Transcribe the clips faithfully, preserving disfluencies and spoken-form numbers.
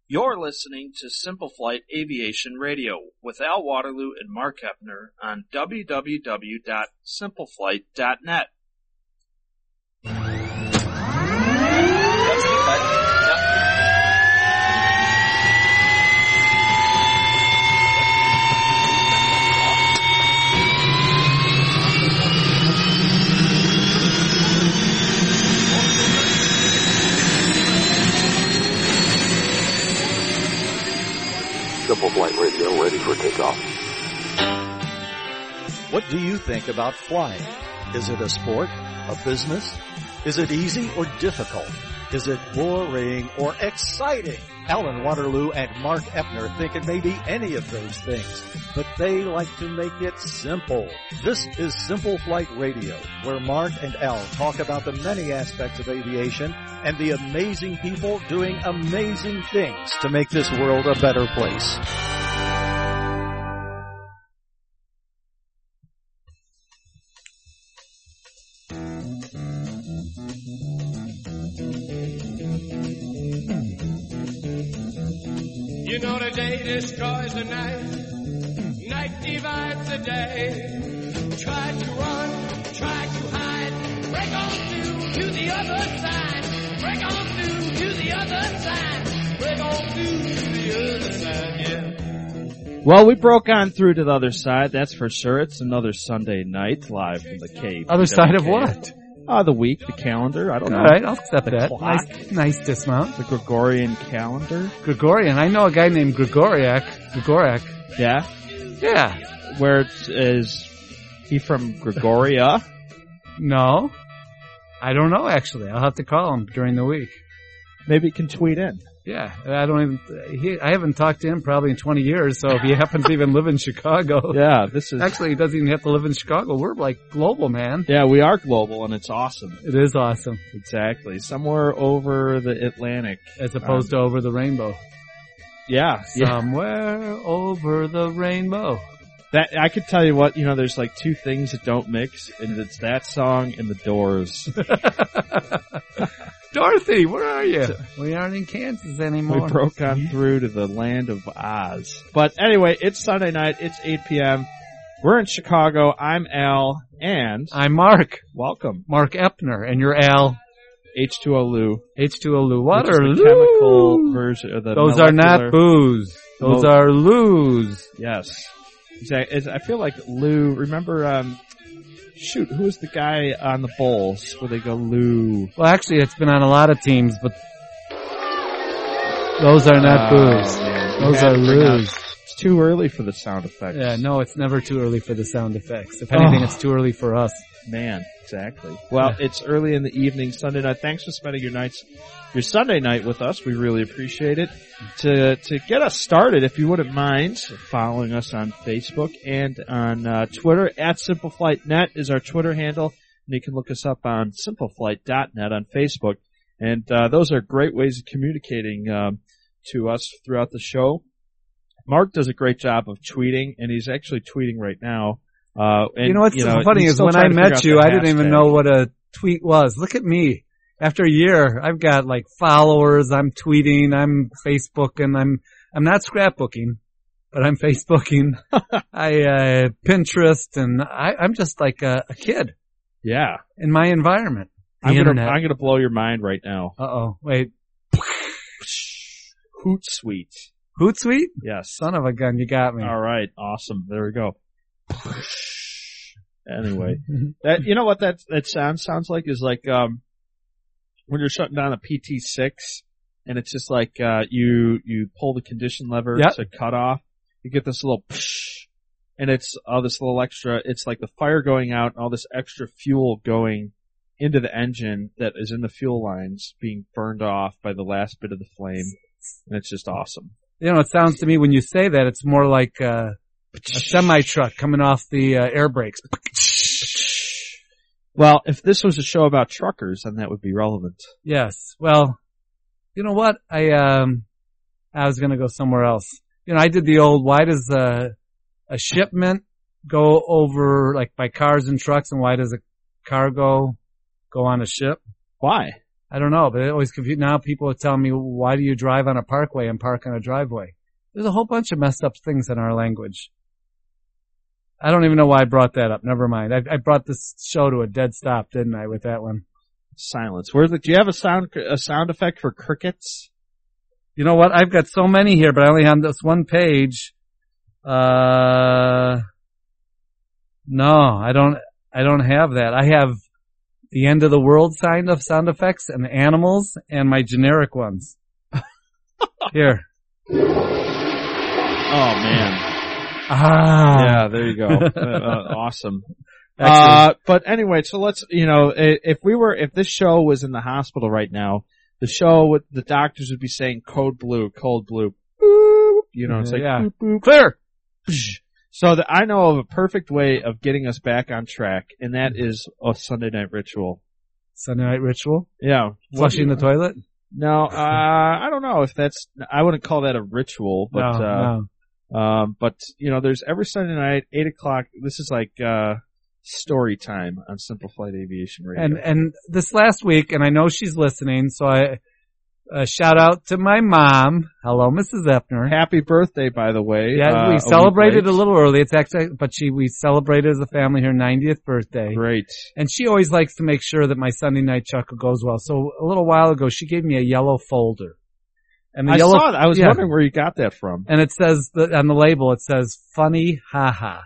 You're listening to Simple Flight Aviation Radio with Al Waterloo and Mark Eppner on w w w dot simple flight dot net. Simple Flight Radio ready for takeoff. What do you think about flying? Is it a sport? A business? Is it easy or difficult? Is it boring or exciting? Alan Waterloo and Mark Eppner think it may be any of those things, but they like to make it simple. This is Simple Flight Radio, where Mark and Al talk about the many aspects of aviation and the amazing people doing amazing things to make this world a better place. You know the day destroys the night, night divides the day. Try to run, try to hide, break on through to the other side, break on through to the other side, break on through to the other side, yeah. Well, we broke on through to the other side, that's for sure. It's another Sunday night live from the cave. Other side of what? Uh, the week, the calendar, I don't know. All right, I'll accept that. clock. Nice, nice dismount. The Gregorian calendar. Gregorian. I know a guy named Gregoriak. Gregoriak. Yeah? Yeah. Where it's, is he from Gregoria? No. I don't know, actually. I'll have to call him during the week. Maybe he can tweet in. Yeah. I don't even, he, I haven't talked to him probably in twenty years, so if he happens to even live in Chicago. Yeah, this is... Actually, he doesn't even have to live in Chicago. We're like global, man. Yeah, we are global, and it's awesome. It is awesome. Exactly. Somewhere over the Atlantic. As opposed um, to over the rainbow. Yeah. Somewhere yeah. over the rainbow. That I could tell you what, you know, there's like two things that don't mix, and it's that song and the Doors. Dorothy, where are you? We aren't in Kansas anymore. We broke on through to the land of Oz. But anyway, it's Sunday night. It's eight p.m. We're in Chicago. I'm Al, and... I'm Mark. Welcome. Mark Eppner, and you're Al. H two O Lou. H two O Lou. Waterloo. The chemical version of the Those are not booze. Those mo- are Loos. Yes. Exactly. I feel like Lou, remember... um Shoot, who was the guy on the Bulls where they go Lou? Well, actually, it's been on a lot of teams, but those are not oh, boos. Man. Those are Loos. It's too early for the sound effects. Yeah, no, it's never too early for the sound effects. If anything, oh. it's too early for us. Man, exactly. Well, yeah. It's early in the evening, Sunday night. Thanks for spending your nights, your Sunday night with us. We really appreciate it. To to get us started, if you wouldn't mind following us on Facebook and on uh, Twitter, at SimpleFlightNet is our Twitter handle, and you can look us up on simple flight dot net on Facebook. And uh, those are great ways of communicating um, to us throughout the show. Mark does a great job of tweeting, and he's actually tweeting right now. Uh, and, you know what's you so know, funny is when I met you, I didn't even hashtag. know what a tweet was. Look at me. After a year, I've got like followers, I'm tweeting, I'm Facebooking, I'm, I'm not scrapbooking, but I'm Facebooking. I, uh, Pinterest, and I, I'm just like a, a kid. Yeah. In my environment. The I'm internet. gonna, I'm gonna blow your mind right now. Uh-oh. Wait. Hootsuite. Hootsuite? Yes. Son of a gun, you got me. All right. Awesome. There we go. Anyway. that, you know what that, that sound sounds like is like, um, when you're shutting down a P T six, and it's just like, uh, you, you pull the condition lever yep. to cut off, you get this little psh, and it's all this little extra, it's like the fire going out, and all this extra fuel going into the engine that is in the fuel lines being burned off by the last bit of the flame, and it's just awesome. You know, it sounds to me when you say that, it's more like, uh, a semi-truck coming off the, uh, air brakes. Well, if this was a show about truckers, then that would be relevant. Yes. Well, you know what? I um, I was gonna go somewhere else. You know, I did the old. Why does a a shipment go over like by cars and trucks, and why does a cargo go on a ship? Why? I don't know, but it always confused. Now people are telling me, why do you drive on a parkway and park on a driveway? There's a whole bunch of messed up things in our language. I don't even know why I brought that up. Never mind. I, I brought this show to a dead stop, didn't I, with that one? Silence. Where's the, do you have a sound, a sound effect for crickets? You know what? I've got so many here, but I only have this one page. Uh, no, I don't, I don't have that. I have the end of the world sign of sound effects and the animals and my generic ones. Here. Oh man. Ah. Yeah, there you go. uh, uh, awesome. Uh, but anyway, so let's, you know, if we were, if this show was in the hospital right now, the show would, the doctors would be saying code blue, cold blue, boop, you know, it's like, yeah. boop, boop, Clear. So that I know of a perfect way of getting us back on track, and that is a Sunday night ritual. Sunday night ritual? Yeah. Flushing the toilet? No, uh, I don't know if that's, I wouldn't call that a ritual, but, no, uh, no. um, but, you know, there's every Sunday night, eight o'clock, this is like, uh, story time on Simple Flight Aviation Radio. And, and this last week, and I know she's listening, so I, uh, shout out to my mom. Hello, Missus Epner. Happy birthday, by the way. Yeah, uh, we celebrated a, a little early. It's actually, but she, we celebrated as a family her ninetieth birthday. Great. And she always likes to make sure that my Sunday night chuckle goes well. So a little while ago, she gave me a yellow folder. And the I yellow, saw it. I was yeah. wondering where you got that from. And it says, the, on the label, it says, funny, haha.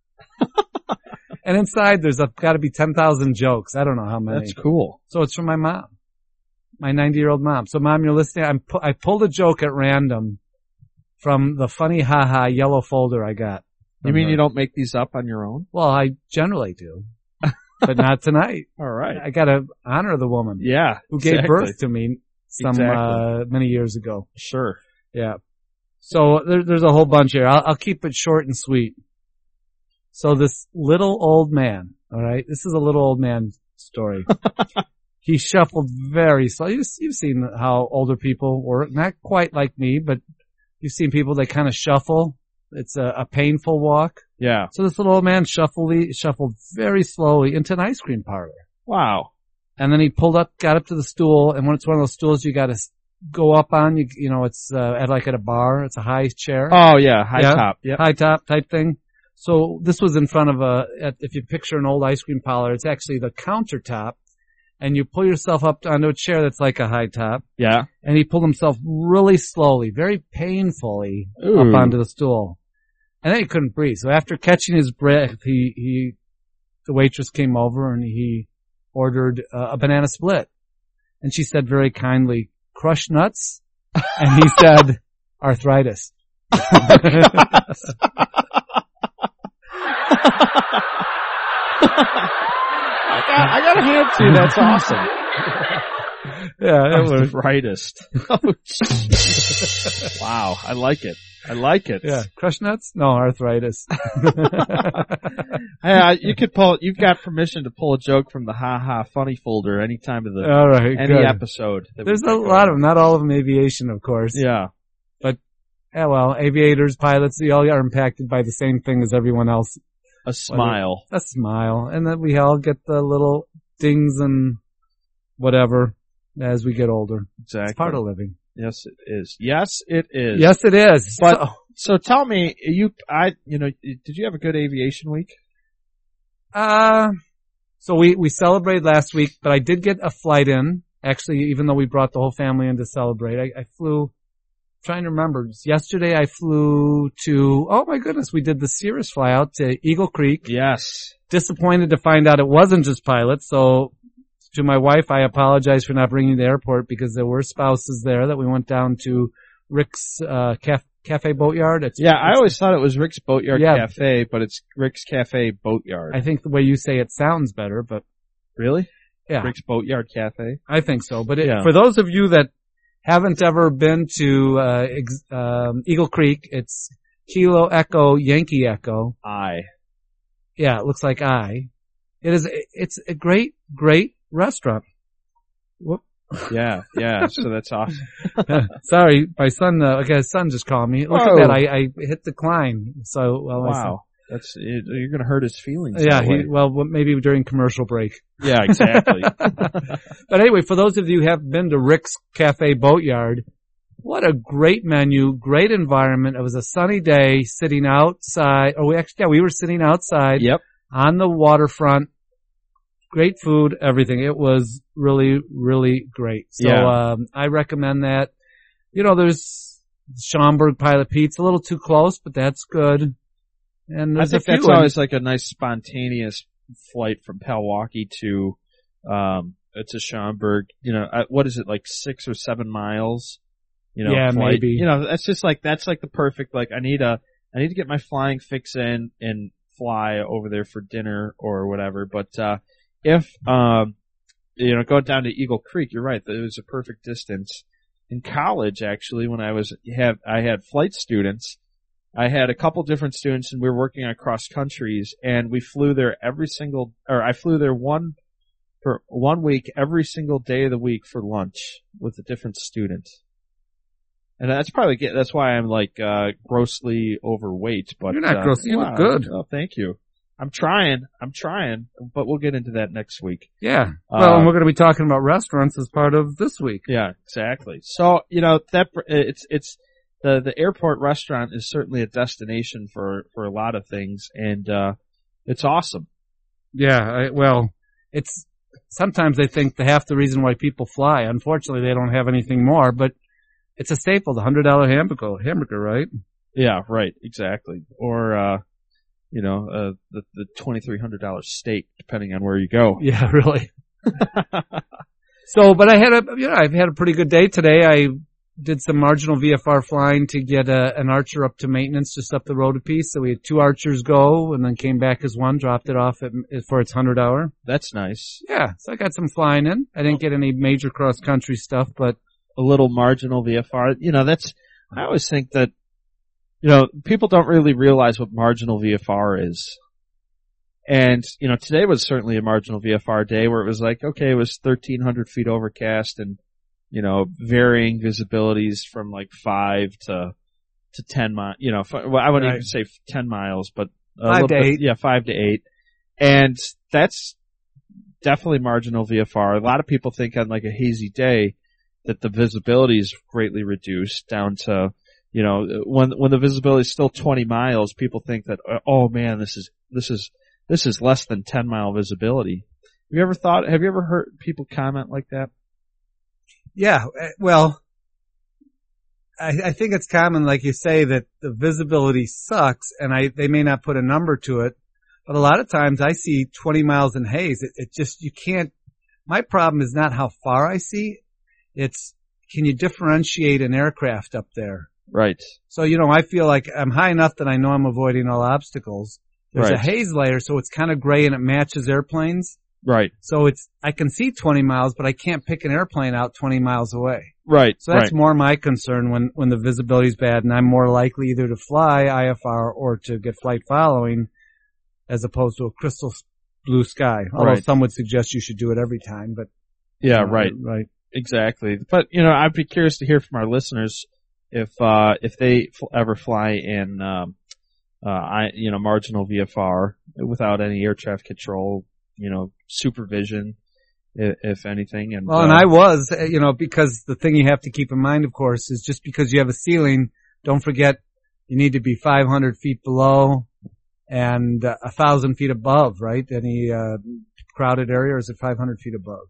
And inside there's got to be ten thousand jokes. I don't know how many. That's cool. So it's from my mom. My ninety-year-old mom. So Mom, you're listening. I'm pu- I pulled a joke at random from the funny haha yellow folder I got. You mean her. you don't make these up on your own? Well, I generally do, but not tonight. All right. I got to honor the woman. Yeah. Who gave exactly. birth to me some, exactly. uh, many years ago. Sure. Yeah. So there, there's a whole bunch here. I'll, I'll keep it short and sweet. So this little old man, all right, this is a little old man story. He shuffled very slow. You've, you've seen how older people work. Not quite like me, but you've seen people that kind of shuffle. It's a, a painful walk. Yeah. So this little old man shuffled, shuffled very slowly into an ice cream parlor. Wow. And then he pulled up, got up to the stool, and when it's one of those stools you gotta go up on, you, you know, it's, uh, at like at a bar. It's a high chair. Oh yeah, high yeah, top. Yep. High top type thing. So this was in front of a, if you picture an old ice cream parlor, it's actually the countertop, and you pull yourself up onto a chair that's like a high top. Yeah. And he pulled himself really slowly, very painfully Ooh. up onto the stool. And then he couldn't breathe. So after catching his breath, he, he, the waitress came over and he ordered uh, a banana split. And she said very kindly, crushed nuts? And he said, arthritis. I got, I got a hand to you. That's awesome. Yeah, it was. Arthritis. Wow, I like it. I like it. Yeah, crushed nuts? No, arthritis. Yeah, you could pull. You've got permission to pull a joke from the Ha Ha Funny folder any time of the All right, any good. episode. that we There's a pick lot up. of them, not all of them aviation, of course. Yeah. Yeah, well, aviators, pilots, we all are impacted by the same thing as everyone else. A smile. A smile. And then we all get the little dings and whatever as we get older. Exactly. It's part of living. Yes, it is. Yes, it is. Yes, it is. But So, so tell me, you, I, you know, did you have a good aviation week? uh, so we, we celebrated last week, but I did get a flight in. Actually, even though we brought the whole family in to celebrate, I, I flew, trying to remember, yesterday I flew to, oh my goodness, we did the Cirrus fly out to Eagle Creek. Yes. Disappointed to find out it wasn't just pilots, so to my wife, I apologize for not bringing you to the airport because there were spouses there that we went down to Rick's, uh, caf- Cafe Boatyard. It's, Yeah, I it's, always thought it was Rick's Boatyard Yeah. Cafe, but it's Rick's Cafe Boatyard. I think the way you say it sounds better, but Really? yeah, Rick's Boatyard Cafe? I think so. But it, Yeah. for those of you that haven't ever been to, uh, ex- um, Eagle Creek, it's Kilo Echo Yankee Echo. I. Yeah, it looks like I. It is, it's a great, great restaurant. Whoop. Yeah, yeah, so that's awesome. Sorry, my son, uh, okay, his son just called me. Look Whoa. at that, I, I hit decline. So, well, my son- Wow. That's it, you're going to hurt his feelings. Yeah, that he, way. well, maybe during commercial break. Yeah, exactly. But anyway, for those of you who have been to Rick's Cafe Boatyard, what a great menu, great environment. It was a sunny day, sitting outside. Oh, we actually, yeah, we were sitting outside. Yep. On the waterfront. Great food, everything. It was really, really great. So, Yeah. um, I recommend that. You know, there's Schaumburg Pilot Pete's a little too close, but that's good. And I there's think a few. that's always like a nice spontaneous flight from Milwaukee to, um, to Schaumburg. You know, uh, what is it, like six or seven miles? You know, Yeah, flight. maybe. You know, that's just like, that's like the perfect, like, I need a, I need to get my flying fix in and fly over there for dinner or whatever. But, uh, if, um, you know, go down to Eagle Creek, you're right, it was a perfect distance. In college, actually, when I was, have, I had flight students, I had a couple different students and we were working on cross countries and we flew there every single, or I flew there one, for one week, every single day of the week for lunch with a different student. And that's probably, that's why I'm like, uh, grossly overweight, but. You're not uh, gross. You wow, look good. Oh, thank you. I'm trying. I'm trying, but we'll get into that next week. Yeah. Well, Uh, and we're going to be talking about restaurants as part of this week. Yeah, exactly. So, you know, that, it's, it's, the, the airport restaurant is certainly a destination for, for a lot of things and, uh, it's awesome. Yeah. I, well, it's, sometimes they think the half the reason why people fly. Unfortunately, they don't have anything more, but it's a staple, the one hundred dollar hamburger, hamburger, right? Yeah, right. Exactly. Or, uh, you know, uh, the, the twenty-three hundred dollar steak, depending on where you go. Yeah, really. So, but I had a, you know, I've had a pretty good day today. I did some marginal V F R flying to get a, an Archer up to maintenance just up the road a piece. So we had two Archers go and then came back as one, dropped it off at, for its hundred hour. That's nice. Yeah. So I got some flying in. I didn't get any major cross country stuff, but A little marginal V F R. You know, that's, I always think that, you know, people don't really realize what marginal V F R is. And, you know, today was certainly a marginal V F R day where it was like, okay, it was thirteen hundred feet overcast and, you know, varying visibilities from like five to, to ten miles, you know, well, I wouldn't Right. even say ten miles, but a Five little to bit- eight. Yeah, five to eight. And that's definitely marginal V F R. A lot of people think on like a hazy day that the visibility is greatly reduced down to, you know, when, when the visibility is still twenty miles, people think that, oh man, this is, this is, this is less than ten mile visibility. Have you ever thought, have you ever heard people comment like that? yeah, uh, well, I, I think it's common, like you say, that the visibility sucks and I, they may not put a number to it, but a lot of times I see twenty miles in haze. It, it just, you can't, my problem is not how far I see. It's, can you differentiate an aircraft up there? Right. So, you know, I feel like I'm high enough that I know I'm avoiding all obstacles. There's Right. a haze layer, so it's kind of gray and it matches airplanes. Right. So it's, I can see twenty miles, but I can't pick an airplane out twenty miles away. Right. So that's right. more my concern when, when the visibility's bad and I'm more likely either to fly I F R or to get flight following as opposed to a crystal blue sky. Although Right. some would suggest you should do it every time, but. Yeah, you know, right. Right. Exactly. But, you know, I'd be curious to hear from our listeners if, uh, if they f- ever fly in, um, uh, I, you know, marginal V F R without any air traffic control, you know, supervision, if, if anything. And, Well, uh, and I was, uh, you know, because the thing you have to keep in mind, of course, is just because you have a ceiling, don't forget you need to be five hundred feet below and uh, one thousand feet above, right? Any, uh, crowded area, or is it five hundred feet above?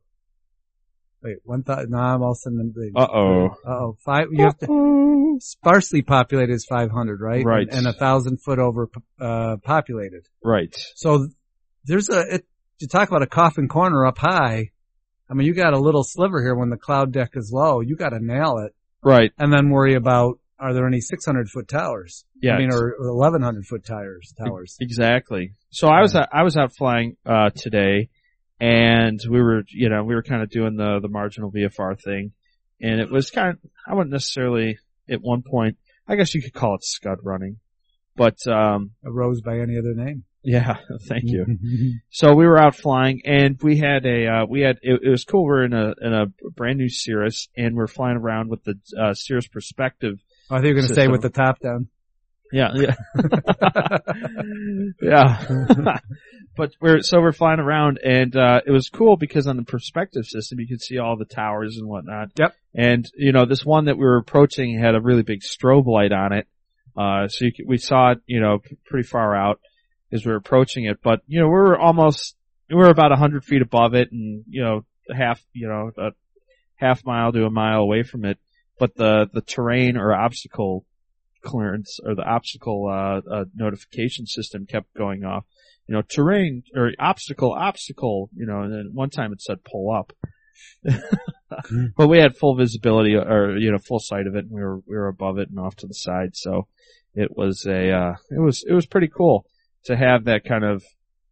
Wait, one thousand, no, I'm all sudden, Uh-oh. Uh-oh, five, you have to, sparsely populated is five hundred, right? Right. And a thousand foot over, uh, populated. Right. So there's a, it, you talk about a coffin corner up high. I mean, you got a little sliver here when the cloud deck is low. You got to nail it Right. and then worry about, are there any six hundred foot towers? Yeah. I mean, or eleven hundred foot towers, towers. Exactly. So I was out, I was out flying uh today, and we were you know we were kind of doing the the marginal V F R thing, and it was kind of I wouldn't necessarily at one point I guess you could call it scud running, but um A rose by any other name. yeah, thank you. So we were out flying, and we had a uh, we had it, it was cool. We're in a in a brand new Cirrus, and we're flying around with the uh, Cirrus Perspective. I think you're going to say System. with the top down. Yeah, yeah. yeah. But we're, so we're flying around and, uh, it was cool because on the perspective system you could see all the towers and whatnot. Yep. And, you know, this one that we were approaching had a really big strobe light on it. Uh, so you could, we saw it, you know, pretty far out as we were approaching it. But, you know, we were almost, we were about a hundred feet above it and, you know, half, you know, a half mile to a mile away from it. But the, the terrain or obstacle clearance or the obstacle, uh, uh, notification system kept going off. You know, terrain or obstacle, obstacle, you know, and then one time it said pull up. But we had full visibility or, you know, full sight of it and we were, we were above it and off to the side. So it was a, uh, it was, it was pretty cool to have that kind of,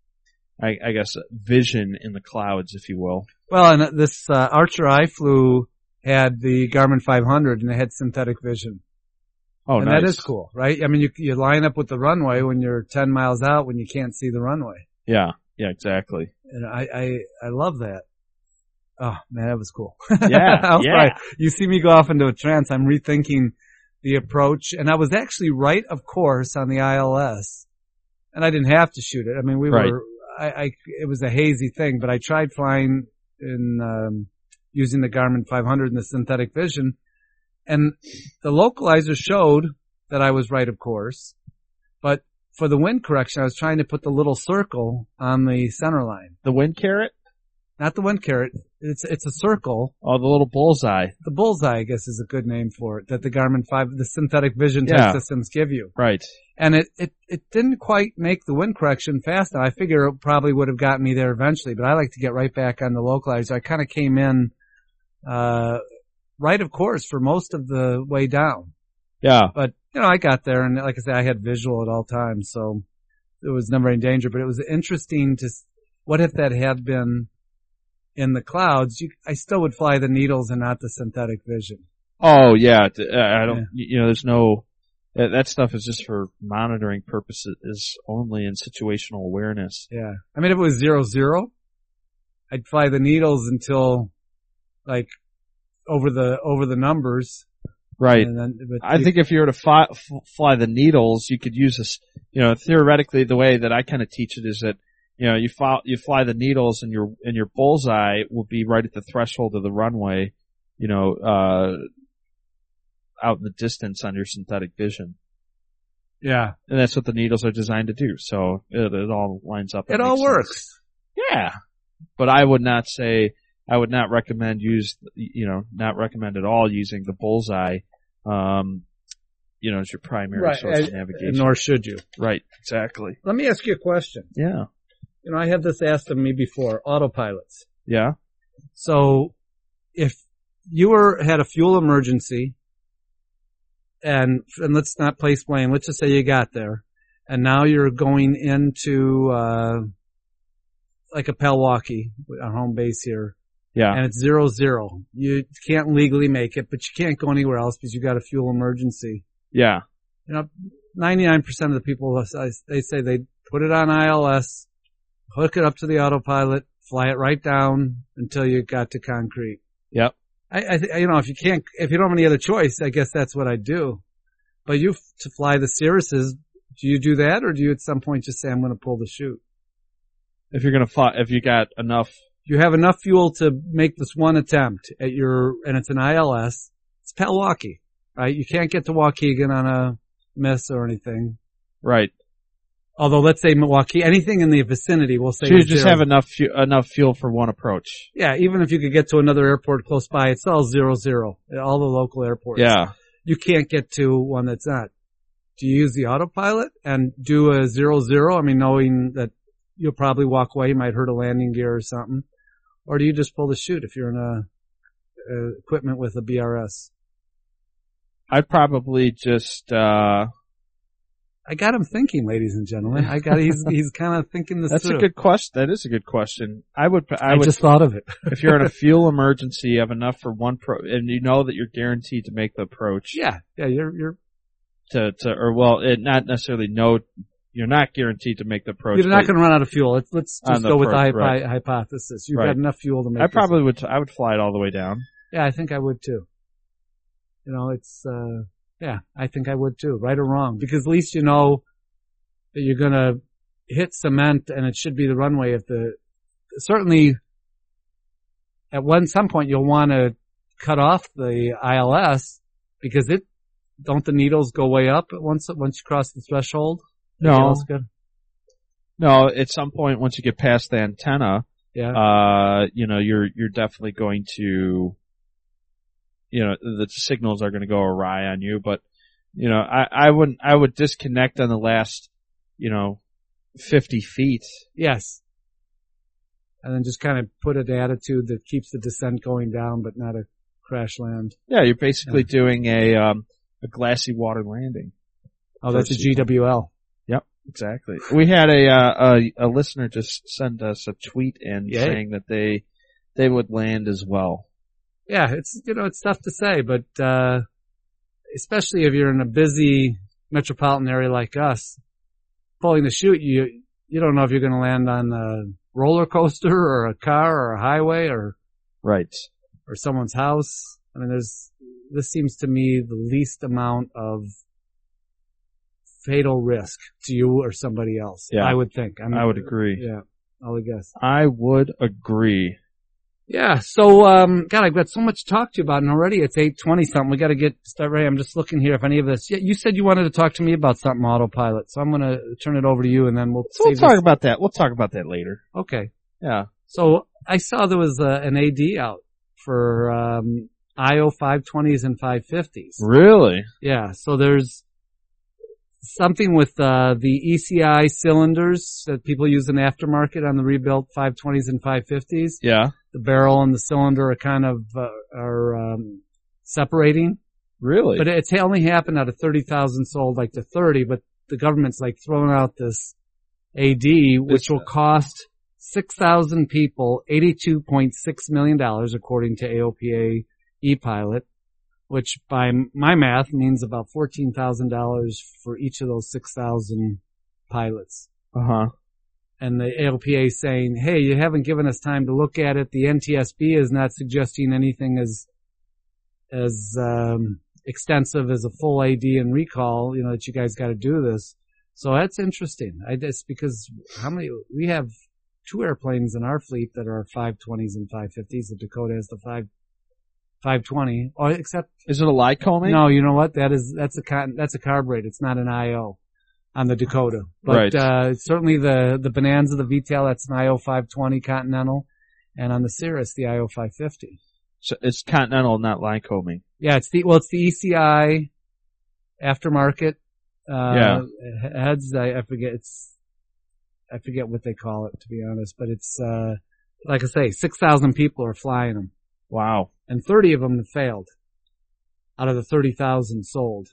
I, I guess, vision in the clouds, if you will. Well, and this, uh, Archer I flew had the Garmin five hundred and it had synthetic vision. Oh, and nice. that is cool, right? I mean, you, you line up with the runway when you're ten miles out when you can't see the runway. Yeah, yeah, exactly. And I, I, I love that. Oh man, that was cool. Yeah, I was yeah. like, you see me go off into a trance. I'm rethinking the approach, and I was actually right of course on the I L S, and I didn't have to shoot it. I mean, we Right. were. I, I, it was a hazy thing, but I tried flying in um, using the Garmin five hundred and the synthetic vision, and the localizer showed that I was right of course, but for the wind correction, I was trying to put the little circle on the center line. The wind carrot? Not the wind carrot. It's it's a circle. Oh, the little bullseye. The bullseye, I guess, is a good name for it. That the Garmin five, the synthetic vision type Yeah. systems give you. Right. And it, it it didn't quite make the wind correction fast enough. I figure it probably would have gotten me there eventually, but I like to get right back on the localizer. I kind of came in uh right of course for most of the way down. Yeah. But you know, I got there, and like I said, I had visual at all times, so there was never any danger. But it was interesting to what if that had been in the clouds, you, I still would fly the needles and not the synthetic vision. Oh yeah, I don't. Yeah. You know, there's no. That stuff is just for monitoring purposes only and situational awareness. Yeah, I mean, if it was zero zero, I'd fly the needles until like over the over the numbers. Right. And then, but I you, think if you were to fly, fly the needles, you could use this. You know, theoretically, the way that I kind of teach it is that. You know, you fly, you fly the needles and your, and your bullseye will be right at the threshold of the runway, you know, uh, out in the distance on your synthetic vision. Yeah. And that's what the needles are designed to do. So it, it all lines up. It all works. Yeah. But I would not say, I would not recommend use, you know, not recommend at all using the bullseye, um, you know, as your primary right. source and, of navigation. Nor should you. Right. Exactly. Let me ask you a question. Yeah. You know, I had this asked of me before, autopilots. Yeah. So, if you were, had a fuel emergency, and, and let's not place blame, let's just say you got there, and now you're going into, uh, like a Pewaukee, our home base here. Yeah. And it's zero zero. You can't legally make it, but you can't go anywhere else because you got a fuel emergency. Yeah. You know, ninety-nine percent of the people, they say they put it on I L S, hook it up to the autopilot, fly it right down until you got to concrete. Yep. I, I th- you know, if you can't, if you don't have any other choice, I guess that's what I do. But you, to fly the Cirruses, do you do that, or do you at some point just say, I'm going to pull the chute? If you're going to fly, if you got enough. You have enough fuel to make this one attempt at your, and it's an I L S, it's Pewaukee, right? You can't get to Waukegan on a miss or anything. Right. Although, let's say Milwaukee, anything in the vicinity, we'll say. So you just zero. have enough fu- enough fuel for one approach. Yeah, even if you could get to another airport close by, it's all zero zero. All the local airports. Yeah. You can't get to one that's not. Do you use the autopilot and do a zero zero? I mean, knowing that you'll probably walk away, you might hurt a landing gear or something. Or do you just pull the chute if you're in a, a equipment with a B R S? I'd probably just. uh I got him thinking, ladies and gentlemen. I got he's he's kind of thinking this That's through. a good question. That is a good question. I would. I, I would, just thought of it. If you're in a fuel emergency, you have enough for one pro, and you know that you're guaranteed to make the approach. Yeah, yeah, you're you're. To to or well, it not necessarily no. You're not guaranteed to make the approach. You're not going to run out of fuel. Let's, let's just go with the approach, hy- right. hypothesis. You've Right. got enough fuel to make. I this. probably would. I would fly it all the way down. Yeah, I think I would too. You know, it's. uh Yeah, I think I would too, right or wrong, because at least you know that you're going to hit cement and it should be the runway. If the certainly at one some point you'll want to cut off the I L S because it don't the needles go way up once once you cross the threshold? No, good? no. At some point, once you get past the antenna, Yeah. uh, you know, you're you're definitely going to, you know, the signals are going to go awry on you. But you know, I I wouldn't I would disconnect on the last, you know, fifty feet. Yes. And then just kind of put an attitude that keeps the descent going down, but not a crash land. Yeah, you're basically Yeah. doing a um a glassy water landing. Oh, that's a First G W L. Yep, exactly. We had a uh, a, a listener just send us a tweet in Yay. saying that they they would land as well. Yeah, it's, you know, it's tough to say, but, uh, especially if you're in a busy metropolitan area like us, pulling the chute, you, you don't know if you're going to land on a roller coaster or a car or a highway or, Right. or someone's house. I mean, there's, this seems to me the least amount of fatal risk to you or somebody else. Yeah. I would think. I, mean, I would agree. Yeah, I would guess. I would agree. Yeah, so, um, God, I've got so much to talk to you about, and already it's eight twenty something. We gotta get, start ready. I'm just looking here if any of this, yeah, you said you wanted to talk to me about something autopilot, so I'm gonna turn it over to you and then we'll So we'll save talk this. about that. We'll talk about that later. Okay. Yeah. So, I saw there was uh, an A D out for, um, I O five twenties and five fifties. Really? Yeah, so there's something with, uh, the E C I cylinders that people use in the aftermarket on the rebuilt five twenties and five fifties. Yeah. The barrel and the cylinder are kind of, uh, are, um, separating. Really? But it's only happened out of thirty thousand sold, like to thirty, but the government's like throwing out this A D, which This, will uh, cost six thousand people eighty-two point six million dollars according to A O P A E-Pilot, which by my math means about fourteen thousand dollars for each of those six thousand pilots. Uh-huh. And the A O P A is saying, hey, you haven't given us time to look at it. The N T S B is not suggesting anything as, as, um, extensive as a full A D and recall, you know, that you guys got to do this. So that's interesting. I just, because how many, we have two airplanes in our fleet that are five twenties and five fifties. The Dakota has the five, five twenty, oh, except, Is it a Lycoming? no, you know what? That is, that's a con, that's a carburetor. It's not an I O on the Dakota. But, Right. uh, certainly the, the Bonanza, the V TAL, that's an I O five twenty Continental. And on the Cirrus, the I O five fifty. So it's Continental, not Lycoming. Yeah, it's the, well, it's the E C I aftermarket, uh, Yeah. heads. I, I forget, it's, I forget what they call it, to be honest, but it's, uh, like I say, six thousand people are flying them. Wow. And thirty of them have failed out of the thirty thousand sold.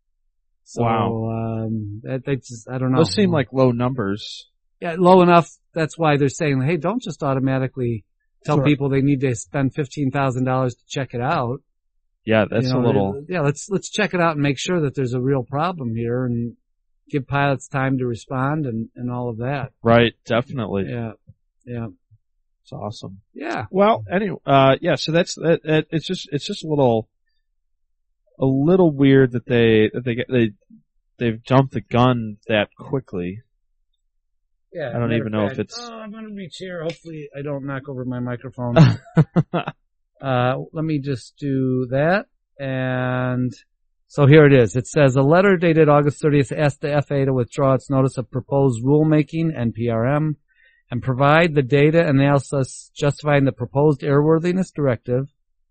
So, Wow. um, that, they just, I don't know. Those seem like low numbers. Yeah, low enough. That's why they're saying, hey, don't just automatically tell Sure. people they need to spend fifteen thousand dollars to check it out. Yeah, that's You know, a little... yeah, let's, let's check it out and make sure that there's a real problem here and give pilots time to respond and, and all of that. Right, definitely. Yeah. Yeah. It's awesome. Yeah. Well, anyway, uh, yeah, so that's, that, that, it's just, it's just a little, a little weird that they, that they get, they, they've jumped the gun that quickly. Yeah. I don't matter even of know fact- if it's- Oh, I'm going to reach here. Hopefully I don't knock over my microphone. Uh, let me just do that. And so here it is. It says a letter dated August thirtieth asked the F A A to withdraw its notice of proposed rulemaking, N P R M, and provide the data analysis justifying the proposed airworthiness directive,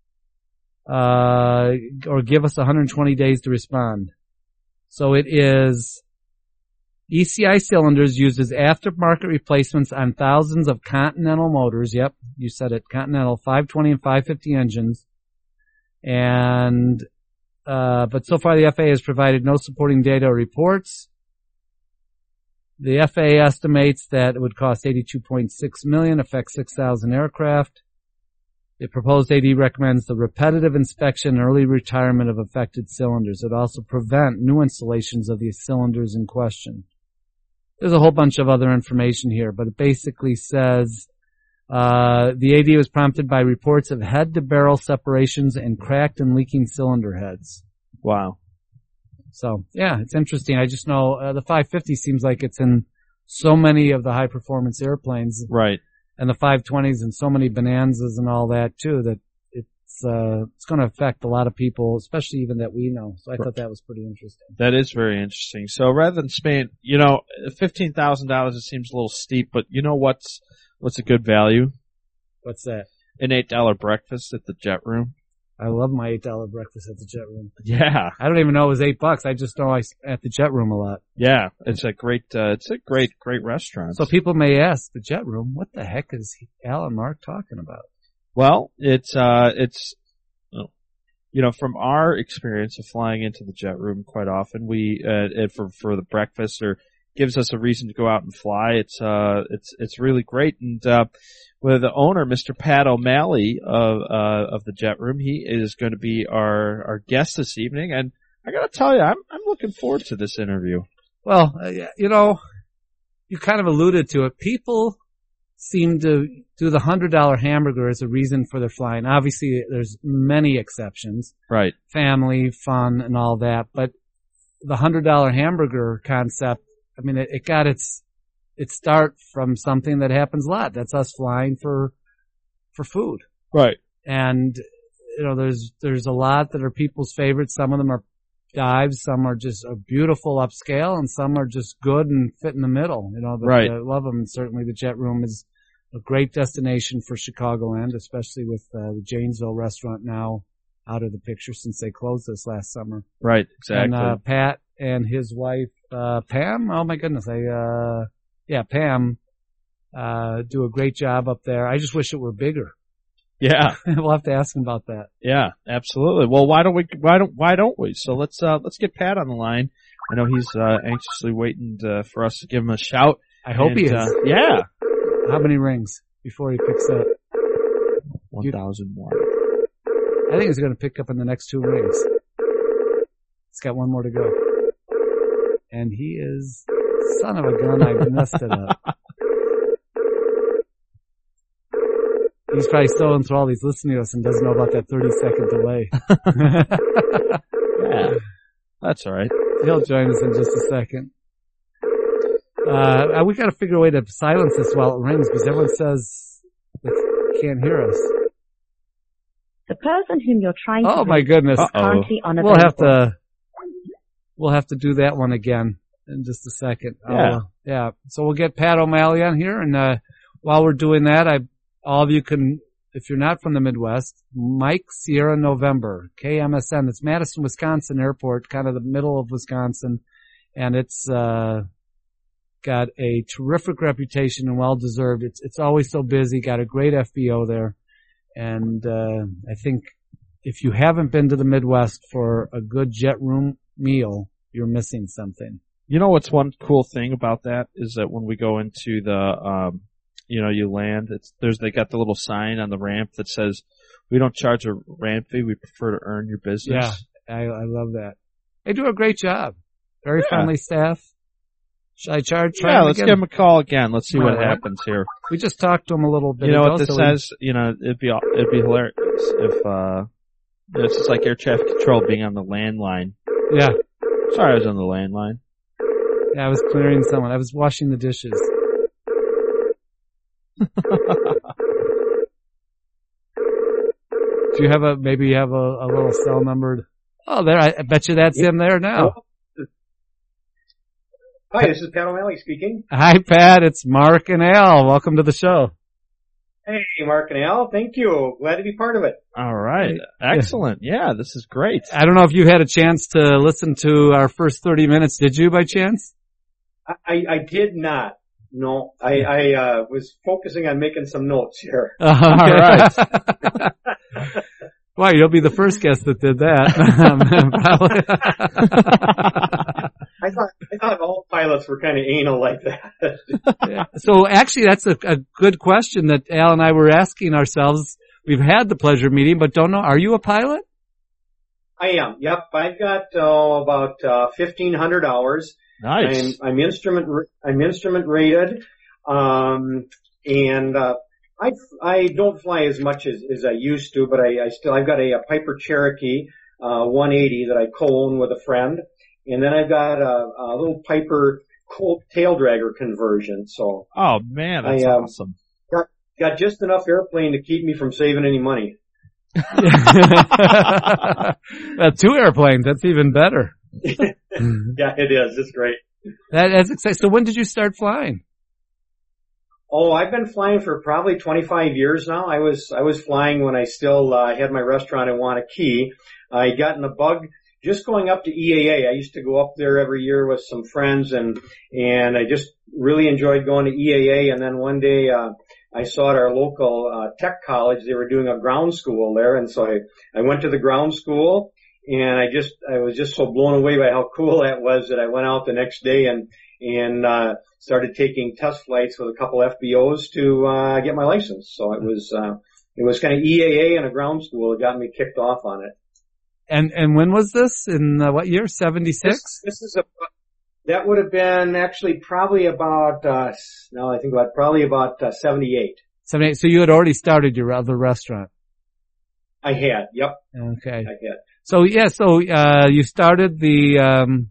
uh, or give us one hundred twenty days to respond. So it is E C I cylinders used as aftermarket replacements on thousands of Continental motors. Yep, you said it. Continental five twenty and five fifty engines. And, uh, but so far the F A A has provided no supporting data or reports. The F A A estimates that it would cost eighty-two point six million dollars, affect six thousand aircraft. The proposed A D recommends the repetitive inspection and early retirement of affected cylinders. It would also prevent new installations of the cylinders in question. There's a whole bunch of other information here, but it basically says uh the A D was prompted by reports of head-to-barrel separations and cracked and leaking cylinder heads. Wow. So yeah, it's interesting. I just know uh, the five fifty seems like it's in so many of the high performance airplanes, Right. and the five twenties and so many Bonanzas and all that too, that it's uh it's going to affect a lot of people, especially even that we know. So I thought that was pretty interesting. That is very interesting. So rather than spend, you know, fifteen thousand dollars, it seems a little steep, but you know what's what's a good value? What's that? An eight dollar breakfast at the Jet Room. I love my eight dollar breakfast at the Jet Room. Yeah. I don't even know it was eight bucks. I just know I s- at the Jet Room a lot. Yeah. It's a great, uh, it's a great, great restaurant. So people may ask, the Jet Room, what the heck is Al and Mark talking about? Well, it's, uh, it's, you know, from our experience of flying into the Jet Room quite often, we, uh, for, for the breakfast or gives us a reason to go out and fly. It's, uh, it's, it's really great. And, uh, with the owner, Mister Pat O'Malley of, uh, of the Jet Room, he is going to be our, our guest this evening. And I gotta tell you, I'm, I'm looking forward to this interview. Well, uh, you know, you kind of alluded to it. People seem to do the hundred dollar hamburger as a reason for their flying. Obviously, there's many exceptions. Right. Family, fun, and all that. But the hundred dollar hamburger concept, I mean, it, it got its, its start from something that happens a lot. That's us flying for, for food. Right. And, you know, there's, there's a lot that are people's favorites. Some of them are dives. Some are just a beautiful upscale, and some are just good and fit in the middle. You know, but Right. I love them. And certainly the Jet Room is a great destination for Chicagoland, especially with uh, the Janesville restaurant now out of the picture since they closed this last summer. Right. Exactly. And uh, Pat and his wife, uh, Pam, oh my goodness, I, uh, yeah, Pam, uh, do a great job up there. I just wish it were bigger. Yeah. We'll have to ask him about that. Yeah, absolutely. Well, why don't we, why don't, why don't we? So let's, uh, let's get Pat on the line. I know he's, uh, anxiously waiting to, for us to give him a shout. I hope And, he is. Uh, yeah. How many rings before he picks up? one thousand one. I think he's going to pick up in the next two rings. He's got one more to go. And he is, son of a gun, I messed it up. He's probably stolen through all these listening to us and doesn't know about that thirty second delay. Yeah. That's all right. He'll join us in just a second. Uh, we got to figure a way to silence this while it rings because everyone says they can't hear us. The person whom you're trying to Oh my reach goodness. is currently unavailable. We'll have to, we'll have to do that one again in just a second. Yeah. Uh, yeah. So we'll get Pat O'Malley on here. And, uh, while we're doing that, I, all of you can, if you're not from the Midwest, Mike Sierra November, K M S N. It's Madison, Wisconsin Airport, kind of the middle of Wisconsin. And it's, uh, got a terrific reputation and well deserved. It's, it's always so busy. Got a great F B O there. And, uh, I think if you haven't been to the Midwest for a good Jet Room meal, you're missing something. You know what's one cool thing about that is that when we go into the, um, you know, you land, it's, there's, they got the little sign on the ramp that says, we don't charge a ramp fee. We prefer to earn your business. Yeah. I, I love that. They do a great job. Very Yeah. friendly staff. Should I charge? Try Yeah, them let's again? give him a call again. Let's see All what right. happens here. We just talked to him a little bit You know ago. what this so we- says? You know, it'd be, it'd be hilarious if, uh, it's just like air traffic control being on the landline. Yeah. Sorry I was on the landline. Yeah, I was clearing someone. I was washing the dishes. Do you have a, maybe you have a, a little cell number? Oh, there, I, I bet you that's him there now. Hi, this is Pat O'Malley speaking. Hi, Pat. It's Mark and Al. Welcome to the show. Hey, Mark and Al. Thank you. Glad to be part of it. All right. Excellent. Yeah, this is great. I don't know if you had a chance to listen to our first thirty minutes. Did you by chance? I, I, I did not. No, I, I, uh, was focusing on making some notes here. All right. Well, you'll be the first guest that did that. I thought, I thought all pilots were kind of anal like that. Yeah. So actually, that's a, a good question that Al and I were asking ourselves. We've had the pleasure of meeting, but don't know. Are you a pilot? I am. Yep. I've got, uh, about, uh, fifteen hundred hours. Nice. I'm, I'm instrument, I'm instrument rated. Um, and, uh, I, I don't fly as much as, as I used to, but I, I still, I've got a, a Piper Cherokee, uh, one eighty that I co-own with a friend. and then I've got a, a little Piper Colt tail dragger conversion. So, oh man, that's I, um, awesome. Got, got just enough airplane to keep me from saving any money. uh, two airplanes. That's even better. Yeah, it is. It's great. That, that's exciting. So when did you start flying? Oh, I've been flying for probably twenty-five years now. I was, I was flying when I still, uh, had my restaurant in Waunakee. I got in the bug just going up to E A A. I used to go up there every year with some friends and, and I just really enjoyed going to E A A. And then one day, uh, I saw at our local, uh, tech college, they were doing a ground school there. And so I, I went to the ground school and I just, I was just so blown away by how cool that was that I went out the next day and, and, uh, started taking test flights with a couple F B Os to, uh, get my license. So it was, uh, it was kind of E A A and a ground school that got me kicked off on it. And, and when was this? In uh, what year? seventy-six? This, this is a, that would have been actually probably about, uh, no, I think about, probably about, uh, seventy-eight. seventy-eight. So you had already started your other restaurant? I had, yep. Okay. I had. So yeah, so, uh, you started the, um,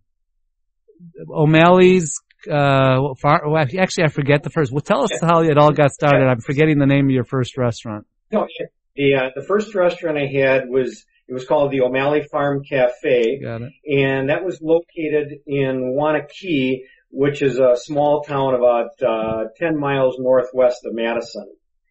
O'Malley's, uh, far, well, actually I forget the first. Well, tell us how it all got started. I'm forgetting the name of your first restaurant. No, the, uh, the first restaurant I had was, it was called the O'Malley Farm Cafe. Got it. And that was located in Waunakee, which is a small town about, uh, ten miles northwest of Madison.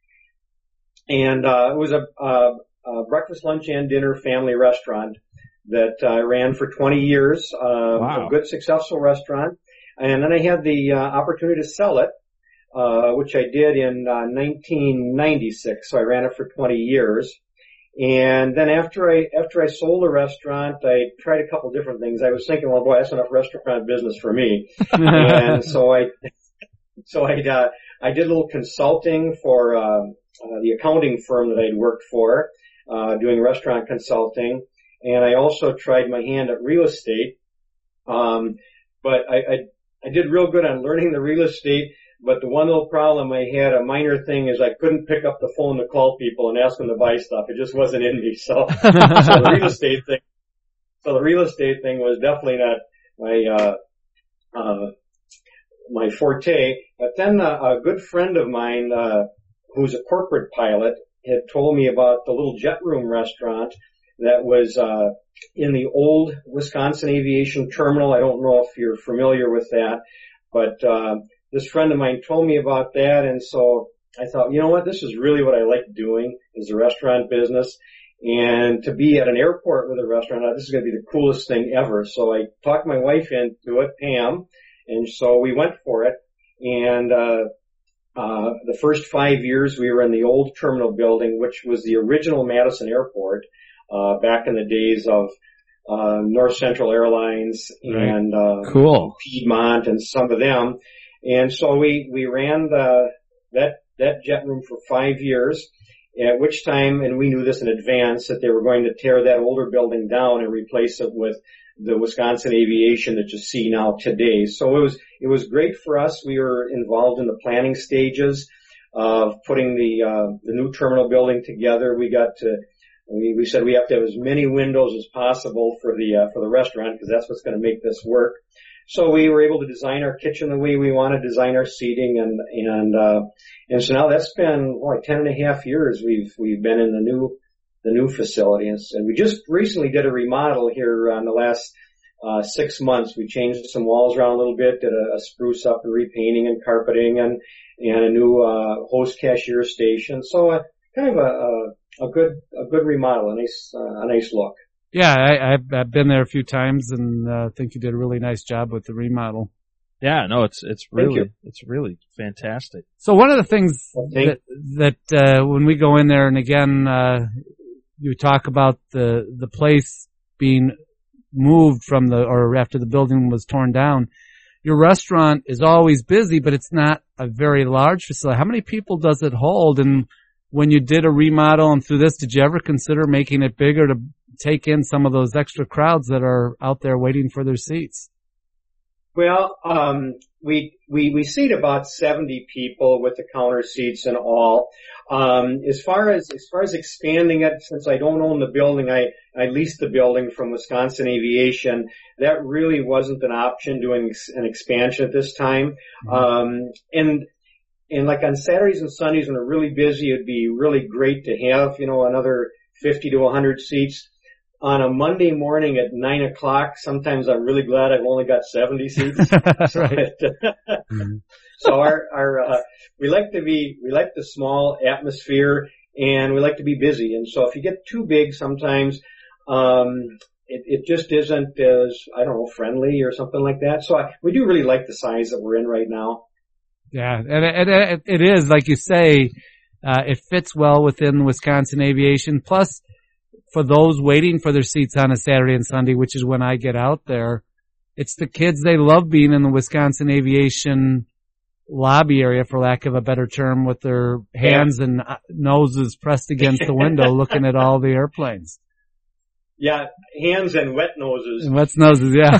And, uh, it was a, a, a breakfast, lunch, and dinner family restaurant that I uh, ran for twenty years. Uh, wow. A good, successful restaurant. And then I had the uh, opportunity to sell it, uh, which I did in uh, nineteen ninety-six. So I ran it for twenty years. And then after I, after I sold the restaurant, I tried a couple different things. I was thinking, well, boy, that's enough restaurant business for me. And so I, so I, uh, I did a little consulting for, uh, uh, the accounting firm that I'd worked for, uh, doing restaurant consulting. And I also tried my hand at real estate. Um, but I, I, I did real good on learning the real estate. But the one little problem I had, a minor thing, is I couldn't pick up the phone to call people and ask them to buy stuff. It just wasn't in me. So, so the real estate thing, so the real estate thing was definitely not my, uh, uh, my forte. But then uh, a good friend of mine, uh, who's a corporate pilot, had told me about the little jet room restaurant that was, uh, in the old Wisconsin Aviation Terminal. I don't know if you're familiar with that, but, uh, this friend of mine told me about that, and so I thought, you know what, this is really what I like doing, is the restaurant business, and to be at an airport with a restaurant, this is going to be the coolest thing ever. So I talked my wife into it, Pam, and so we went for it, and uh uh the first five years we were in the old terminal building, which was the original Madison Airport, uh back in the days of uh North Central Airlines and uh cool. Piedmont and some of them. And so we, we ran the, that, that jet room for five years, at which time, and we knew this in advance, that they were going to tear that older building down and replace it with the Wisconsin Aviation that you see now today. So it was, it was great for us. We were involved in the planning stages of putting the, uh, the new terminal building together. We got to, we, we said we have to have as many windows as possible for the, uh, for the restaurant, because that's what's going to make this work. So we were able to design our kitchen the way we want to design our seating, and and uh and so now that's been like ten and a half years we've we've been in the new the new facility, and, and we just recently did a remodel here in the last uh six months. We changed some walls around a little bit, did a, a spruce up and repainting and carpeting, and and a new uh host cashier station. So uh, kind of a, a a good a good remodel, a nice uh, a nice look. Yeah, I, I've, I've been there a few times, and uh, think you did a really nice job with the remodel. Yeah, no, it's it's really it's really fantastic. So one of the things that that uh, when we go in there, and again, uh, you talk about the the place being moved from the or after the building was torn down. Your restaurant is always busy, but it's not a very large facility. How many people does it hold? And when you did a remodel and through this, did you ever consider making it bigger to take in some of those extra crowds that are out there waiting for their seats? Well, um, we, we, we seat about seventy people with the counter seats and all. Um, as far as, as far as expanding it, since I don't own the building, I, I leased the building from Wisconsin Aviation. That really wasn't an option doing an expansion at this time. Mm-hmm. Um, and, and like on Saturdays and Sundays when we're really busy, it'd be really great to have, you know, another fifty to one hundred seats. On a Monday morning at nine o'clock, sometimes I'm really glad I've only got seventy seats. So, Right. it, mm-hmm. so our, our, uh, we like to be, we like the small atmosphere and we like to be busy. And so if you get too big sometimes, um, it, it just isn't as, I don't know, friendly or something like that. So I, we do really like the size that we're in right now. Yeah, and it, it, it is, like you say, uh, it fits well within Wisconsin Aviation. Plus, for those waiting for their seats on a Saturday and Sunday, which is when I get out there, it's the kids, they love being in the Wisconsin Aviation lobby area, for lack of a better term, with their hands yeah. and noses pressed against the window looking at all the airplanes. Yeah, hands and wet noses. And wet noses, yeah.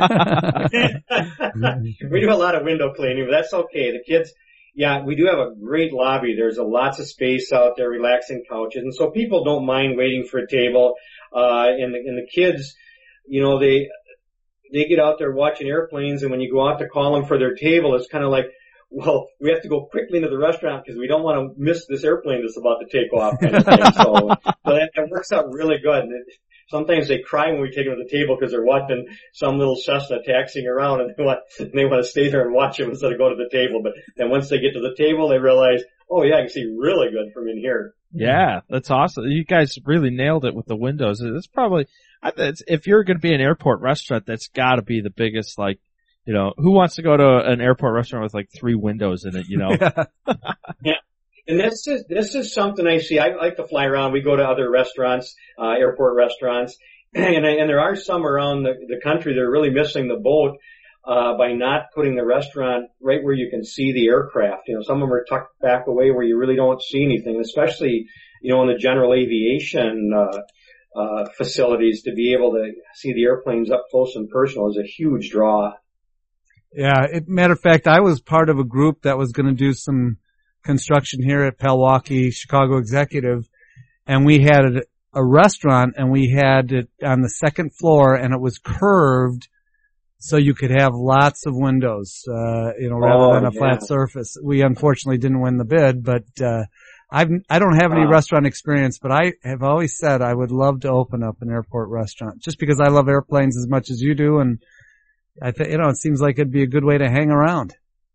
We do a lot of window cleaning, but that's okay. The kids, yeah, we do have a great lobby. There's a lots of space out there, relaxing couches, and so people don't mind waiting for a table. Uh, and the, and the kids, you know, they they get out there watching airplanes, and when you go out to call them for their table, it's kind of like, well, we have to go quickly into the restaurant because we don't want to miss this airplane that's about to take off, kind of thing. So, so that, that works out really good. And it, sometimes they cry when we take them to the table because they're watching some little Cessna taxiing around, and they want and they want to stay there and watch them instead of go to the table. But then once they get to the table, they realize, oh yeah, I can see really good from in here. Yeah, that's awesome. You guys really nailed it with the windows. It's probably, it's, if you're going to be an airport restaurant, that's got to be the biggest, like, you know, who wants to go to an airport restaurant with like three windows in it, you know? Yeah. And this is, this is something I see. I like to fly around. We go to other restaurants, uh, airport restaurants, and, and there are some around the, the country that are really missing the boat, uh, by not putting the restaurant right where you can see the aircraft. You know, some of them are tucked back away where you really don't see anything, especially, you know, in the general aviation, uh, uh, facilities. To be able to see the airplanes up close and personal is a huge draw. Yeah, it, matter of fact, I was part of a group that was going to do some construction here at Pewaukee Chicago Executive, and we had a, a restaurant, and we had it on the second floor, and it was curved so you could have lots of windows, uh, you know, rather oh, than a yeah. flat surface. We unfortunately didn't win the bid, but uh I've I don't have any uh, restaurant experience, but I have always said I would love to open up an airport restaurant, just because I love airplanes as much as you do, and I think, you know, it seems like it'd be a good way to hang around.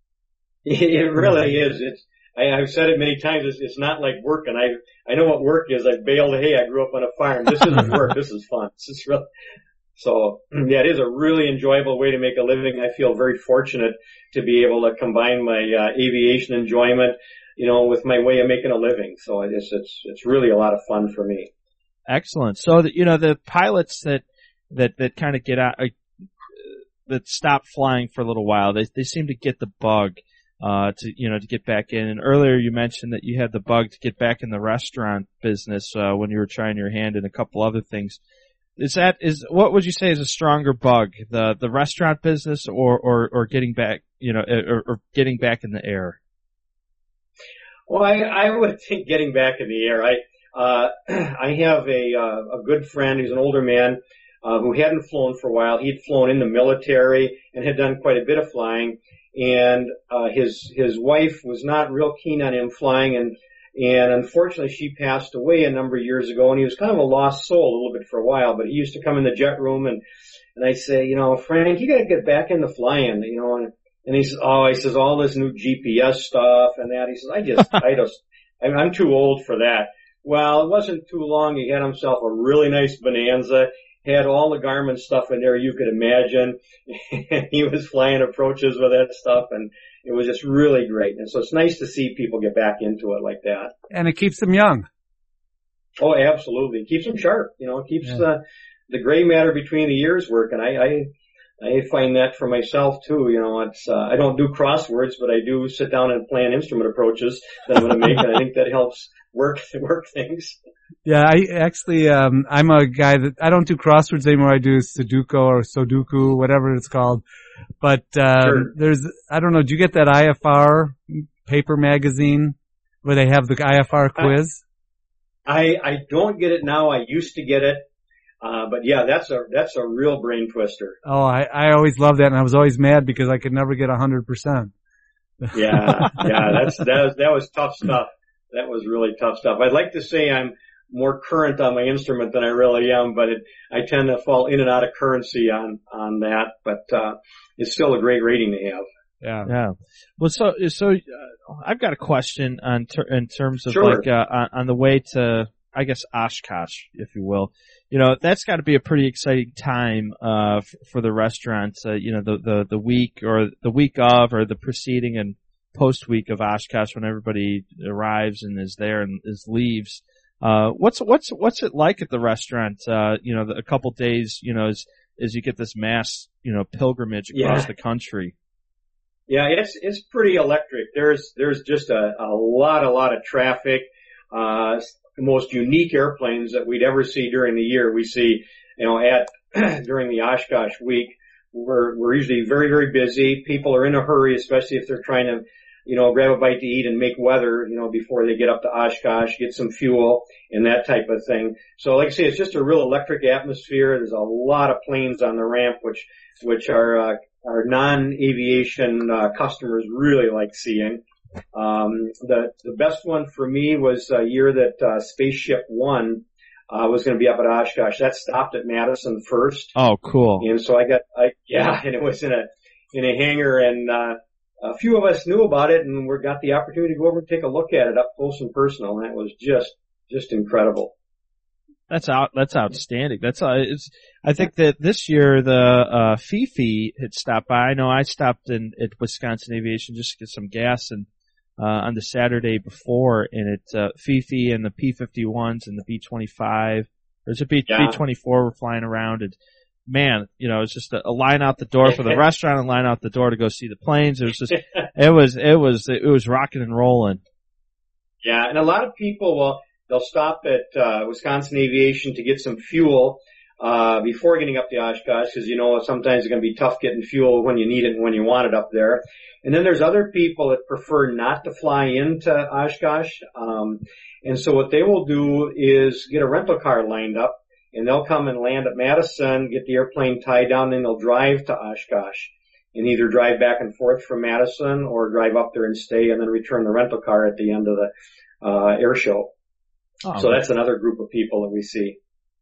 It really is. It's, I, I've said it many times. It's, it's not like work, and I, I know what work is. I baled hay. I grew up on a farm. This isn't work. This is fun. This is real. So, yeah, it is a really enjoyable way to make a living. I feel very fortunate to be able to combine my uh, aviation enjoyment, you know, with my way of making a living. So it's, it's, it's really a lot of fun for me. Excellent. So that, you know, the pilots that, that, that kind of get out, uh, that stop flying for a little while, they, they seem to get the bug, uh, to, you know, to get back in. And earlier you mentioned that you had the bug to get back in the restaurant business, uh, when you were trying your hand in a couple other things. Is that, is, what would you say is a stronger bug? The, the restaurant business or, or, or getting back, you know, or, or getting back in the air? Well, I, I would think getting back in the air. I, uh, I have a, uh, a good friend who's an older man, uh, who hadn't flown for a while. He'd flown in the military and had done quite a bit of flying. And, uh, his, his wife was not real keen on him flying, and, and unfortunately she passed away a number of years ago, and he was kind of a lost soul a little bit for a while, but he used to come in the jet room, and, and I'd say, you know, Frank, you gotta get back into flying, you know, and, and he says, oh, he says, all this new G P S stuff and that. He says, I just, I just, I'm, I'm too old for that. Well, it wasn't too long. He had himself a really nice Bonanza, had all the Garmin stuff in there you could imagine. He was flying approaches with that stuff, and it was just really great. And so it's nice to see people get back into it like that. And it keeps them young. Oh, absolutely. It keeps them sharp. You know, it keeps yeah. uh, the gray matter between the ears working. I, I, I find that for myself too. You know, it's, uh, I don't do crosswords, but I do sit down and plan instrument approaches that I'm going to make, and I think that helps work, work things. Yeah, I actually, um, I'm a guy that, I don't do crosswords anymore. I do Sudoku or Sudoku, whatever it's called. But, um, Sure. there's, I don't know, do you get that I F R paper magazine where they have the I F R quiz? I, I don't get it now. I used to get it. Uh, but yeah, that's a, that's a real brain twister. Oh, I, I always loved that, and I was always mad because I could never get a hundred percent. Yeah, yeah, that's, that was, that was tough stuff. That was really tough stuff. I'd like to say I'm more current on my instrument than I really am, but it, I tend to fall in and out of currency on, on that, but, uh, it's still a great rating to have. Yeah. Yeah. Well, so, so, uh, I've got a question on, ter- in terms of Sure. like, uh, on, on the way to, I guess, Oshkosh, if you will. You know, that's got to be a pretty exciting time, uh, f- for the restaurants, uh, you know, the, the, the week or the week of or the preceding and post week of Oshkosh when everybody arrives and is there and is leaves. Uh, what's, what's, what's it like at the restaurant, uh, you know, the, a couple days, you know, as, as you get this mass, you know, pilgrimage across Yeah. the country? Yeah, it's, it's pretty electric. There's, there's just a, a lot, a lot of traffic. Uh, the most unique airplanes that we'd ever see during the year. We see, you know, at, during the Oshkosh week, we're, we're usually very, very busy. People are in a hurry, especially if they're trying to, you know, grab a bite to eat and make weather, you know, before they get up to Oshkosh, get some fuel and that type of thing. So like I say, it's just a real electric atmosphere. There's a lot of planes on the ramp, which, which are, uh, our non-aviation, uh, customers really like seeing. Um, the, the best one for me was a year that, uh, Spaceship One, uh, was going to be up at Oshkosh. That stopped at Madison first. Oh, cool. And so I got, I, yeah, and it was in a, in a hangar and, uh, a few of us knew about it and we got the opportunity to go over and take a look at it up close and personal, and that was just, just incredible. That's out. That's outstanding. That's uh, it's. I think that this year the uh, Fifi had stopped by. I know I stopped in at Wisconsin Aviation just to get some gas, and uh, on the Saturday before, and it uh, Fifi and the P fifty-ones and the B twenty-five. There's a B Yeah. twenty-four were flying around, and man, you know, it's just a, a line out the door for the restaurant and line out the door to go see the planes. It was just, it was, it was, it was rocking and rolling. Yeah, and a lot of people will, they'll stop at, uh, Wisconsin Aviation to get some fuel, uh, before getting up to Oshkosh, because you know, sometimes it's going to be tough getting fuel when you need it and when you want it up there. And then there's other people that prefer not to fly into Oshkosh, um, and so what they will do is get a rental car lined up, and they'll come and land at Madison, get the airplane tied down, and they'll drive to Oshkosh and either drive back and forth from Madison or drive up there and stay and then return the rental car at the end of the uh air show. Oh, So that's another group of people that we see.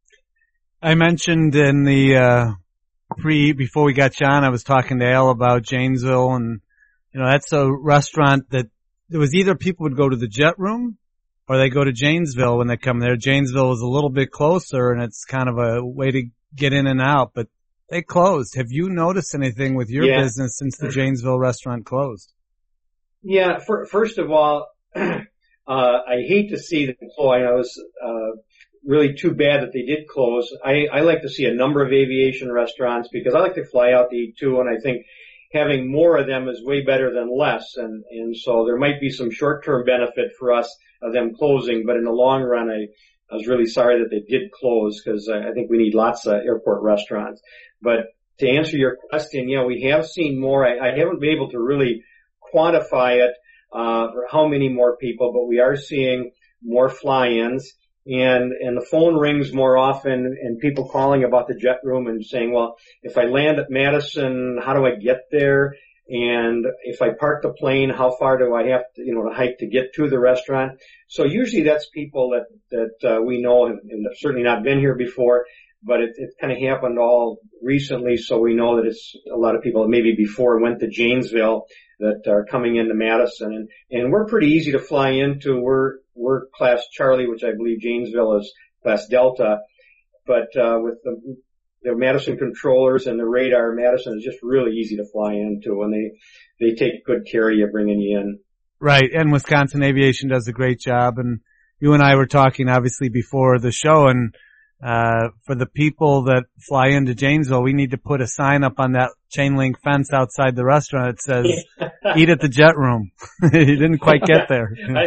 I mentioned in the, uh, pre, before we got you on, I was talking to Al about Janesville, and, you know, that's a restaurant that there was either people would go to the Jet Room or they go to Janesville when they come there. Janesville is a little bit closer and it's kind of a way to get in and out, but they closed. Have you noticed anything with your Yeah. business since the Janesville restaurant closed? Yeah, for, first of all, uh, I hate to see them close. I was, uh, really too bad that they did close. I, I like to see a number of aviation restaurants because I like to fly out to eat too, and I think having more of them is way better than less, and, and so there might be some short-term benefit for us of them closing, but in the long run, I, I was really sorry that they did close because I, I think we need lots of airport restaurants. But to answer your question, yeah, we have seen more. I, I haven't been able to really quantify it, uh, for how many more people, but we are seeing more fly-ins. And, and the phone rings more often and people calling about the Jet Room and saying, well, if I land at Madison, how do I get there? And if I park the plane, how far do I have to, you know, to hike to get to the restaurant? So usually that's people that, that, uh, we know and, and have certainly not been here before, but it, it kind of happened all recently. So we know that it's a lot of people that maybe before went to Janesville that are coming into Madison, and, and we're pretty easy to fly into. We're, we're class Charlie, which I believe Janesville is class Delta, but, uh, with the, the Madison controllers and the radar, Madison is just really easy to fly into, and they, they take good care of you bringing you in. Right. And Wisconsin Aviation does a great job. And you and I were talking obviously before the show, and Uh, for the people that fly into Janesville, we need to put a sign up on that chain link fence outside the restaurant that says, eat at the Jet Room. You didn't quite get there. I,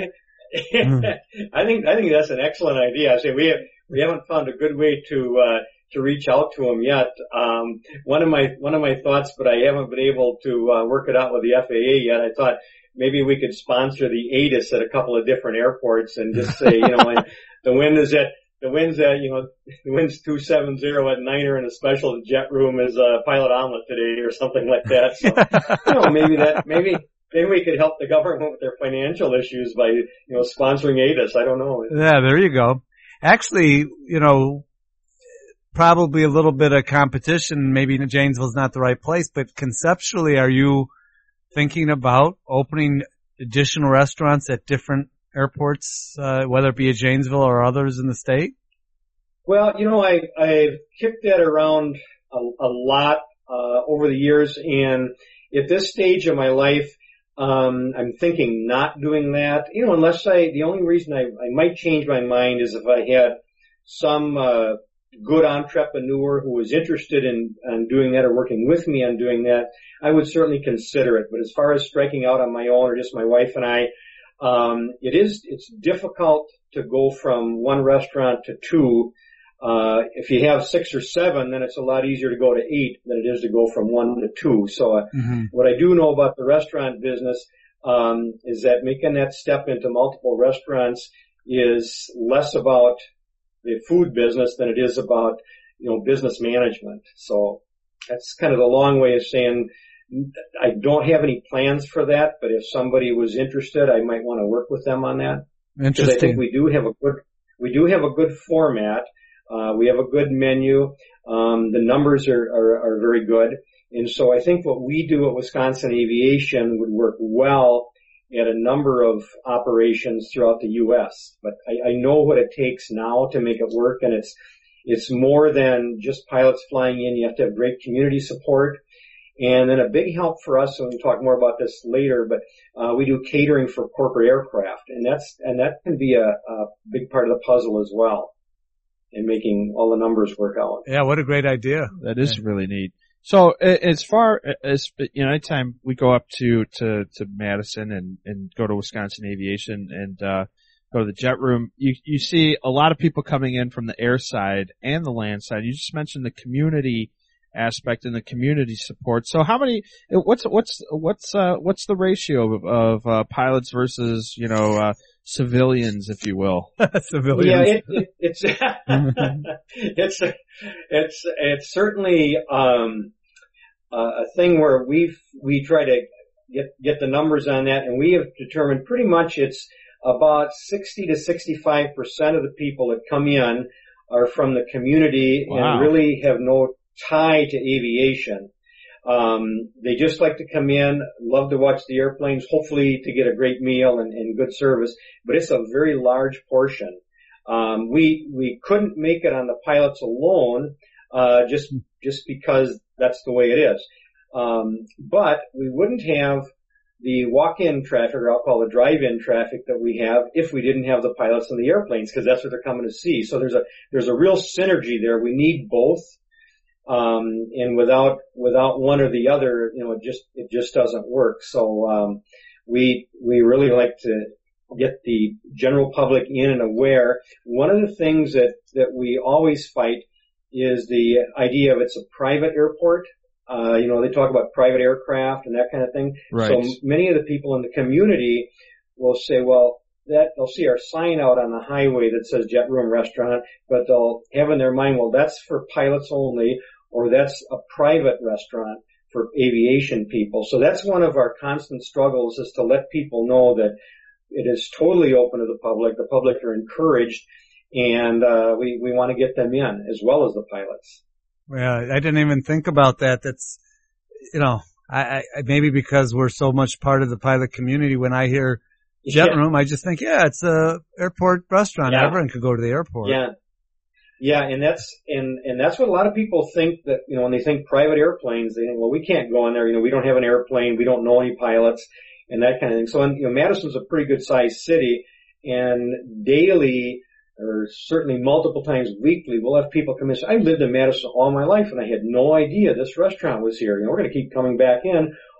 I think I think that's an excellent idea. I say we have we haven't found a good way to uh, to reach out to them yet. Um, one of my one of my thoughts, but I haven't been able to uh, work it out with the F A A yet. I thought maybe we could sponsor the A T I S at a couple of different airports and just say, you know, when the wind is at the wind's at you know the wind's two seven zero at Niner and a special jet room is a pilot omelet today or something like that. So you know maybe that maybe. Maybe we could help the government with their financial issues by, you know, sponsoring A T I S. I don't know. Yeah, there you go. Actually, you know, probably a little bit of competition. Maybe Janesville's not the right place, but conceptually, are you thinking about opening additional restaurants at different airports, uh, whether it be at Janesville or others in the state? Well, you know, I, I've kicked that around a, a lot, uh, over the years, and at this stage of my life, Um, I'm thinking not doing that, you know, unless I, the only reason I, I might change my mind is if I had some, uh, good entrepreneur who was interested in, in doing that or working with me on doing that, I would certainly consider it. But as far as striking out on my own or just my wife and I, um, it is, it's difficult to go from one restaurant to two. Uh, if you have six or seven, then it's a lot easier to go to eight than it is to go from one to two. So uh, mm-hmm. what I do know about the restaurant business um, is that making that step into multiple restaurants is less about the food business than it is about, you know, business management. So that's kind of the long way of saying I don't have any plans for that, but if somebody was interested, I might want to work with them on that. Interesting. Because I think we do have a good, we do have a good format. Uh, we have a good menu. Um, the numbers are, are, are very good. And so I think what we do at Wisconsin Aviation would work well at a number of operations throughout the U S. But I, I know what it takes now to make it work, and it's, it's more than just pilots flying in. You have to have great community support. And then a big help for us, and we'll talk more about this later, but, uh, we do catering for corporate aircraft. And that's, and that can be a, a big part of the puzzle as well, and making all the numbers work out. Yeah, what a great idea. That is really neat. So as far as, you know, anytime we go up to, to, to Madison and, and go to Wisconsin Aviation and, uh, go to the jet room, you, you see a lot of people coming in from the air side and the land side. You just mentioned the community aspect and the community support. So how many, what's, what's, what's, uh, what's the ratio of, of, uh, pilots versus, you know, uh, civilians, if you will? Civilians. Yeah, it, it, it's, it's, it's, it's certainly, um, a thing where we've, we try to get, get the numbers on that, and we have determined pretty much it's about sixty to sixty-five percent of the people that come in are from the community. Wow. And really have no tie to aviation. Um, they just like to come in, love to watch the airplanes, hopefully to get a great meal and, and good service, but it's a very large portion. Um, we, we couldn't make it on the pilots alone, uh, just, just because that's the way it is. Um, but we wouldn't have the walk-in traffic, or I'll call the drive-in traffic that we have if we didn't have the pilots and the airplanes, because that's what they're coming to see. So there's a, there's a real synergy there. We need both. Um, and without, without one or the other, you know, it just, it just doesn't work. So, um, we, we really like to get the general public in and aware. One of the things that, that we always fight is the idea of it's a private airport. Uh, you know, they talk about private aircraft and that kind of thing. Right. So many of the people in the community will say, well, that they'll see our sign out on the highway that says Jet Room Restaurant, but they'll have in their mind, well, that's for pilots only, or that's a private restaurant for aviation people. So that's one of our constant struggles, is to let people know that it is totally open to the public. The public are encouraged, and uh, we, we want to get them in as well as the pilots. Yeah, I didn't even think about that. That's, you know, I, I maybe because we're so much part of the pilot community, when I hear Jet yeah. Room, I just think, yeah, it's a airport restaurant. Yeah. Everyone could go to the airport. Yeah. Yeah, and that's, and, and that's what a lot of people think, that, you know, when they think private airplanes, they think, well, we can't go in there, you know, we don't have an airplane, we don't know any pilots, and that kind of thing. So, and, you know, Madison's a pretty good sized city, and daily, or certainly multiple times weekly, we'll have people come in and say, I lived in Madison all my life and I had no idea this restaurant was here. You know, we're going to keep coming back in,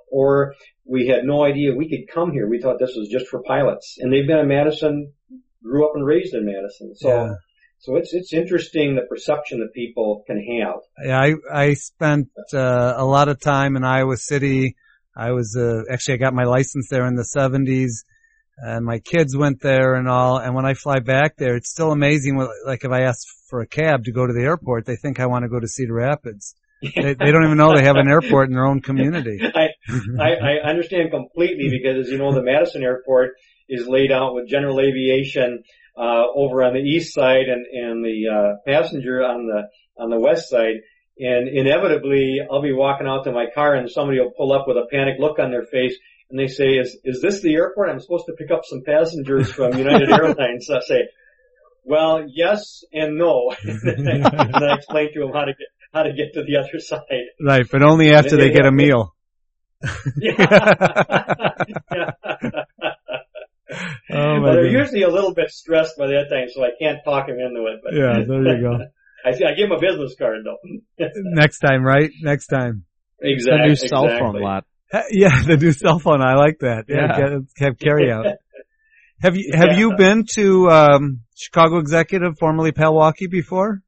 or we had no idea we could come here. We thought this was just for pilots, and they've been in Madison, grew up and raised in Madison. So, Yeah. so it's it's interesting the perception that people can have. Yeah, I I spent uh, a lot of time in Iowa City. I was uh, actually I got my license there in the seventies, and my kids went there and all. And when I fly back there, it's still amazing. What, like if I ask for a cab to go to the airport, they think I want to go to Cedar Rapids. They, they don't even know they have an airport in their own community. I, I I understand completely because, as you know, the Madison Airport is laid out with general aviation uh over on the east side and and the uh passenger on the on the west side. And inevitably, I'll be walking out to my car and somebody will pull up with a panicked look on their face and they say, "Is is this the airport? I'm supposed to pick up some passengers from United Airlines." I say, "Well, yes and no." And I explain to them how to get how to get to the other side. Right, but only after they get a meal. Yeah. Oh my But they're goodness. usually a little bit stressed by that time, so I can't talk them into it. But Yeah, there you go. I, I give them a business card though. Next time, right? Next time. Exactly. The new cell exactly. phone lot. Uh, Yeah, the new cell phone. I like that. Yeah, Yeah. get- have carry out. Have you have Yeah. you been to um Chicago Executive, formerly Milwaukee, before?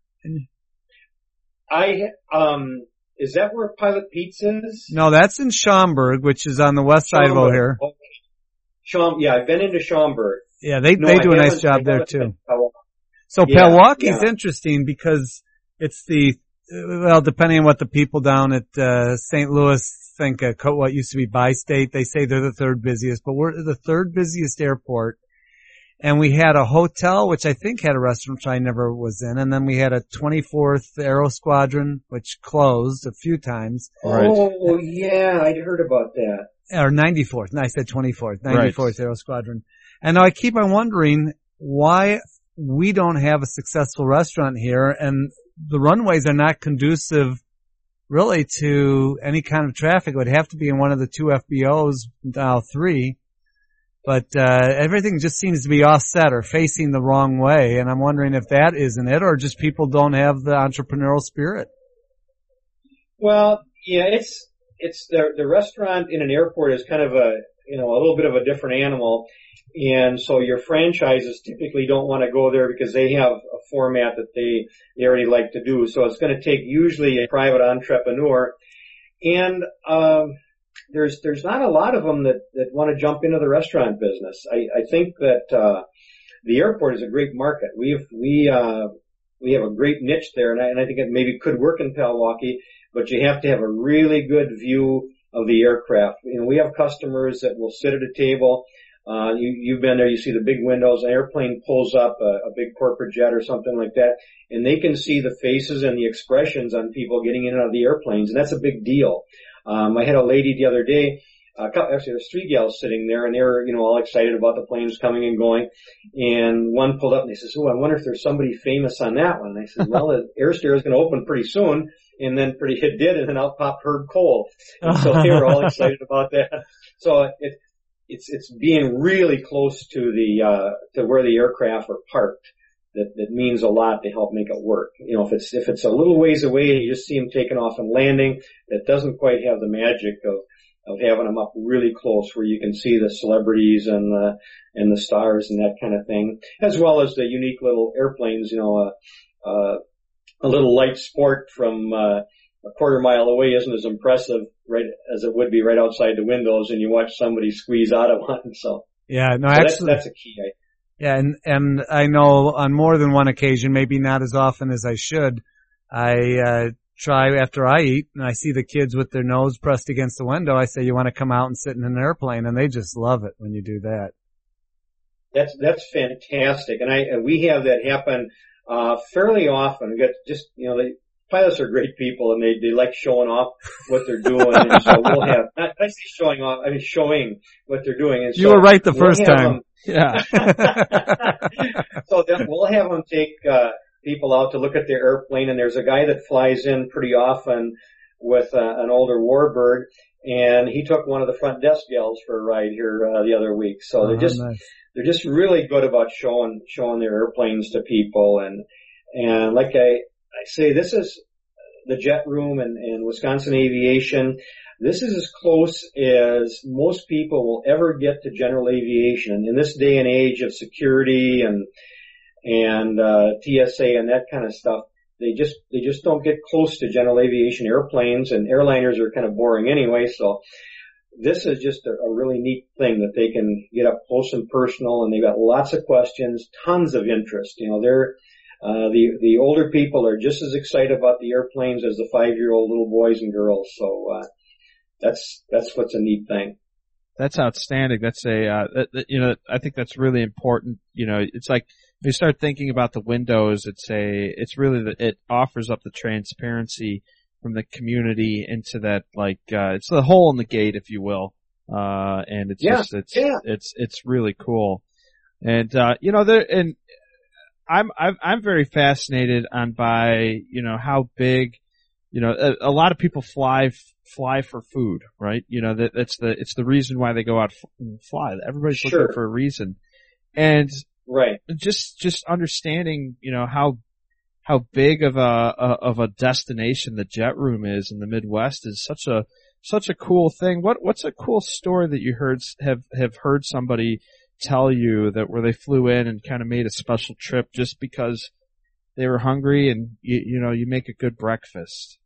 I um, is that where Pilot Pizza is? No, that's in Schaumburg, which is on the west side of Schaumburg. O'Hare. Okay. Schaum, yeah, I've been into Schaumburg. Yeah, they No, they I do a nice haven't- job I there haven't too. been to Milwaukee. So Yeah, Milwaukee's yeah. interesting because it's the, well, depending on what the people down at uh Saint Louis think, uh, co- what used to be Bi-State, they say they're the third busiest, but we're the third busiest airport. And we had a hotel, which I think had a restaurant, which I never was in, and then we had a twenty-fourth Aero Squadron, which closed a few times, Right. Oh yeah, I'd heard about that. or ninety-fourth, no, I said twenty-fourth, ninety-fourth Aero Squadron. And now I keep on wondering why we don't have a successful restaurant here, and the runways are not conducive really to any kind of traffic. It would have to be in one of the two F B Os, now three. But uh everything just seems to be offset or facing the wrong way, and I'm wondering if that isn't it, or just people don't have the entrepreneurial spirit. Well, yeah, it's it's the the restaurant in an airport is kind of a you know a little bit of a different animal, and so your franchises typically don't want to go there because they have a format that they they already like to do. So it's going to take usually a private entrepreneur, and um, there's there's not a lot of them that that want to jump into the restaurant business. I I think that uh, the airport is a great market. We've we uh, we have a great niche there, and I, and I think it maybe could work in Milwaukee. But you have to have a really good view of the aircraft. You know, we have customers that will sit at a table. Uh, you, you've been there, you see the big windows, an airplane pulls up, a, a big corporate jet or something like that, and they can see the faces and the expressions on people getting in and out of the airplanes, and that's a big deal. Um, I had a lady the other day, uh, actually there's three gals sitting there, and they were, you know, all excited about the planes coming and going, and one pulled up and they says, "Oh, I wonder if there's somebody famous on that one." And I said, "Well, the Airstare is going to open pretty soon." And then pretty it did, and then out popped Herb Cole. And so they were all excited about that. So it, it's it's being really close to the uh to where the aircraft are parked that that means a lot to help make it work. You know, if it's if it's a little ways away and you just see them taking off and landing, that doesn't quite have the magic of of having them up really close where you can see the celebrities and the and the stars and that kind of thing, as well as the unique little airplanes. You know, uh, uh a little light sport from uh, a quarter mile away isn't as impressive right as it would be right outside the windows, and you watch somebody squeeze out of one. So Yeah, no, so actually, that's, that's a key. I, yeah, and and I know on more than one occasion, maybe not as often as I should, I uh try after I eat and I see the kids with their nose pressed against the window. I say, "You want to come out and sit in an airplane?" And they just love it when you do that. that's that's fantastic, and I and we have that happen uh fairly often. We got just you know the pilots are great people, and they they like showing off what they're doing, and so we'll have not I say showing off, I mean showing what they're doing. And so You were right the we'll first have time. them- Yeah. So then we'll have them take uh people out to look at their airplane, and there's a guy that flies in pretty often with uh, an older warbird, and he took one of the front desk gals for a ride here uh, the other week. So Oh, they're just nice. they're just really good about showing showing their airplanes to people, and and like I I say, this is the jet room and, and Wisconsin Aviation. this is as close as most people will ever get to general aviation. In this day and age of security and and uh, T S A and that kind of stuff, they just they just don't get close to general aviation airplanes, and airliners are kind of boring anyway. So this is just a, a really neat thing that they can get up close and personal, and they've got lots of questions, tons of interest. You know, they're uh, the the older people are just as excited about the airplanes as the five-year-old little boys and girls. So uh, that's that's what's a neat thing. That's outstanding. That's a uh, that, that, you know, I think that's really important. You know, it's like when you start thinking about the windows, it's a it's really the, it offers up the transparency from the community into that, like, uh, it's the hole in the gate, if you will. Uh, and it's yeah, just, it's, yeah. it's, it's really cool. And, uh, you know, there, and I'm, I'm, I'm very fascinated on by, you know, how big, you know, a, a lot of people fly, fly for food, right? You know, that, that's the, it's the reason why they go out and fly. Everybody's Sure. looking for a reason. And right. just, just understanding, you know, how, how big of a, a of a destination the jet room is in the Midwest is such a such a cool thing. What what's a cool story that you heard have have heard somebody tell you that where they flew in and kind of made a special trip just because they were hungry and you, you know you make a good breakfast?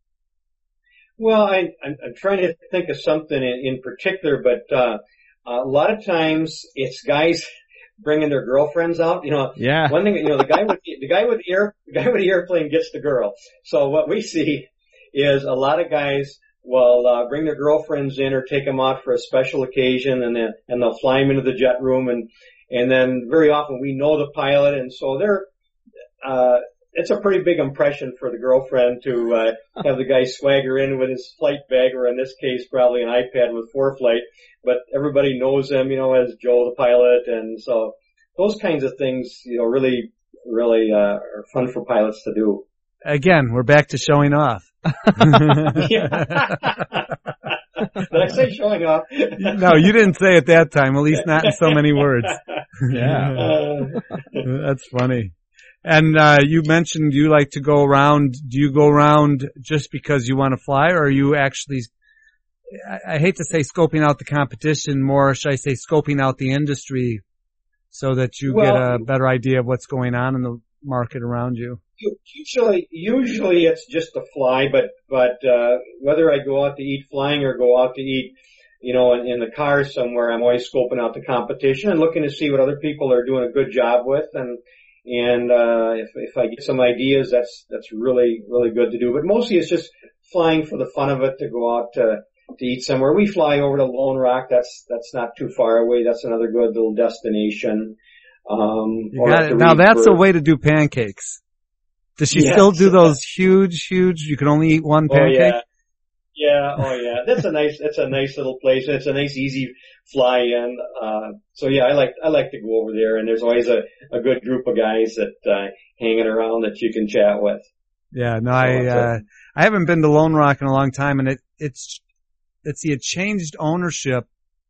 Well, I, I'm, I'm trying to think of something in, in particular, but uh, a lot of times it's guys bringing their girlfriends out. You know, yeah. One thing, you know, the guy with the, the guy with the air, the guy with the airplane gets the girl. So what we see is a lot of guys will uh, bring their girlfriends in or take them out for a special occasion, and then and they'll fly them into the jet room, and and then very often we know the pilot, and so they're. Uh, it's a pretty big impression for the girlfriend to uh, have the guy swagger in with his flight bag, or in this case, probably an iPad with ForeFlight. But everybody knows him, you know, as Joe the pilot, and so those kinds of things, you know, really, really uh, are fun for pilots to do. Again, we're back to showing off. Yeah. Did I say showing off? No, you didn't say it that time. At least not in so many words. Yeah, uh, that's funny. And uh you mentioned you like to go around. Do you go around just because you want to fly, or are you actually, I, I hate to say scoping out the competition, more should I say scoping out the industry so that you well, get a better idea of what's going on in the market around you? Usually, usually it's just to fly, but, but, uh, whether I go out to eat flying or go out to eat, you know, in, in the car somewhere, I'm always scoping out the competition and looking to see what other people are doing a good job with. And, and, uh, if, if I get some ideas, that's, that's really, really good to do. But mostly it's just flying for the fun of it, to go out to, to eat somewhere. We fly over to Lone Rock. That's, that's not too far away. That's another good little destination. Um, You got it. Now that's a way to do pancakes. Does she yes. still do those huge, huge, you can only eat one pancake? Oh, yeah. Yeah, oh yeah. That's a nice, that's a nice little place. It's a nice, easy fly in. Uh, so yeah, I like, I like to go over there, and there's always a, a good group of guys that, uh, hanging around that you can chat with. Yeah, no, so I, uh, I haven't been to Lone Rock in a long time, and it, it's, it's, it changed ownership,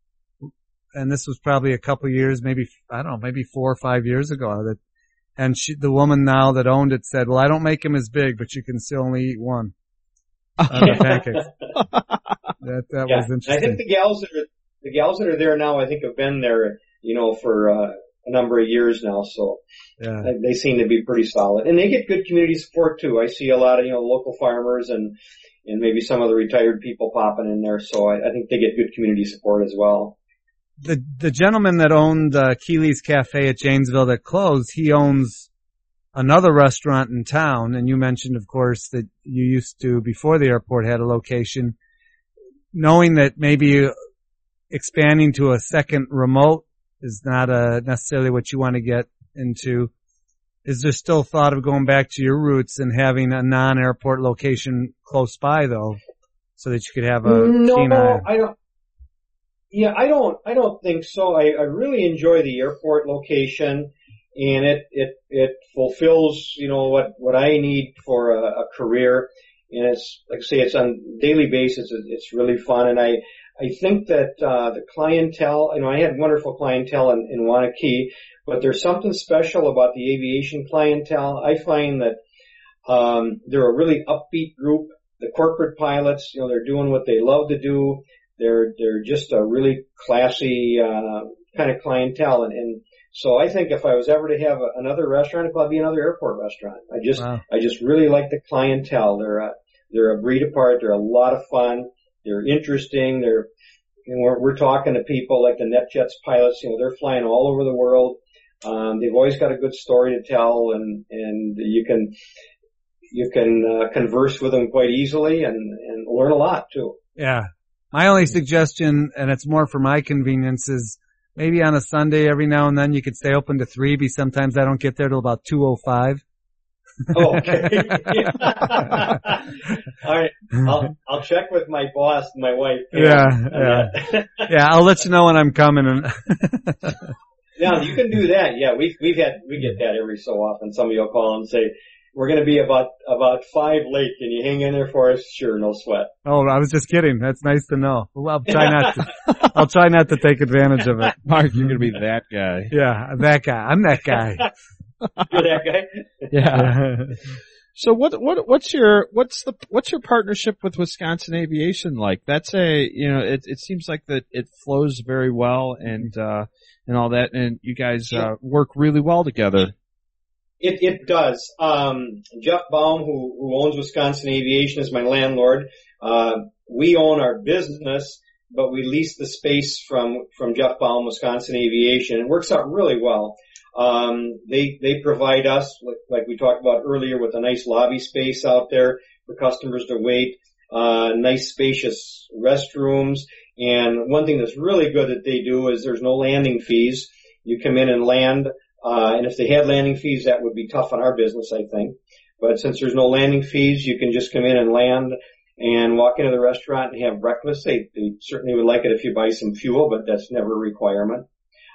and this was probably a couple of years, maybe, I don't know, maybe four or five years ago that, and she, the woman now that owned it said, well, I don't make them as big, but you can still only eat one. Uh, the pancakes. That that yeah. was interesting. I think the gals that are the gals that are there now, I think, have been there, you know, for uh, a number of years now. So yeah. they seem to be pretty solid, and they get good community support too. I see a lot of you know local farmers and and maybe some of the retired people popping in there. So I, I think they get good community support as well. The the gentleman that owned uh, Keeley's Cafe at Janesville that closed, he owns another restaurant in town, and you mentioned, of course, that you used to, before the airport, had a location. Knowing that maybe expanding to a second remote is not uh, necessarily what you want to get into, is there still thought of going back to your roots and having a non-airport location close by, though, so that you could have a no, keen eye? I don't. Yeah, I don't. I don't think so. I, I really enjoy the airport location. And it, it, it fulfills, you know, what, what I need for a, a career. And it's, like I say, it's on a daily basis. It's really fun. And I, I think that, uh, the clientele, you know, I had wonderful clientele in, in Wanakee, but there's something special about the aviation clientele. I find that, um, they're a really upbeat group. the corporate pilots, you know, they're doing what they love to do. They're, they're just a really classy, uh, kind of clientele. And, and so I think if I was ever to have a, another restaurant, it'd probably be another airport restaurant. I just, Wow. I just really like the clientele. They're a, they're a breed apart. They're a lot of fun. They're interesting. They're, you know, we're, we're talking to people like the NetJets pilots. You know, they're flying all over the world. Um, they've always got a good story to tell, and and you can you can uh, converse with them quite easily and and learn a lot too. Yeah. My only suggestion, and it's more for my convenience, is maybe on a Sunday every now and then you could stay open to three, because sometimes I don't get there till about two oh five. Oh, okay. All right. I'll, I'll check with my boss, my wife. Yeah, yeah. Yeah, I'll let you know when I'm coming. And Yeah, you can do that. Yeah, we've, we've had, we get that every so often. Somebody will call and say, we're going to be about, about five late. Can you hang in there for us? Sure, no sweat. Oh, I was just kidding. That's nice to know. Well, I'll try not to, I'll try not to take advantage of it. Mark, you're going to be that guy. Yeah, that guy. I'm that guy. You're that guy? Yeah. So what, what, what's your, what's the, what's your partnership with Wisconsin Aviation like? That's a, you know, it, it seems like that it flows very well and, uh, and all that, and you guys, uh, work really well together. It, it does. Um, Jeff Baum, who, who owns Wisconsin Aviation, is my landlord. Uh, we own our business, but we lease the space from, from Jeff Baum, Wisconsin Aviation. It works out really well. Um, they, they provide us, like, like we talked about earlier, with a nice lobby space out there for customers to wait, uh, nice spacious restrooms. And one thing that's really good that they do is there's no landing fees. You come in and land, uh, and if they had landing fees, that would be tough on our business, I think. But since there's no landing fees, you can just come in and land and walk into the restaurant and have breakfast. They, they certainly would like it if you buy some fuel, but that's never a requirement.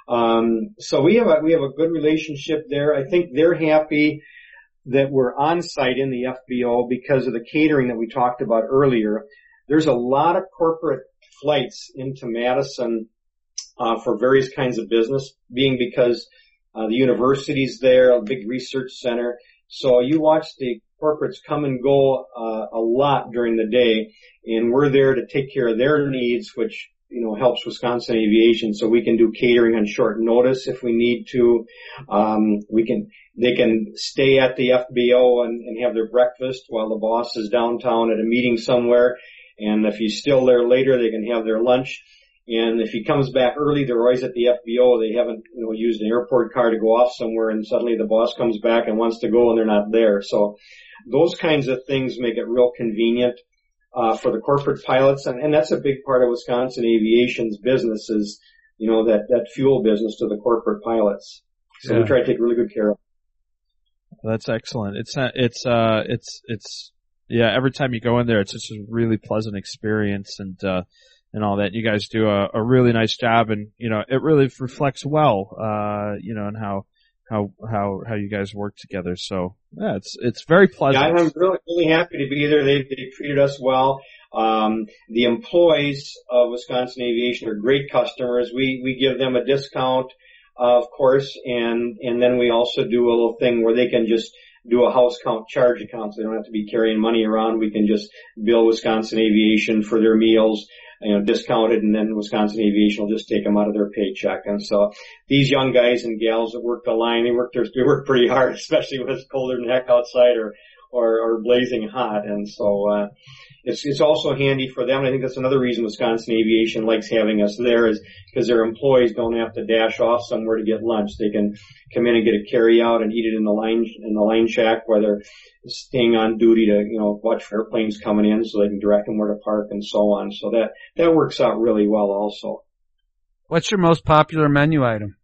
Um, so we have a, we have a good relationship there. I think they're happy that we're on site in the F B O because of the catering that we talked about earlier. There's a lot of corporate flights into Madison, uh, for various kinds of business, being because, uh, the university's there, a big research center. So you watch the corporates come and go, uh, a lot during the day, and we're there to take care of their needs, which, you know, helps Wisconsin Aviation, so we can do catering on short notice if we need to. Um, we can, they can stay at the F B O and, and have their breakfast while the boss is downtown at a meeting somewhere. And if he's still there later, they can have their lunch. And if he comes back early, they're always at the F B O. They haven't, you know, used an airport car to go off somewhere, and suddenly the boss comes back and wants to go and they're not there. So those kinds of things make it real convenient. Uh, for the corporate pilots, and, and that's a big part of Wisconsin Aviation's business is, you know, that, that fuel business to the corporate pilots. So Yeah. we try to take really good care of them. That's excellent. It's, uh, it's, uh, it's, it's, yeah, every time you go in there, it's just a really pleasant experience and, uh, and all that. You guys do a, a really nice job, and, you know, it really reflects well, uh, you know, and how, how, how, how you guys work together. So, yeah, it's, it's very pleasant. Yeah, I'm really, really happy to be there. They, they treated us well. Um, the employees of Wisconsin Aviation are great customers. We, we give them a discount, uh, of course, and, and then we also do a little thing where they can just do a house count charge account, so they don't have to be carrying money around. We can just bill Wisconsin Aviation for their meals, you know, discounted, and then Wisconsin Aviation will just take them out of their paycheck. And so these young guys and gals that work the line, they work their, they work pretty hard, especially when it's colder than heck outside or, or, or blazing hot. And so, uh, it's, it's also handy for them. I think that's another reason Wisconsin Aviation likes having us there, is because their employees don't have to dash off somewhere to get lunch. They can come in and get a carry out and eat it in the line, in the line shack, where they're staying on duty to, you know, watch for airplanes coming in so they can direct them where to park and so on. So that, that works out really well also. What's your most popular menu item?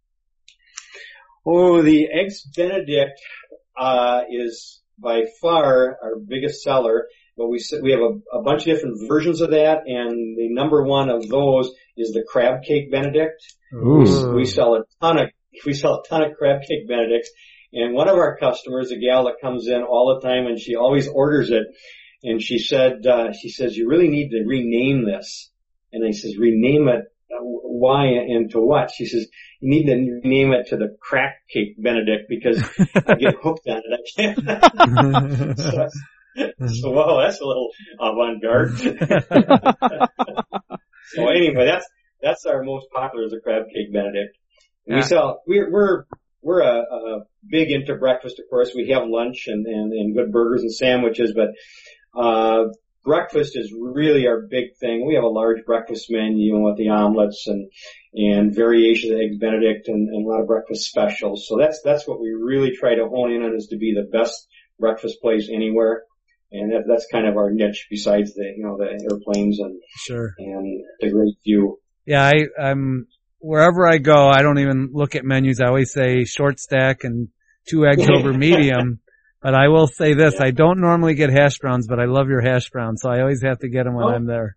Oh, the Eggs Benedict, uh, is by far our biggest seller. But we we have a, a bunch of different versions of that, and the number one of those is the Crab Cake Benedict. Ooh. We sell a ton of we sell a ton of Crab Cake Benedicts, and one of our customers, a gal that comes in all the time, and she always orders it, and she said uh, she says, you really need to rename this. And I says, rename it? Why and to what? She says, you need to rename it to the Crack Cake Benedict, because I get hooked on it. I can't. so, So, wow, that's a little avant-garde. So anyway, that's, that's our most popular is a crab cake Benedict. And we Yeah. sell, we're, we're, we're a, a big into breakfast, of course. We have lunch and, and, and good burgers and sandwiches, but, uh, breakfast is really our big thing. We have a large breakfast menu with the omelets and, and variations of eggs Benedict and, and a lot of breakfast specials. So that's, that's what we really try to hone in on, is to be the best breakfast place anywhere. And that, that's kind of our niche besides the, you know, the airplanes and, Sure. and the great view. Yeah, I, I'm, wherever I go, I don't even look at menus. I always say short stack and two eggs over medium. But I will say this, I don't normally get hash browns, but I love your hash browns, so I always have to get them when Oh. I'm there.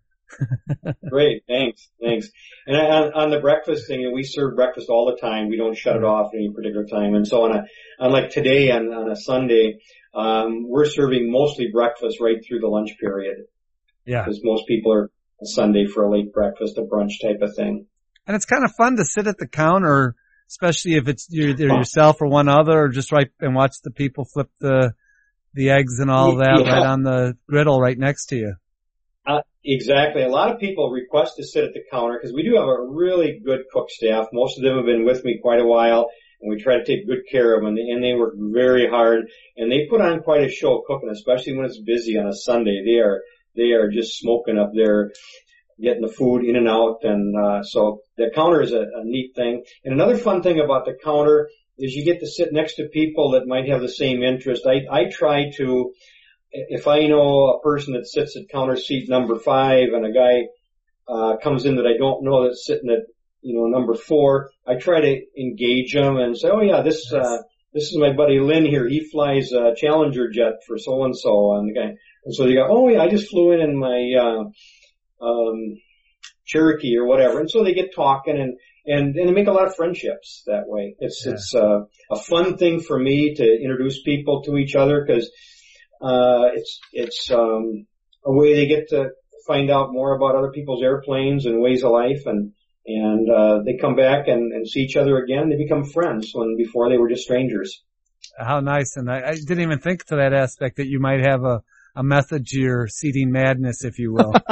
Great. Thanks. Thanks. And on, on the breakfast thing, we serve breakfast all the time. We don't shut it off at any particular time. And so on a, unlike today on, on a Sunday, um, we're serving mostly breakfast right through the lunch period. Yeah. Because most people are on Sunday for a late breakfast, a brunch type of thing. And it's kind of fun to sit at the counter, especially if it's either yourself or one other, or just right and watch the people flip the the eggs and all that Yeah. right on the griddle right next to you. Uh, exactly. A lot of people request to sit at the counter because we do have a really good cook staff. Most of them have been with me quite a while, and we try to take good care of them, and they, and they work very hard, and they put on quite a show cooking, especially when it's busy on a Sunday. They are, they are just smoking up there, getting the food in and out, and uh so the counter is a, a neat thing. And another fun thing about the counter is you get to sit next to people that might have the same interest. I, I try to, if I know a person that sits at counter seat number five and a guy uh comes in that I don't know that's sitting at, you know, number four, I try to engage them and say, oh yeah, this uh this is my buddy Lynn here. He flies a Challenger jet for so and so, and the guy, and so they go, oh yeah, I just flew in in my uh um Cherokee or whatever. And so they get talking and, and, and they make a lot of friendships that way. It's, yeah. it's, uh, a fun thing for me to introduce people to each other because, uh, it's, it's, um, a way they get to find out more about other people's airplanes and ways of life, and, and, uh, they come back and, and see each other again. They become friends when before they were just strangers. How nice. And I, I didn't even think to that aspect that you might have a, a method to your seating madness, if you will.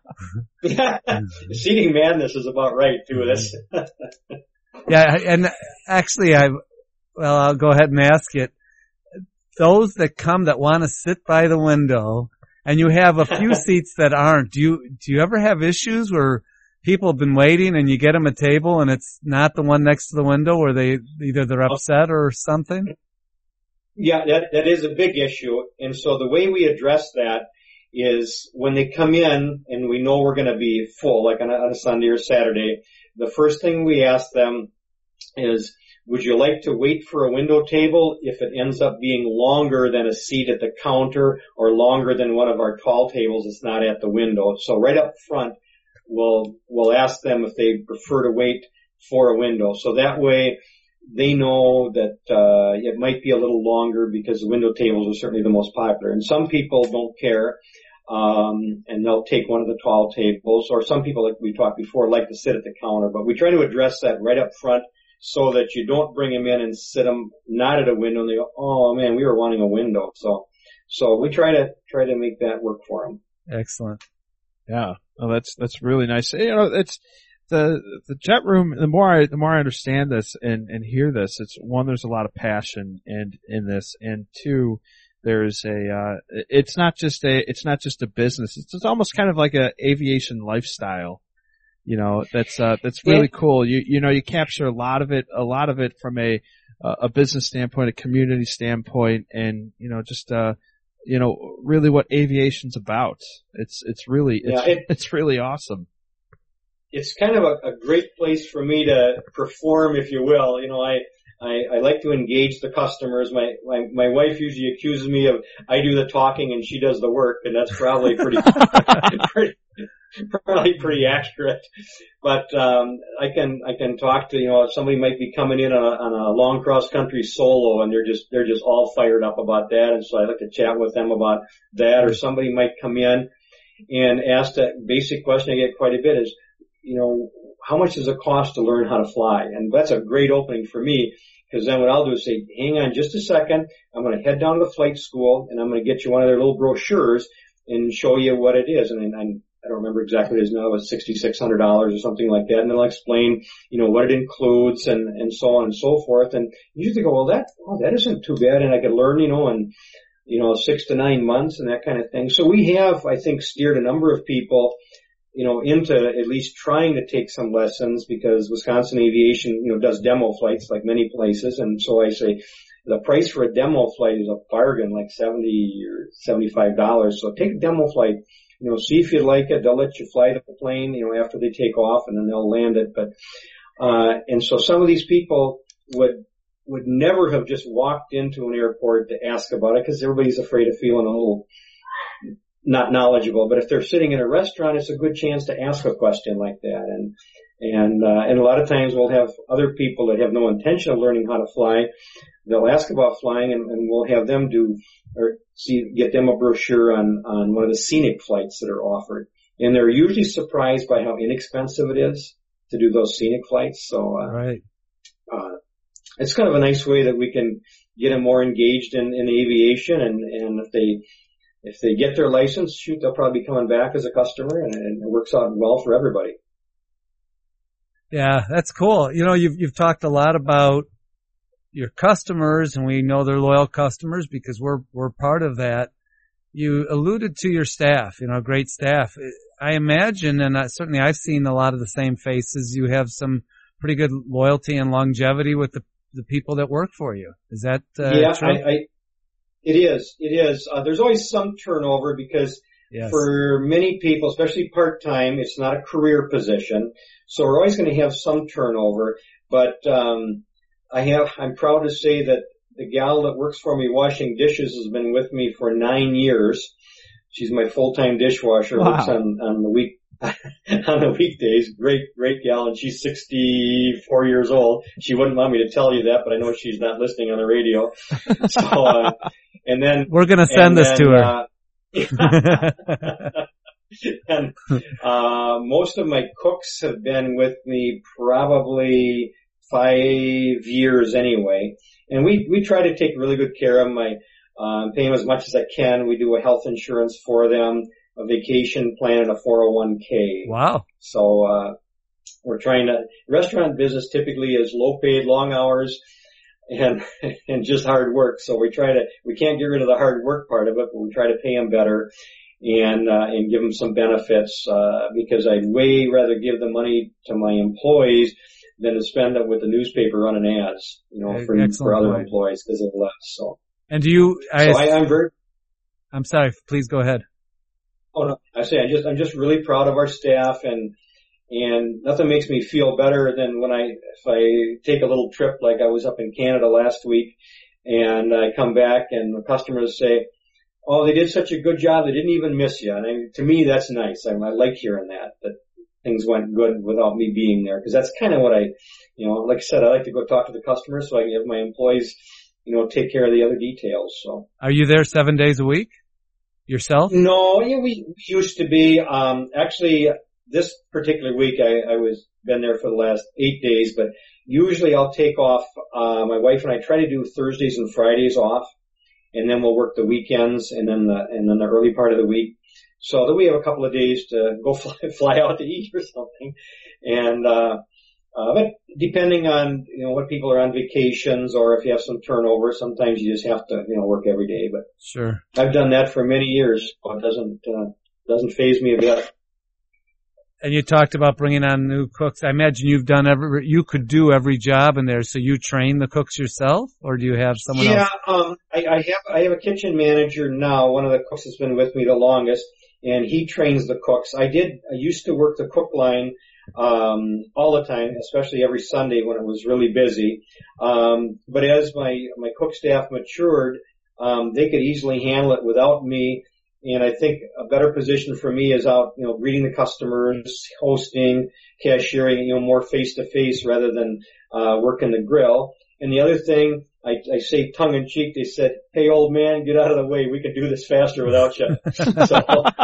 Yeah, seating madness is about right too. That's yeah, and actually, I well, I'll go ahead and ask it. Those that come that want to sit by the window, and you have a few seats that aren't. Do you do you ever have issues where people have been waiting and you get them a table and it's not the one next to the window, where they either they're upset or something? Yeah, that that is a big issue, and so the way we address that is when they come in and we know we're going to be full, like on a, on a Sunday or Saturday, the first thing we ask them is, would you like to wait for a window table if it ends up being longer than a seat at the counter or longer than one of our tall tables that's not at the window? So right up front, we'll, we'll ask them if they prefer to wait for a window. So that way they know that, uh, it might be a little longer because the window tables are certainly the most popular. And some people don't care, um, and they'll take one of the tall tables, or some people, like we talked before, like to sit at the counter. But we try to address that right up front so that you don't bring them in and sit them not at a window and they go, oh man, we were wanting a window. So, so we try to, try to make that work for them. Excellent. Yeah. Oh, that's, that's really nice. You know, it's, The, the jet room, the more I, the more I understand this and, and hear this, it's one, there's a lot of passion in, in this, and two, there's a, uh, it's not just a, it's not just a business. It's, it's almost kind of like a aviation lifestyle, you know, that's, uh, that's really yeah. cool. You, you know, you capture a lot of it, a lot of it from a, a business standpoint, a community standpoint, and, you know, just, uh, you know, really what aviation's about. It's, it's really, it's, yeah, it, it's really awesome. It's kind of a, a great place for me to perform, if you will. You know, I, I, I like to engage the customers. My, my, my wife usually accuses me of I do the talking and she does the work, and that's probably pretty, pretty probably pretty accurate. But, um, I can, I can talk to, you know, somebody might be coming in on a, on a long cross country solo and they're just, they're just all fired up about that. And so I like to chat with them about that. Or somebody might come in and ask that basic question I get quite a bit is, you know, how much does it cost to learn how to fly? And that's a great opening for me Because then what I'll do is say, hang on just a second. I'm going to head down to the flight school and I'm going to get you one of their little brochures and show you what it is. And I, I don't remember exactly what it is now. It's sixty-six hundred dollars or something like that. And then I'll explain, you know, what it includes and, and so on and so forth. And you usually go, well, that, oh, that isn't too bad. And I could learn, you know, in, you know, six to nine months and that kind of thing. So we have, I think, steered a number of people, you know, into at least trying to take some lessons because Wisconsin Aviation, you know, does demo flights like many places. And so I say the price for a demo flight is a bargain, like seventy or seventy-five dollars. So take a demo flight, you know, see if you like it. They'll let you fly the plane, you know, after they take off and then they'll land it. But, uh, and so some of these people would, would never have just walked into an airport to ask about it because everybody's afraid of feeling a little not knowledgeable, but if they're sitting in a restaurant, it's a good chance to ask a question like that. And, and, uh, and a lot of times we'll have other people that have no intention of learning how to fly. They'll ask about flying and, and we'll have them do, or see, get them a brochure on, on one of the scenic flights that are offered. And they're usually surprised by how inexpensive it is to do those scenic flights. So, uh, right. uh, it's kind of a nice way that we can get them more engaged in, in aviation and, and if they, If they get their license, shoot, they'll probably be coming back as a customer, and, and it works out well for everybody. Yeah, that's cool. You know, you've you've talked a lot about your customers, and we know they're loyal customers because we're we're part of that. You alluded to your staff, you know, great staff. I imagine, and I, certainly I've seen a lot of the same faces. You have some pretty good loyalty and longevity with the the people that work for you. Is that uh, yeah, true? I, I It is. It is. Uh, there's always some turnover because yes. for many people, especially part-time, it's not a career position. So we're always going to have some turnover. But um, I have. I'm proud to say that the gal that works for me washing dishes has been with me for nine years. She's my full-time dishwasher. Wow. Works on on the week on the weekdays. Great, great gal, and she's sixty-four years old. She wouldn't want me to tell you that, but I know she's not listening on the radio. So. Uh, And then we're going to send this then, to her. Uh, and uh, most of my cooks have been with me probably five years anyway. And we we try to take really good care of them. I um, pay them as much as I can. We do a health insurance for them, a vacation plan, and a four oh one k. Wow. So uh, we're trying to. Restaurant business typically is low paid, long hours. And, and just hard work. So we try to, we can't get rid of the hard work part of it, but we try to pay them better and, uh, and give them some benefits, uh, because I'd way rather give the money to my employees than to spend it with the newspaper running ads, you know, for, for other point. employees because of less. So. And do you, I, so I, I'm very, I'm sorry, please go ahead. Oh no, I say I just, I'm just really proud of our staff and, And nothing makes me feel better than when I, if I take a little trip like I was up in Canada last week and I come back and the customers say, oh, they did such a good job, they didn't even miss you. And I, to me, that's nice. I, I like hearing that, that things went good without me being there because that's kind of what I, you know, like I said, I like to go talk to the customers so I can have my employees, you know, take care of the other details. So. Are you there seven days a week yourself? No, yeah, we used to be, um, actually, this particular week, I, I was been there for the last eight days, but usually I'll take off. Uh, my wife and I try to do Thursdays and Fridays off, and then we'll work the weekends and then the and then the early part of the week, so that we have a couple of days to go fly, fly out to eat or something. And uh, uh, but depending on you know what people are on vacations or if you have some turnover, sometimes you just have to you know work every day. But sure, I've done that for many years, so it doesn't uh, doesn't faze me a bit. And you talked about bringing on new cooks. I imagine you've done every, you could do every job in there. So you train the cooks yourself or do you have someone yeah, else? Yeah, um, I, I have, I have a kitchen manager now. One of the cooks has been with me the longest and he trains the cooks. I did, I used to work the cook line, um, all the time, especially every Sunday when it was really busy. Um, but as my, my cook staff matured, um, they could easily handle it without me. And I think a better position for me is out, you know, greeting the customers, hosting, cashiering, you know, more face to face rather than, uh, working the grill. And the other thing, I, I say tongue in cheek, they said, hey old man, get out of the way. We can do this faster without you. So,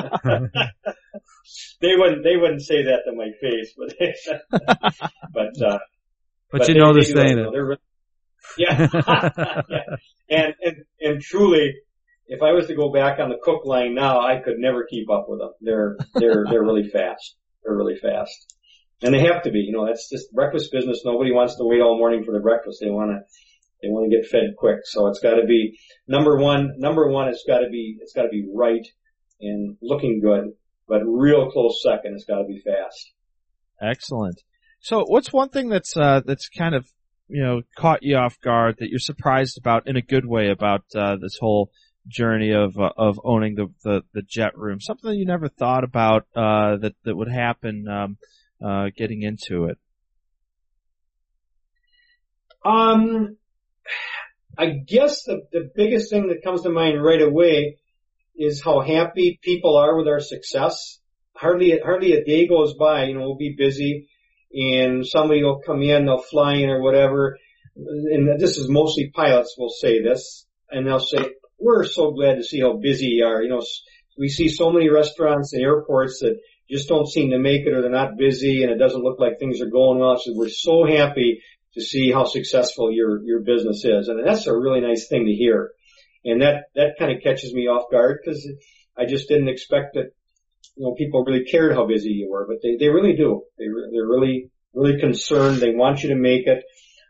they wouldn't, they wouldn't say that to my face, but, they, but, uh, but, but you know they're saying it. They're, Yeah. yeah. And, and, and truly, if I was to go back on the cook line now, I could never keep up with them. They're, they're, they're really fast. They're really fast. And they have to be, you know, that's just breakfast business. Nobody wants to wait all morning for their breakfast. They want to, they want to get fed quick. So it's got to be number one, number one, it's got to be, it's got to be right and looking good, but real close second, it's got to be fast. Excellent. So what's one thing that's, uh, that's kind of, you know, caught you off guard that you're surprised about in a good way about, uh, this whole journey of uh, of owning the, the the jet room, something that you never thought about uh that that would happen um uh getting into it? Um I guess the the biggest thing that comes to mind right away is how happy people are with our success. Hardly hardly a day goes by, you know, we'll be busy and somebody will come in, they'll fly in or whatever, and this is mostly pilots will say this, and they'll say, we're so glad to see how busy you are. You know, we see so many restaurants and airports that just don't seem to make it, or they're not busy and it doesn't look like things are going well. So we're so happy to see how successful your, your business is. And that's a really nice thing to hear. And that, that kind of catches me off guard because I just didn't expect that, you know, people really cared how busy you were, but they, they really do. They, they're really, really concerned. They want you to make it.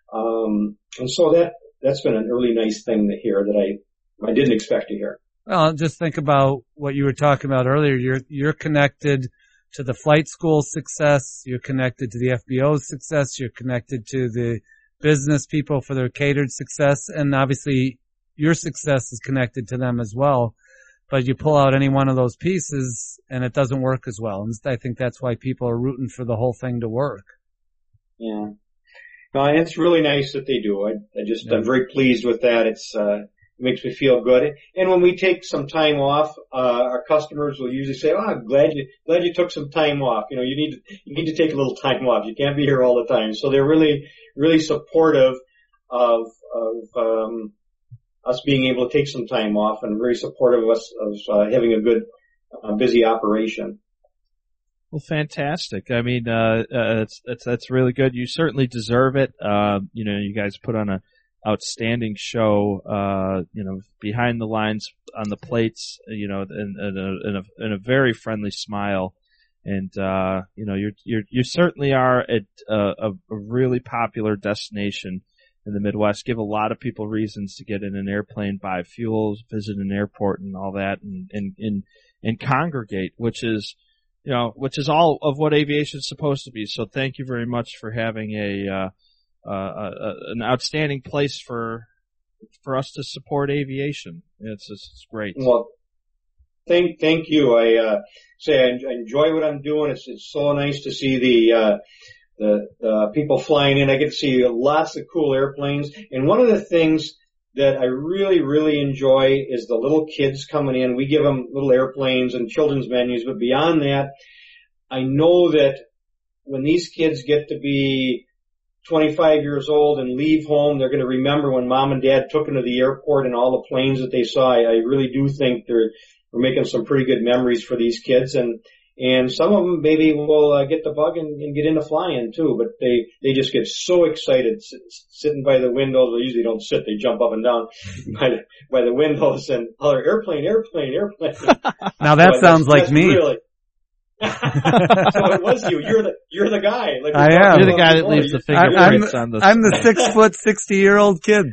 Um, and so that, that's been a really nice thing to hear that I, I didn't expect to hear. Well, just think about what you were talking about earlier. You're, you're connected to the flight school success. You're connected to the F B O's success. You're connected to the business people for their catered success. And obviously your success is connected to them as well. But you pull out any one of those pieces and it doesn't work as well. And I think that's why people are rooting for the whole thing to work. Yeah. No, and it's really nice that they do. I, I just, yeah. I'm very pleased with that. It's, uh, It makes me feel good. And when we take some time off, uh, our customers will usually say, oh, I'm glad you, glad you took some time off. You know, you need to, you need to take a little time off. You can't be here all the time. So they're really, really supportive of, of, um, us being able to take some time off and very supportive of us, of, uh, having a good, uh, busy operation. Well, fantastic. I mean, uh, uh, it's, it's, that's really good. You certainly deserve it. Uh, you know, you guys put on a, outstanding show, uh, you know, behind the lines on the plates, you know, in, in a, in a, in a very friendly smile. And, uh, you know, you're, you're, you certainly are at a, a really popular destination in the Midwest. Give a lot of people reasons to get in an airplane, buy fuels, visit an airport and all that, and, and, and, and congregate, which is, you know, which is all of what aviation is supposed to be. So thank you very much for having a, uh, Uh, uh, an outstanding place for for us to support aviation. It's just it's great. Well, thank thank you. I uh, say I enjoy what I'm doing. It's it's so nice to see the uh, the the people flying in. I get to see lots of cool airplanes. And one of the things that I really really enjoy is the little kids coming in. We give them little airplanes and children's menus, but beyond that, I know that when these kids get to be twenty-five years old and leave home, they're going to remember when mom and dad took them to the airport and all the planes that they saw. I, I really do think they're, we're making some pretty good memories for these kids, and, and some of them maybe will uh, get the bug and, and get into flying too, but they, they just get so excited sit, sitting by the windows. They usually don't sit, they jump up and down by the, by the windows and holler, airplane, airplane, airplane. Now that so sounds like me. Really, so it was you. You're the you're the guy. Like I am. You're the guy that leaves the fingerprints on the. I'm the six foot sixty year old kid.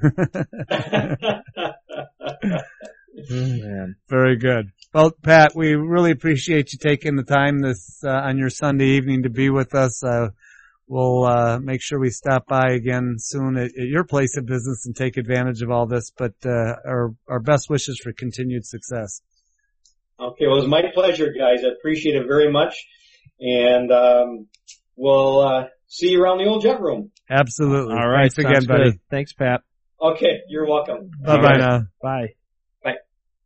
Man. Very good. Well, Pat, we really appreciate you taking the time this uh, on your Sunday evening to be with us. Uh, we'll uh, make sure we stop by again soon at, at your place of business and take advantage of all this. But uh, our our best wishes for continued success. Okay, well, it was my pleasure, guys. I appreciate it very much. And um, we'll uh, see you around the old jet room. Absolutely. All right. Thanks again, Sounds buddy. Good. Thanks, Pat. Okay, you're welcome. Bye-bye right. now. Bye. Bye.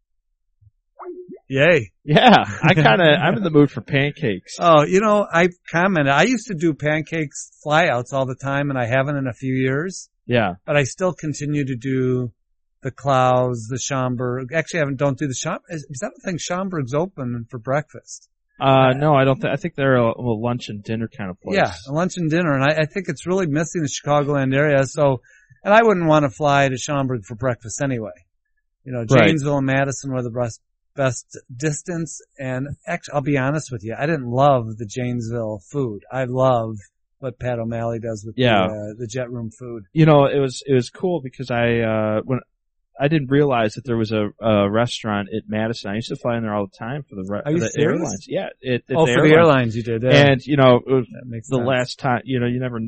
Yay. Yeah, I kind of, I'm in the mood for pancakes. Oh, you know, I've commented. I used to do pancakes flyouts all the time, and I haven't in a few years. Yeah. But I still continue to do the Klaus, the Schaumburg. Actually, I haven't, don't do the Schaumburg. Is, is that the thing? Schaumburg's open for breakfast. Uh, no, I don't think, I think they're a, a lunch and dinner kind of place. Yeah, a lunch and dinner. And I, I think it's really missing the Chicagoland area. So And I wouldn't want to fly to Schaumburg for breakfast anyway. You know, Right. Janesville and Madison were the best, best distance. And actually, I'll be honest with you, I didn't love the Janesville food. I love what Pat O'Malley does with Yeah. the, uh, the jet room food. You know, it was it was cool because I uh when I didn't realize that there was a, a restaurant at Madison. I used to fly in there all the time for the re- Are you for the serious? airlines. Yeah, it, Oh, for the airlines you did. Yeah. And you know, it was That makes the sense. last time, you know, you never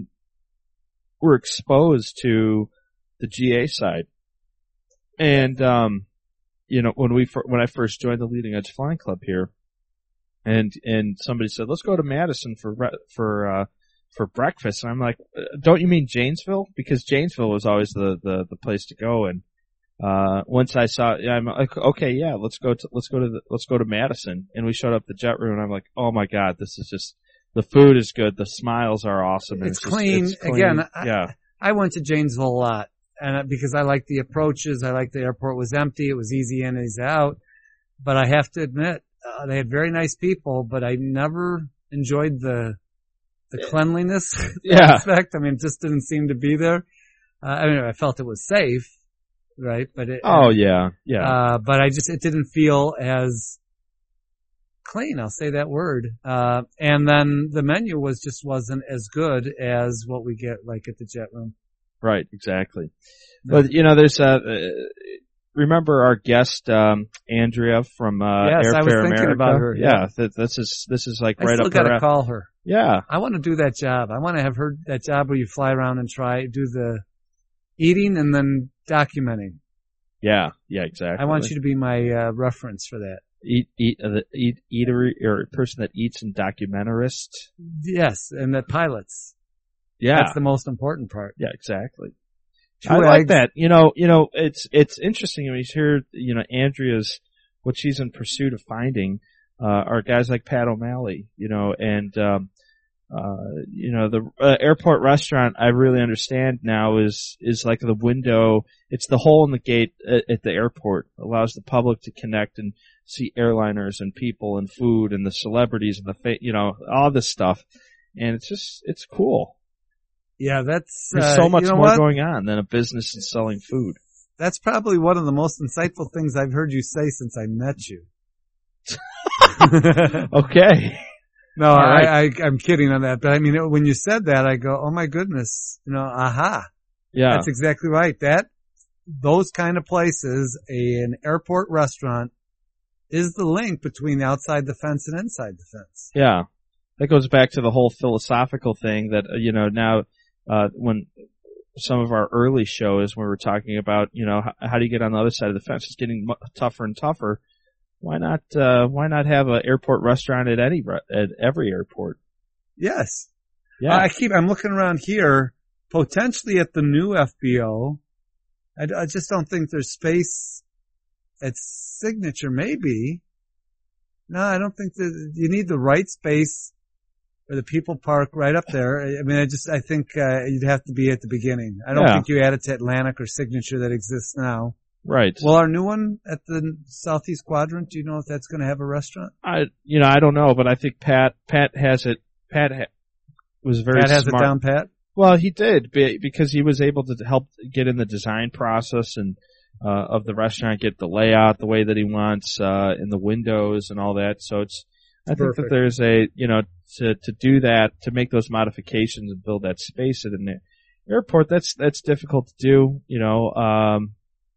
were exposed to the G A side. And, um, you know, when we, fir- when I first joined the Leading Edge Flying Club here, and, and somebody said, let's go to Madison for, re- for, uh, for breakfast. And I'm like, don't you mean Janesville? Because Janesville was always the, the, the place to go. And, uh, once I saw, I'm like, okay, yeah, let's go to, let's go to the, let's go to Madison. And we showed up at the jet room and I'm like, oh my God, this is just, the food is good. The smiles are awesome. and It's, just- clean. it's clean. Again, I, yeah. I went to Janesville a lot, and I- because I liked the approaches, I liked the airport was empty, it was easy in, easy out. But I have to admit, uh, they had very nice people, but I never enjoyed the the cleanliness Yeah. aspect. I mean, it just didn't seem to be there. Uh, I mean, I felt it was safe, right? But it, Oh yeah. Yeah. uh, but I just, it didn't feel as clean, I'll say that word. Uh, and then the menu was just wasn't as good as what we get like at the jet room. Right, exactly. But you know, there's uh, uh remember our guest um Andrea from uh Yes, I was Airfare thinking America? about her, yeah. Yeah, that, this is this is like I right still up got her. to call her. Yeah. I want to do that job. I want to have her, that job where you fly around and try, do the eating and then documenting. Yeah, yeah, exactly. I want you to be my uh, reference for that. eat eat uh, the eat eatery or person that eats and documentarist. Yes, and the pilots. Yeah. That's the most important part. Yeah, exactly. Two I like eggs. that. You know, you know, it's it's interesting when you hear, you know, Andrea's what she's in pursuit of finding uh are guys like Pat O'Malley, you know, and um uh you know, the uh, airport restaurant I really understand now is is like the window, it's the hole in the gate at, at the airport. It allows the public to connect and see airliners and people and food and the celebrities and the fa- you know, all this stuff. And it's just it's cool. Yeah, that's There's uh, so much you know more what? going on than a business and selling food. That's probably one of the most insightful things I've heard you say since I met you. Okay. No, All I, right. I, I'm kidding on that. But I mean, when you said that, I go, oh my goodness, you know, aha. Yeah. That's exactly right. That, those kind of places, a, an airport restaurant is the link between outside the fence and inside the fence. Yeah. That goes back to the whole philosophical thing that, uh, you know, now, uh, when some of our early shows where we're talking about, you know, how, how do you get on the other side of the fence? It's getting mu- tougher and tougher. Why not, uh, why not have an airport restaurant at any, re- at every airport? Yes. Yeah. I keep, I'm looking around here, potentially at the new F B O. I, I just don't think there's space at Signature, maybe. No, I don't think that you need the right space for the people park right up there. I mean, I just, I think, uh, you'd have to be at the beginning. I don't Yeah. think you add it to Atlantic or Signature that exists now. Right. Well, our new one at the Southeast Quadrant, do you know if that's going to have a restaurant? I, you know, I don't know, but I think Pat, Pat has it, Pat ha- was very Pat has smart. it down pat? Well, he did be- because he was able to help get in the design process and uh, of the restaurant, get the layout the way that he wants, uh, in the windows and all that. So it's, I think that Perfect. there's a, you know, to to do that, to make those modifications and build that space at an airport, that's that's difficult to do, you know. Um,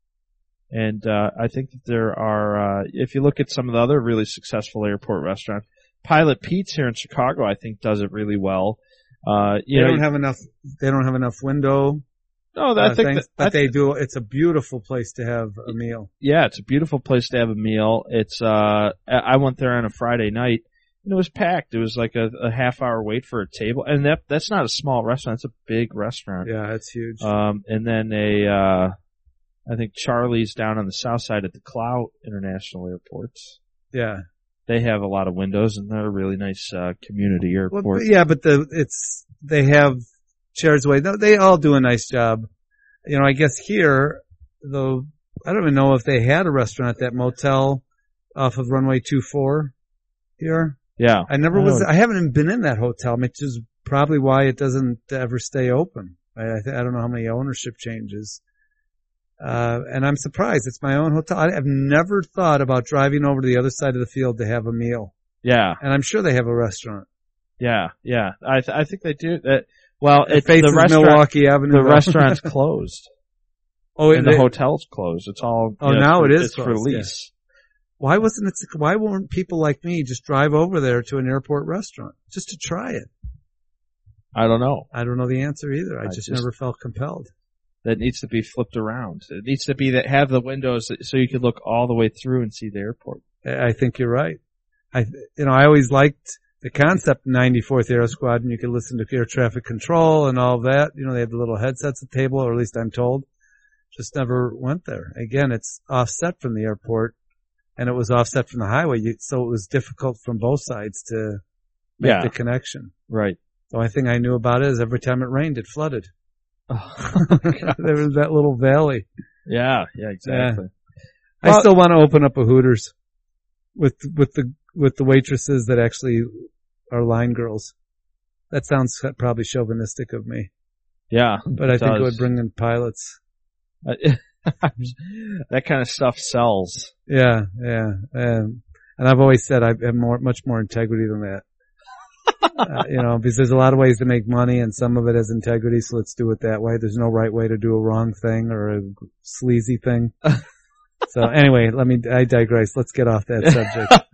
and uh, I think that there are, uh, if you look at some of the other really successful airport restaurants, Pilot Pete's here in Chicago, I think does it really well. Uh, you They know, don't have enough, they don't have enough window. no, I uh, think, things, that, but I they do. It's a beautiful place to have a meal. yeah, it's a beautiful place to have a meal. It's, uh, I went there on a Friday night and it was packed. It was like a, a half hour wait for a table. And that, that's not a small restaurant. It's a big restaurant. Yeah, it's huge. Um, and then a, uh, I think Charlie's down on the south side at the Clout International Airport. yeah. They have a lot of windows and they're a really nice, uh, community Well, airport. but yeah, but the it's they have chairs away. No, they all do a nice job. You know, I guess here, though, I don't even know if they had a restaurant at that motel off of runway two four here. Yeah. I never I was. know. I haven't even been in that hotel, which is probably why it doesn't ever stay open. I, I, th- I don't know how many ownership changes. Uh, and I'm surprised. It's my own hotel. I, I've never thought about driving over to the other side of the field to have a meal. Yeah. And I'm sure they have a restaurant. Yeah, yeah. I th- I think they do. That. Well, It it's faces the restaurant. Milwaukee Avenue. The restaurant's closed. Oh, and they, the hotel's closed. It's all. Oh, you know, now it's, it is It's for closed, lease. Why wasn't it? Why won't people like me just drive over there to an airport restaurant just to try it? I don't know. I don't know the answer either. I, I just, just- never felt compelled. That needs to be flipped around. It needs to be that have the windows so you could look all the way through and see the airport. I I think you're right. I, you know, I always liked the concept of ninety-fourth Aero Squadron. You could listen to air traffic control and all that. You know, they had the little headsets at the table, or at least I'm told. Just never went there. Again, it's offset from the airport, and it was offset from the highway, you, so it was difficult from both sides to make Yeah. the connection. Right. The only thing I knew about it is every time it rained, it flooded. Oh, There was that little valley. yeah, yeah, exactly. I Well- still want to open up a Hooters with with the with the waitresses that actually are line girls. That sounds probably chauvinistic of me, Yeah. but I think it does. would bring in pilots. That kind of stuff sells. Yeah, yeah, and and I've always said I have more, much more integrity than that. uh, you know, because there's a lot of ways to make money, and some of it has integrity. So let's do it that way. There's no right way to do a wrong thing or a sleazy thing. So anyway, let me. I digress. Let's get off that subject.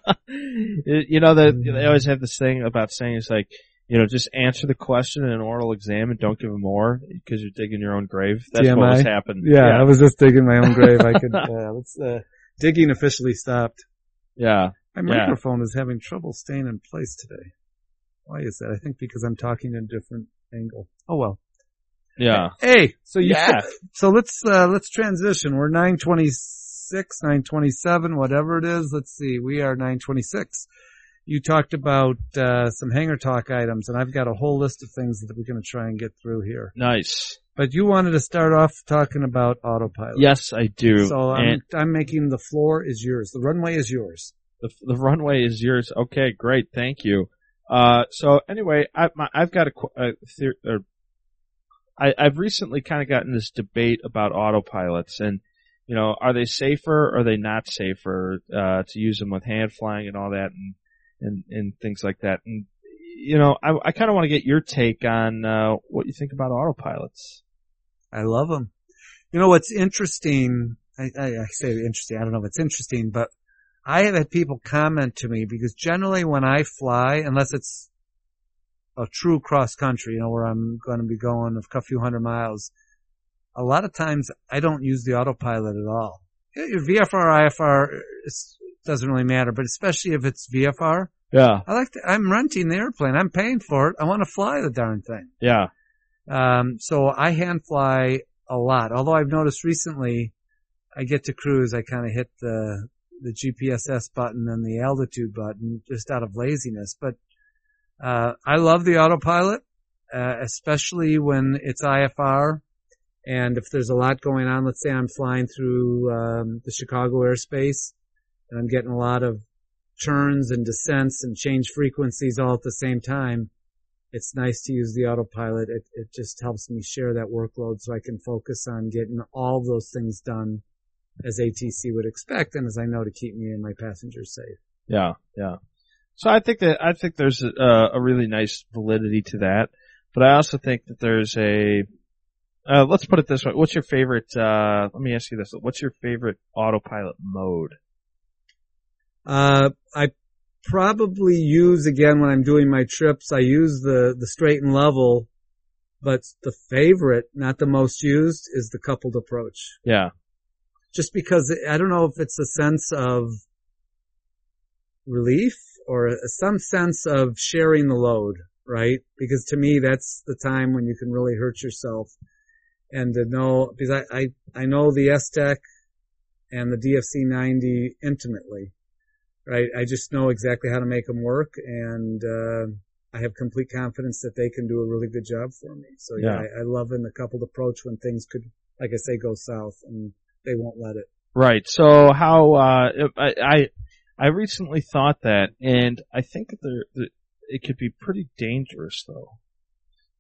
You know, they, they always have this thing about saying it's like, you know, just answer the question in an oral exam and don't give them more because you're digging your own grave. That's T M I? what was happened. Yeah, yeah. I was just digging my own grave. I could. Uh, let's. Uh, digging officially stopped. Yeah. My Yeah. microphone is having trouble staying in place today. Why is that? I think because I'm talking at a different angle. Oh well. Yeah. Hey, so you Yeah. so let's uh let's transition. We're nine twenty-six, nine twenty-seven, whatever it is. Let's see. We are nine twenty-six. You talked about uh some hangar talk items, and I've got a whole list of things that we're going to try and get through here. Nice. But you wanted to start off talking about autopilot. Yes, I do. So I'm and I'm making the floor is yours. The runway is yours. the, the runway is yours. Okay, great. Thank you. Uh, so anyway, I, my, I've got a, qu- a theory, or I, I've recently kind of gotten this debate about autopilots and, you know, are they safer or are they not safer, uh, to use them with hand flying and all that and, and, and things like that. And, you know, I, I kind of want to get your take on, uh, what you think about autopilots. I love them. You know what's interesting? I, I, I say interesting. I don't know if it's interesting, but I have had people comment to me because generally when I fly, unless it's a true cross country, you know, where I'm going to be going a few hundred miles, a lot of times I don't use the autopilot at all. Your V F R, I F R is, doesn't really matter, but especially if it's V F R, Yeah. I like to, I'm renting the airplane. I'm paying for it. I want to fly the darn thing. Yeah. Um, so I hand fly a lot. Although I've noticed recently, I get to cruise, I kind of hit the the G P S S button and the altitude button just out of laziness. But uh I love the autopilot, uh, especially when it's I F R. And if there's a lot going on, let's say I'm flying through um, the Chicago airspace, and I'm getting a lot of turns and descents and change frequencies all at the same time. It's nice to use the autopilot. It, it just helps me share that workload so I can focus on getting all those things done as A T C would expect and as I know to keep me and my passengers safe. Yeah, yeah. So I think that I think there's a, a really nice validity to that, but I also think that there's a. Uh, let's put it this way: what's your favorite? Uh, let me ask you this: what's your favorite autopilot mode? Uh, I probably use again when I'm doing my trips. I use the the straight and level, but the favorite, not the most used, is the coupled approach. Yeah. Just because I don't know if it's a sense of relief or some sense of sharing the load, right? Because to me, that's the time when you can really hurt yourself. And to know, because I, I, I know the S-Tech and the D F C ninety intimately, right? I just know exactly how to make them work, and uh, I have complete confidence that they can do a really good job for me. So yeah, Yeah. I, I love in the coupled approach when things could, like I say, go south, and they won't let it. Right. So how? Uh, I, I I recently thought that, and I think that there that it could be pretty dangerous though.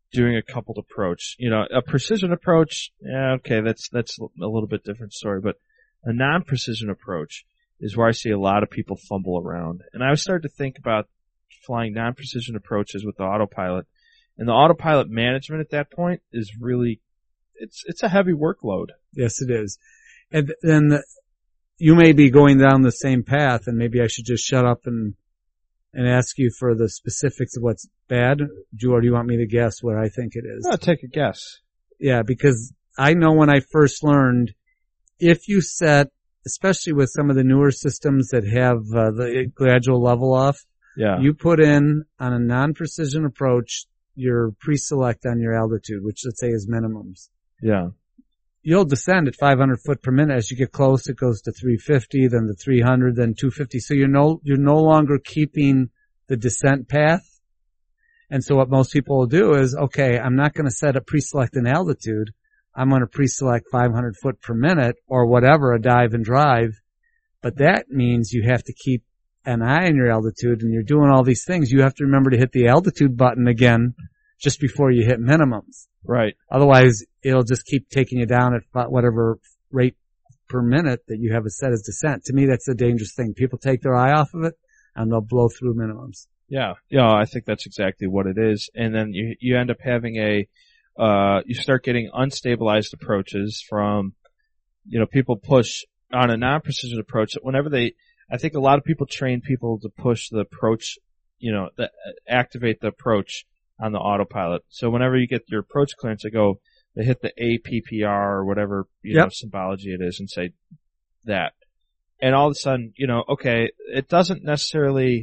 doing a coupled approach. You know, a precision approach, yeah, okay, that's that's a little bit different story. But a non-precision approach is where I see a lot of people fumble around. And I started to think about flying non-precision approaches with the autopilot. And the autopilot management at that point is really, it's it's a heavy workload. Yes, it is. And then you may be going down the same path, and maybe I should just shut up and and ask you for the specifics of what's bad. Do, or do you want me to guess what I think it is? I'll take a guess. Yeah, because I know when I first learned, if you set, especially with some of the newer systems that have uh, the gradual level off, yeah, you put in on a non-precision approach your pre-select on your altitude, which let's say is minimums. Yeah. You'll descend at five hundred foot per minute. As you get close, it goes to three fifty, then to three hundred, then two fifty. So you're no, you're no longer keeping the descent path. And so what most people will do is, okay, I'm not going to set a pre-select in altitude. I'm going to pre-select five hundred foot per minute or whatever, a dive and drive. But that means you have to keep an eye on your altitude, and you're doing all these things. You have to remember to hit the altitude button again just before you hit minimums. Right. Otherwise, it'll just keep taking you down at whatever rate per minute that you have it set as descent. To me, that's a dangerous thing. People take their eye off of it, and they'll blow through minimums. Yeah. Yeah, I think that's exactly what it is. And then you you end up having a, uh, you start getting unstabilized approaches from, you know, people push on a non-precision approach. Whenever they, I think a lot of people train people to push the approach, you know, the, activate the approach on the autopilot. So whenever you get your approach clearance, they go, they hit the A P P R or whatever, you yep. know, symbology it is and say that. And all of a sudden, you know, okay, it doesn't necessarily,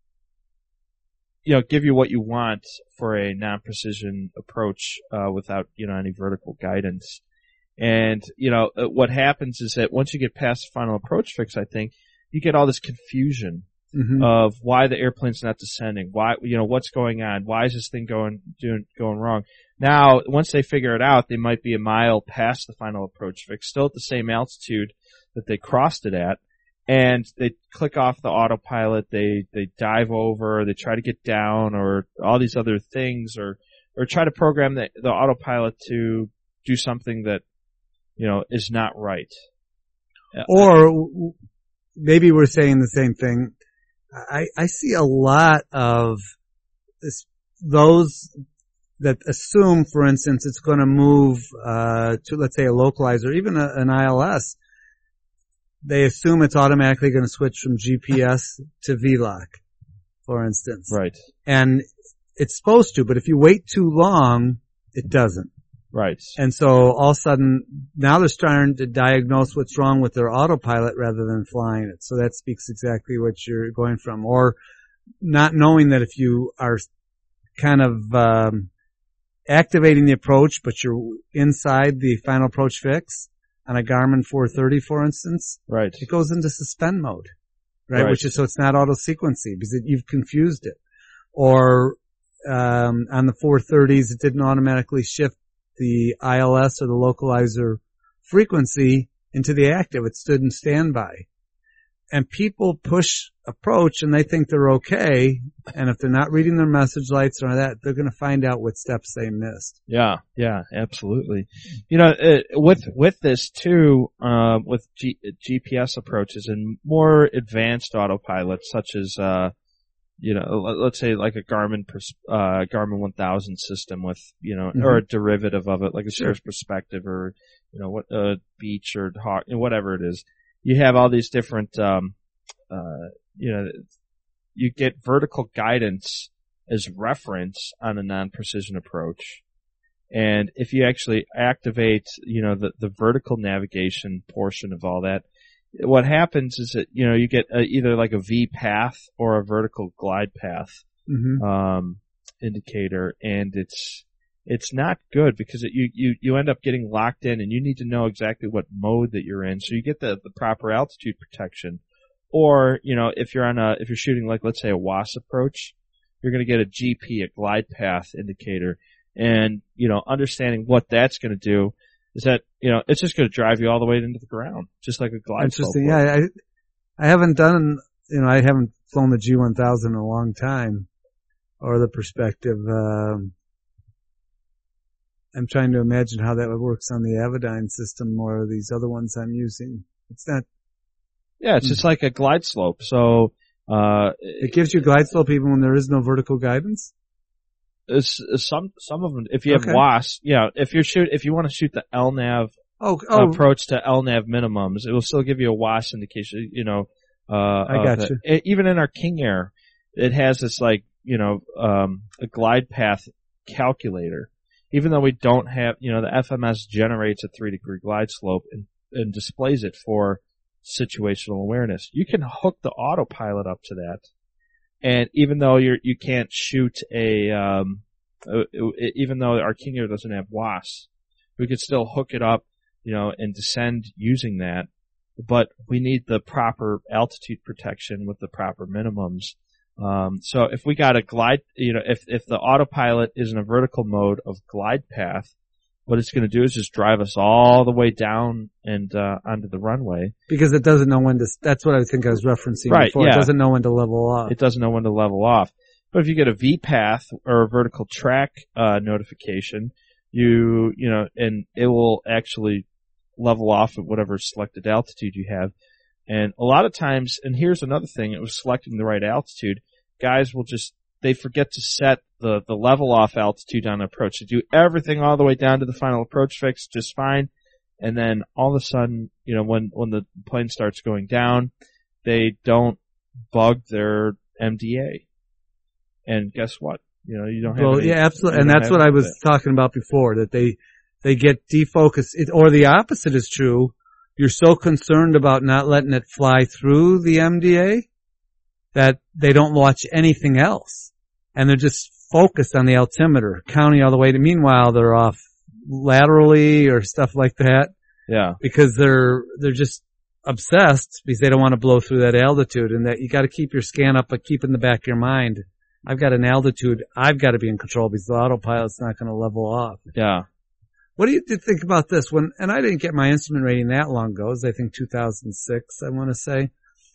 you know, give you what you want for a non-precision approach, uh, without, you know, any vertical guidance. And, you know, what happens is that once you get past the final approach fix, I think, you get all this confusion mm-hmm. of why the airplane's not descending, why, you know, what's going on, why is this thing going, doing, going wrong. Now, once they figure it out, they might be a mile past the final approach fix, still at the same altitude that they crossed it at, and they click off the autopilot, they, they dive over, they try to get down, or all these other things, or, or try to program the, the autopilot to do something that, you know, is not right. Or maybe we're saying the same thing. I, I see a lot of this, those that assume, for instance, it's going to move uh, to, let's say, a localizer, even a, an I L S. They assume it's automatically going to switch from G P S to V LOC, for instance. Right. And it's supposed to, but if you wait too long, it doesn't. Right. And so all of a sudden, now they're starting to diagnose what's wrong with their autopilot rather than flying it. So that speaks exactly what you're going from. Or not knowing that if you are kind of um, activating the approach, but you're inside the final approach fix on a Garmin four thirty, for instance, right, it goes into suspend mode, right? right. Which is so it's not auto-sequencing because it, you've confused it. Or um, on the four thirties, it didn't automatically shift the I L S or the localizer frequency into the active. It stood in standby. And people push approach and they think they're okay. And if they're not reading their message lights or that, they're going to find out what steps they missed. Yeah, yeah, absolutely. You know, it, with, with this too, uh, with G, G P S approaches and more advanced autopilots such as, uh, you know, let's say like a Garmin, uh, Garmin one thousand system with, you know, mm-hmm. or a derivative of it, like a sure. Cirrus Perspective or, you know, what, uh, Beach or Hawk, whatever it is. You have all these different, um, uh, you know, you get vertical guidance as reference on a non-precision approach. And if you actually activate, you know, the, the vertical navigation portion of all that, what happens is that, you know, you get a, either like a V path or a vertical glide path, mm-hmm. um, indicator. And it's, it's not good because it, you, you, you end up getting locked in and you need to know exactly what mode that you're in. So you get the, the proper altitude protection. Or, you know, if you're on a, if you're shooting like, let's say a W A S approach, you're going to get a G P, a glide path indicator. And, you know, understanding what that's going to do is that, you know, it's just going to drive you all the way into the ground, just like a glide. Interesting. Yeah, I, I haven't done, you know, I haven't flown the G one thousand in a long time, or the Perspective. Um, I'm trying to imagine how that works on the Avidyne system or these other ones I'm using. It's not. Yeah, it's just like a glide slope. So uh, it gives you glide slope even when there is no vertical guidance. It's, it's some some of them. If you have Okay. W A S, yeah. If you shoot, if you want to shoot the L N A V Oh, oh, approach to L N A V minimums, it will still give you a W A S indication. You know, uh, I got of you. it. Even in our King Air, it has this like you know um, a glide path calculator. Even though we don't have, you know, the F M S generates a three degree glide slope and, and displays it for situational awareness. You can hook the autopilot up to that. And even though you're, you can't shoot a, um, uh, even though our King Air doesn't have W A S, we could still hook it up, you know, and descend using that. But we need the proper altitude protection with the proper minimums. Um, so if we got a glide, you know, if, if the autopilot is in a vertical mode of glide path, what it's going to do is just drive us all the way down and, uh, onto the runway. Because it doesn't know when to, that's what I think I was referencing Right, before. yeah. It doesn't know when to level off. It doesn't know when to level off. But if you get a V path or a vertical track, uh, notification, you, you know, and it will actually level off at whatever selected altitude you have. And a lot of times, and here's another thing, it was selecting the right altitude. Guys will just, they forget to set the, the level off altitude on the approach. They do everything all the way down to the final approach fix just fine. And then all of a sudden, you know, when, when the plane starts going down, they don't bug their M D A. And guess what? You know, you don't have Well, any, yeah, absolutely. you And don't that's have what I any of was that. talking about before, that they, they get defocused. It, or the opposite is true. You're so concerned about not letting it fly through the M D A that they don't watch anything else. And they're just focused on the altimeter, counting all the way to, meanwhile, they're off laterally or stuff like that. Yeah. Because they're, they're just obsessed because they don't want to blow through that altitude, and that you got to keep your scan up, but keep in the back of your mind, I've got an altitude I've got to be in control because the autopilot's not going to level off. Yeah. What do you think about this? When, and I didn't get my instrument rating that long ago. It was, I think, two thousand six, I want to say.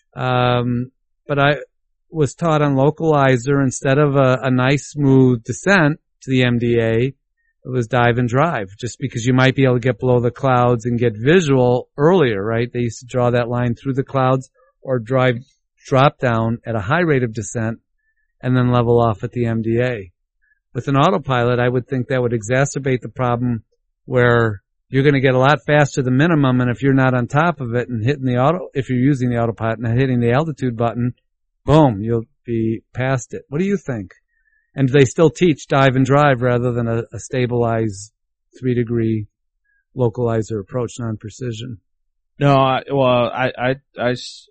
Um, but I was taught on localizer, instead of a, a nice smooth descent to the M D A, it was dive and drive, just because you might be able to get below the clouds and get visual earlier, right? They used to draw that line through the clouds or drive, drop down at a high rate of descent and then level off at the M D A. With an autopilot, I would think that would exacerbate the problem where you're going to get a lot faster than minimum, and if you're not on top of it and hitting the auto, if you're using the autopilot and hitting the altitude button, boom, you'll be past it. What do you think? And do they still teach dive and drive rather than a, a stabilized three degree localizer approach, non-precision? No, I, well, I, I, I s-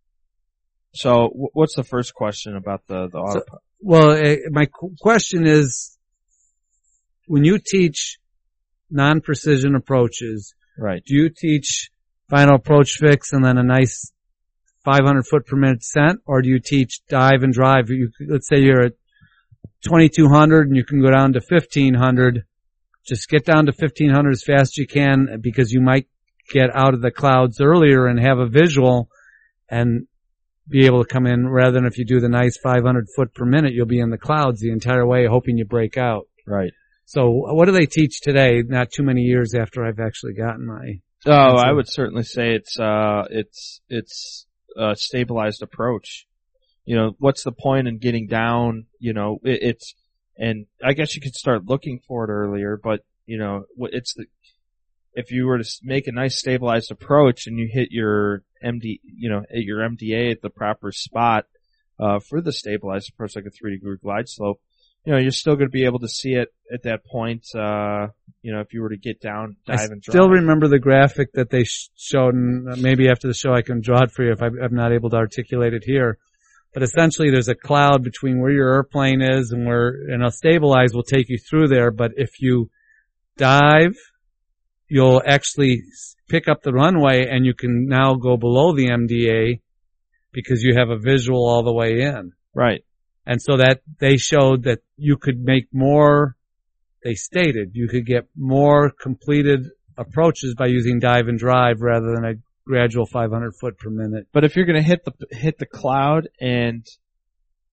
so wh- what's the first question about the, the autopilot? So, well, uh, my qu- question is, when you teach non-precision approaches, Right. do you teach final approach fix and then a nice five hundred foot per minute descent, or do you teach dive and drive? You, let's say you're at twenty-two hundred and you can go down to fifteen hundred. Just get down to fifteen hundred as fast as you can, because you might get out of the clouds earlier and have a visual and be able to come in, rather than if you do the nice five hundred foot per minute, you'll be in the clouds the entire way hoping you break out. Right. So what do they teach today, not too many years after I've actually gotten my... Oh, I would certainly say it's, uh, it's, it's a stabilized approach. You know, what's the point in getting down? You know, it, it's, and I guess you could start looking for it earlier, but, you know, it's the, if you were to make a nice stabilized approach and you hit your M D, you know, at your M D A at the proper spot, uh, for the stabilized approach, like a three degree glide slope, you know, you're still going to be able to see it at that point, uh, you know, if you were to get down, dive I and drive. still remember the graphic that they sh- showed, and maybe after the show I can draw it for you if I, I'm not able to articulate it here. But essentially there's a cloud between where your airplane is and where, and a stabilize will take you through there, but if you dive, you'll actually pick up the runway and you can now go below the M D A because you have a visual all the way in. Right. And so that they showed that you could make more, they stated you could get more completed approaches by using dive and drive rather than a gradual five hundred foot per minute. But if you're going to hit the hit the cloud and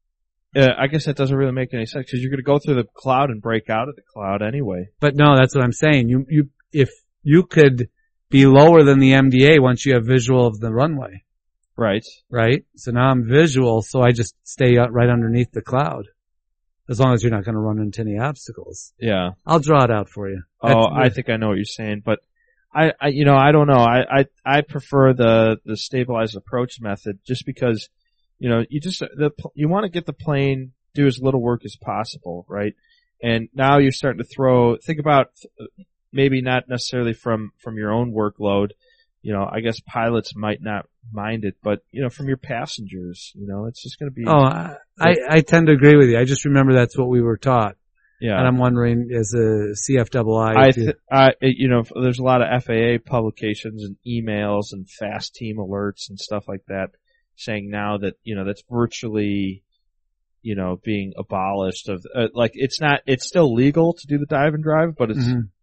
uh, I guess that doesn't really make any sense because you're going to go through the cloud and break out of the cloud anyway. But no, that's what I'm saying. You, you, if you could be lower than the M D A once you have visual of the runway. Right. Right? So now I'm visual, so I just stay right underneath the cloud. As long as you're not going to run into any obstacles. Yeah. I'll draw it out for you. Oh, I think I know what you're saying, but I, I you know, I don't know. I, I, I prefer the, the stabilized approach method just because, you know, you just, the, you want to get the plane, do as little work as possible, right? And now you're starting to throw, think about maybe not necessarily from, from your own workload. You know, I guess pilots might not mind it, but, you know, from your passengers, you know, it's just going to be. Oh, I, I, I tend to agree with you. I just remember that's what we were taught. Yeah. And I'm wondering, as a C F I I, I, th- I, you know, there's a lot of F A A publications and emails and fast team alerts and stuff like that saying now that, you know, that's virtually, you know, being abolished of, uh, like, it's not, it's still legal to do the dive and drive, but it's mm-hmm.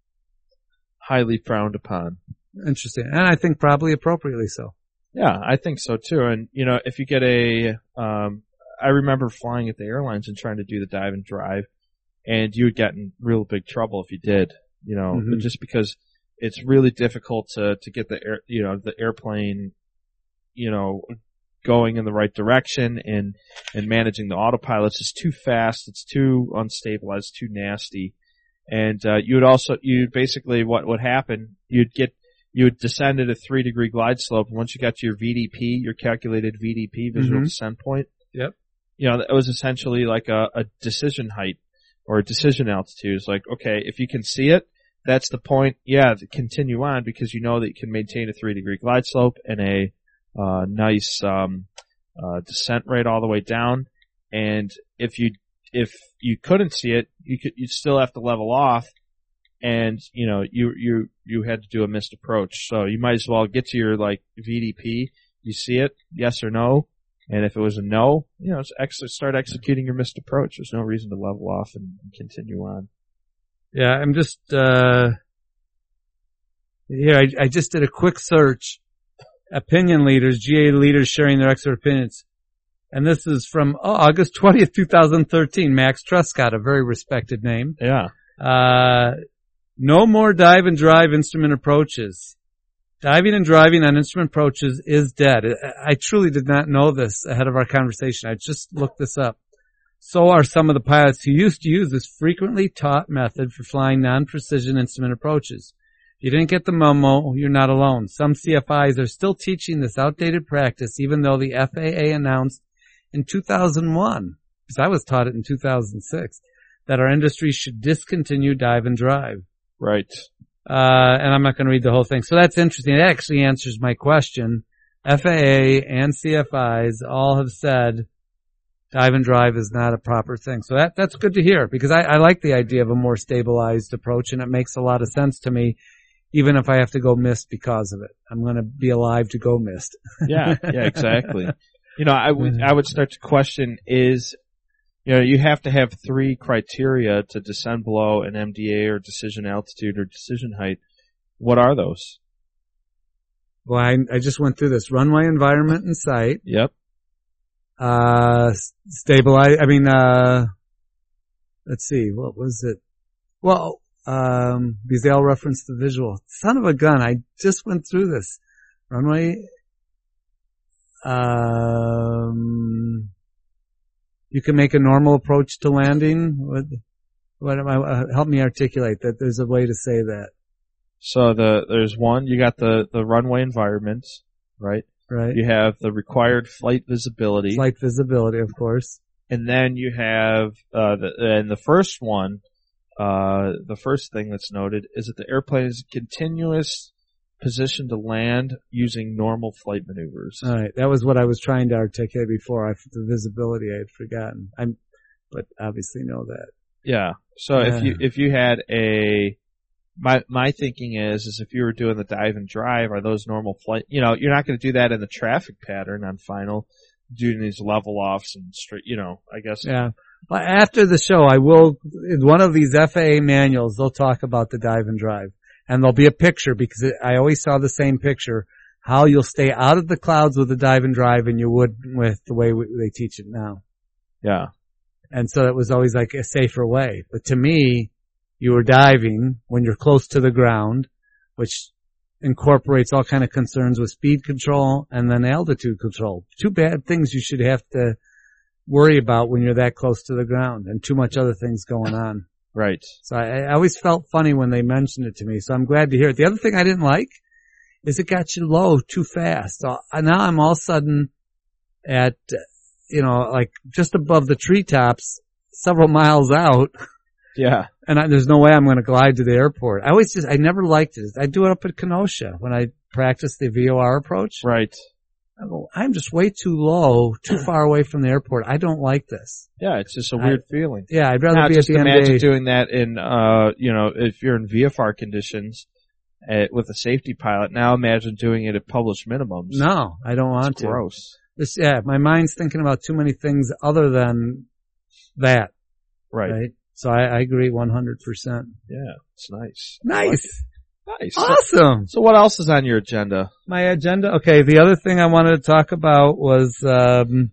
highly frowned upon. Interesting. And I think probably appropriately so. Yeah, I think so too. And, you know, if you get a, um, I remember flying at the airlines and trying to do the dive and drive, and you would get in real big trouble if you did, you know, mm-hmm. just because it's really difficult to, to get the air, you know, the airplane, you know, going in the right direction and, and managing the autopilots is too fast. It's too unstabilized, too nasty. And, uh, you would also, you basically, what would happen, you'd get, you would descend at a three degree glide slope. And once you got to your V D P, your calculated V D P, visual mm-hmm. descent point. Yep. You know, that was essentially like a, a decision height or a decision altitude. It's like, okay, if you can see it, that's the point. Yeah, continue on because you know that you can maintain a three degree glide slope and a, uh, nice, um, uh, descent rate all the way down. And if you, if you couldn't see it, you could, you'd still have to level off. And, you know, you, you, you had to do a missed approach. So you might as well get to your, like, V D P. You see it, yes or no. And if it was a no, you know, ex- start executing your missed approach. There's no reason to level off and, and continue on. Yeah, I'm just, uh, here, I, I just did a quick search. Opinion leaders, G A leaders sharing their expert opinions. And this is from oh, August twentieth, twenty thirteen. Max Trescott, a very respected name. Yeah. Uh, no more dive and drive instrument approaches. Diving and driving on instrument approaches is dead. I truly did not know this ahead of our conversation. I just looked this up. So are some of the pilots who used to use this frequently taught method for flying non-precision instrument approaches. If you didn't get the memo, you're not alone. Some C F Is are still teaching this outdated practice, even though the F A A announced in two thousand one, because I was taught it in two thousand six, that our industry should discontinue dive and drive. Right. Uh, and I'm not going to read the whole thing. So that's interesting. It actually answers my question. F A A and C F Is all have said dive and drive is not a proper thing. So that, that's good to hear because I, I like the idea of a more stabilized approach and it makes a lot of sense to me, even if I have to go missed because of it. I'm going to be alive to go missed. Yeah, yeah, exactly. You know, I would, I would start to question is, you know, you have to have three criteria to descend below an M D A or decision altitude or decision height. What are those? Well, I, I just went through this. Runway environment and sight. Yep. Uh, stabilize, I mean, uh, let's see, what was it? Well, um, because they all reference the visual. Son of a gun, I just went through this. Runway, um, you can make a normal approach to landing. What, what am I, uh, help me articulate that there's a way to say that. So the, there's one, you got the, the runway environment, right? Right. You have the required flight visibility. Flight visibility, of course. And then you have, uh, the, and the first one, uh, the first thing that's noted is that the airplane is in continuous position to land using normal flight maneuvers. All right. That was what I was trying to articulate before. I, the visibility I had forgotten. I'm, but obviously know that. Yeah. So yeah. if you, if you had a, My my thinking is is if you were doing the dive and drive, are those normal flight? You know, you're not going to do that in the traffic pattern on final, doing these level offs and straight. You know, I guess. Yeah. Well, after the show, I will in one of these F A A manuals. They'll talk about the dive and drive, and there'll be a picture because it, I always saw the same picture. How you'll stay out of the clouds with the dive and drive, and you would with the way we, they teach it now. Yeah. And so it was always like a safer way. But to me, you were diving when you're close to the ground, which incorporates all kind of concerns with speed control and then altitude control. Two bad things you should have to worry about when you're that close to the ground, and too much other things going on. Right. So I, I always felt funny when they mentioned it to me, so I'm glad to hear it. The other thing I didn't like is it got you low too fast. So now I'm all of a sudden at, you know, like just above the treetops, several miles out. Yeah. And I, there's no way I'm going to glide to the airport. I always just, I never liked it. I do it up at Kenosha when I practice the V O R approach. Right. I go, I'm just way too low, too far away from the airport. I don't like this. Yeah, it's just a weird I, feeling. Yeah, I'd rather now, be just at the imagine N B A. doing that in, uh, you know, if you're in V F R conditions uh, with a safety pilot. Now imagine doing it at published minimums. No, I don't want it's to. Gross. This, yeah, my mind's thinking about too many things other than that. Right. Right. So I, I agree one hundred percent. Yeah, it's nice. Nice. Nice. Awesome. So, so what else is on your agenda? My agenda. Okay. The other thing I wanted to talk about was, um,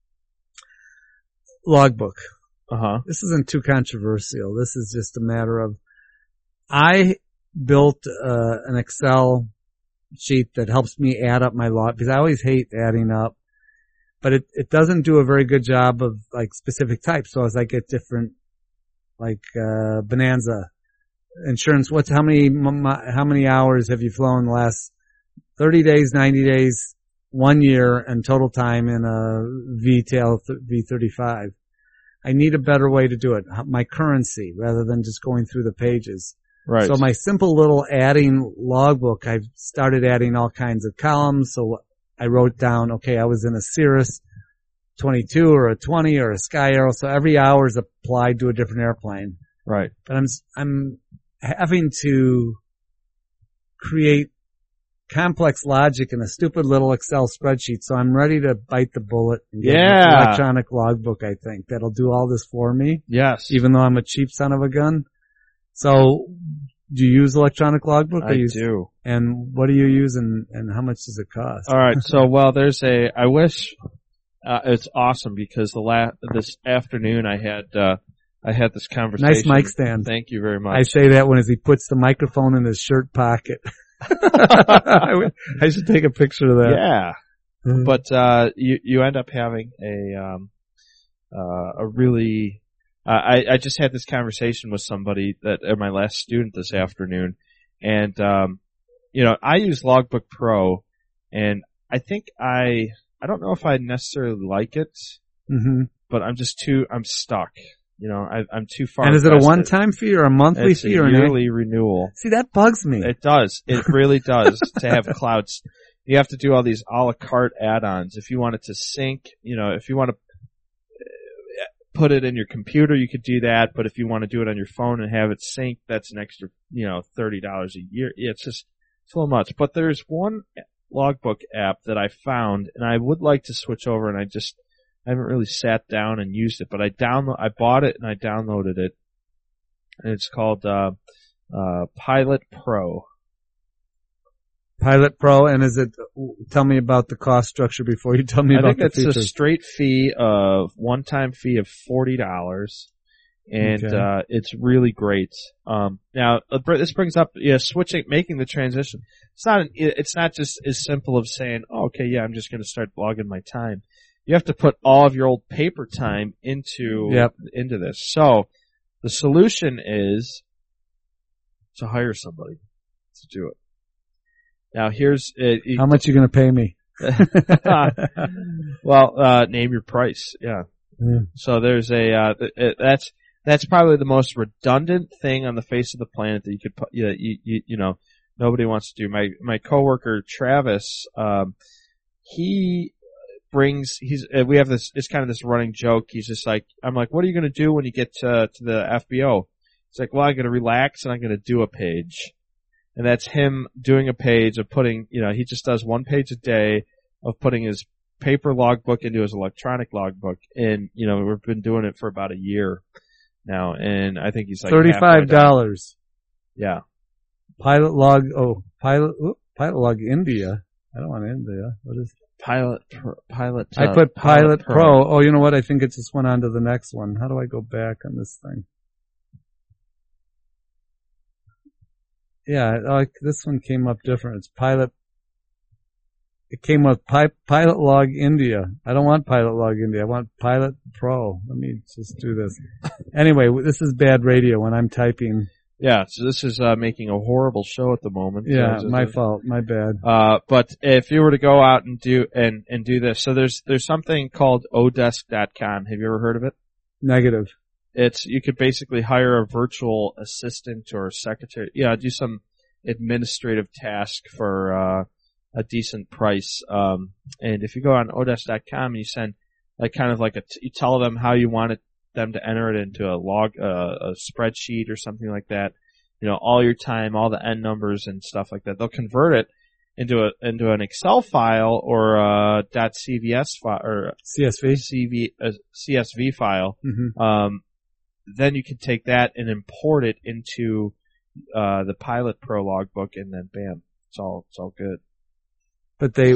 logbook. Uh-huh. This isn't too controversial. This is just a matter of, I built, uh, an Excel sheet that helps me add up my log, because I always hate adding up, but it, it doesn't do a very good job of like specific types. So as I get different, like, uh, Bonanza insurance, what's, how many, how many hours have you flown the last thirty days, ninety days, one year, and total time in a V tail V thirty-five? I need a better way to do it. My currency, rather than just going through the pages. Right. So my simple little adding logbook, I've started adding all kinds of columns. So I wrote down, okay, I was in a Cirrus twenty-two or a twenty or a Sky Arrow. So every hour is applied to a different airplane. Right. But I'm, I'm having to create complex logic in a stupid little Excel spreadsheet. So I'm ready to bite the bullet and get Yeah. an electronic logbook, I think. That'll do all this for me. Yes. Even though I'm a cheap son of a gun. So, do you use electronic logbook? I you, do. And what do you use, and, and how much does it cost? All right. So, well, there's a, I wish, uh, it's awesome because the la- this afternoon I had, uh, I had this conversation. Nice mic stand. Thank you very much. I say that when as he puts the microphone in his shirt pocket. I should take a picture of that. Yeah. Mm-hmm. But, uh, you, you end up having a, um, uh, a really, uh, I, I just had this conversation with somebody that, uh, my last student this afternoon. And, um, you know, I use Logbook Pro, and I think I, I don't know if I necessarily like it, Mm-hmm. but I'm just too, I'm stuck. You know, I, I'm too far. And is it a invested. one-time fee or a monthly It's fee a or an yearly renewal? See, that bugs me. It does. It really does to have clouds. You have to do all these a la carte add-ons. If you want it to sync, you know, if you want to put it in your computer, you could do that. But if you want to do it on your phone and have it sync, that's an extra, you know, thirty dollars a year. It's just so much. But there's one logbook app that I found, and I would like to switch over, and I just I haven't really sat down and used it. But I download, I bought it and I downloaded it, and it's called uh, uh, Pilot Pro. Pilot Pro, and is it, tell me about the cost structure before you tell me I about think the it's features. a straight fee of one-time fee of forty dollars, and Okay. uh, it's really great. Um, now uh, this brings up yeah, switching, making the transition. It's not an, it's not just as simple of saying, oh, okay, yeah, I'm just going to start logging my time. You have to put all of your old paper time into Yep. into this. So the solution is to hire somebody to do it. Now here's uh, How much are you going to pay me? well, uh, name your price. Yeah. Mm. So there's a, uh, it, that's, that's probably the most redundant thing on the face of the planet that you could put, you, you, you, you know, nobody wants to do. My, my coworker, Travis, um, he brings, he's, uh, we have this, it's kind of this running joke. He's just like, I'm like, what are you going to do when you get to, to the F B O? He's like, well, I'm going to relax and I'm going to do a page. And that's him doing a page of putting, you know, he just does one page a day of putting his paper logbook into his electronic logbook. And, you know, we've been doing it for about a year now. And I think he's like thirty-five dollars. Yeah. Pilot log, oh, pilot, oh, pilot log India. I don't want India. What is Pilot, Pro, Pilot. I Uh, put Pilot, Pro. Pro. Oh, you know what? I think it just went on to the next one. How do I go back on this thing? Yeah, like this one came up different. It's Pilot. It came with Pi- Pilot Log India. I don't want Pilot Log India. I want Pilot Pro. Let me just do this. Anyway, this is bad radio when I'm typing. Yeah, so this is uh, making a horrible show at the moment. Yeah, So my it's- fault. My bad. Uh, but if you were to go out and do and and do this, so there's there's something called odesk dot com. Have you ever heard of it? Negative. It's you could basically hire a virtual assistant or a secretary. Yeah, do some administrative task for uh, a decent price. Um, and if you go on odesk dot com and you send like kind of like a t- you tell them how you want it, them to enter it into a log uh, a spreadsheet or something like that. You know, all your time, all the N numbers and stuff like that. They'll convert it into a into an Excel file or a .cvs file or C S V. C V a C S V file. Mm-hmm. Um, then you can take that and import it into uh, the Pilot Pro logbook, and then bam, it's all it's all good. But they,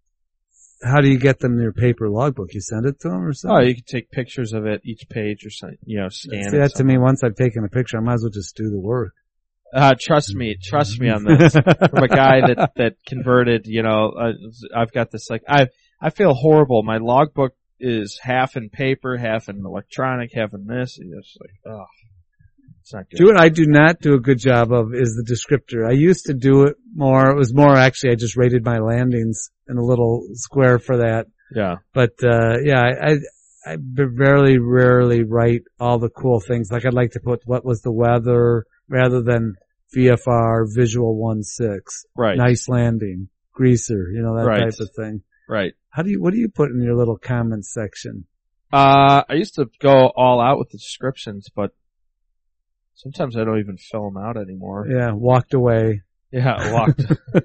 how do you get them their paper logbook? You send it to them or Oh, something? you can take pictures of it each page or something. You know, scan See, it. that to me, once I've taken a picture, I might as well just do the work. Uh, trust me, trust me on this. From a guy that, that converted, you know, uh, I've got this, like, I, I feel horrible. My logbook is half in paper, half in electronic, half in this. And it's like, oh, it's not good. Do what I do not do a good job of is the descriptor. I used to do it more. It was more actually, I just rated my landings in a little square for that. Yeah. But, uh, yeah, I, I, I very rarely write all the cool things. Like I'd like to put what was the weather rather than V F R, Visual one six, Right. nice landing, greaser, you know, that Right. type of thing. Right. How do you, what do you put in your little comments section? Uh, I used to go all out with the descriptions, but sometimes I don't even fill them out anymore. Yeah, walked away. Yeah, walked.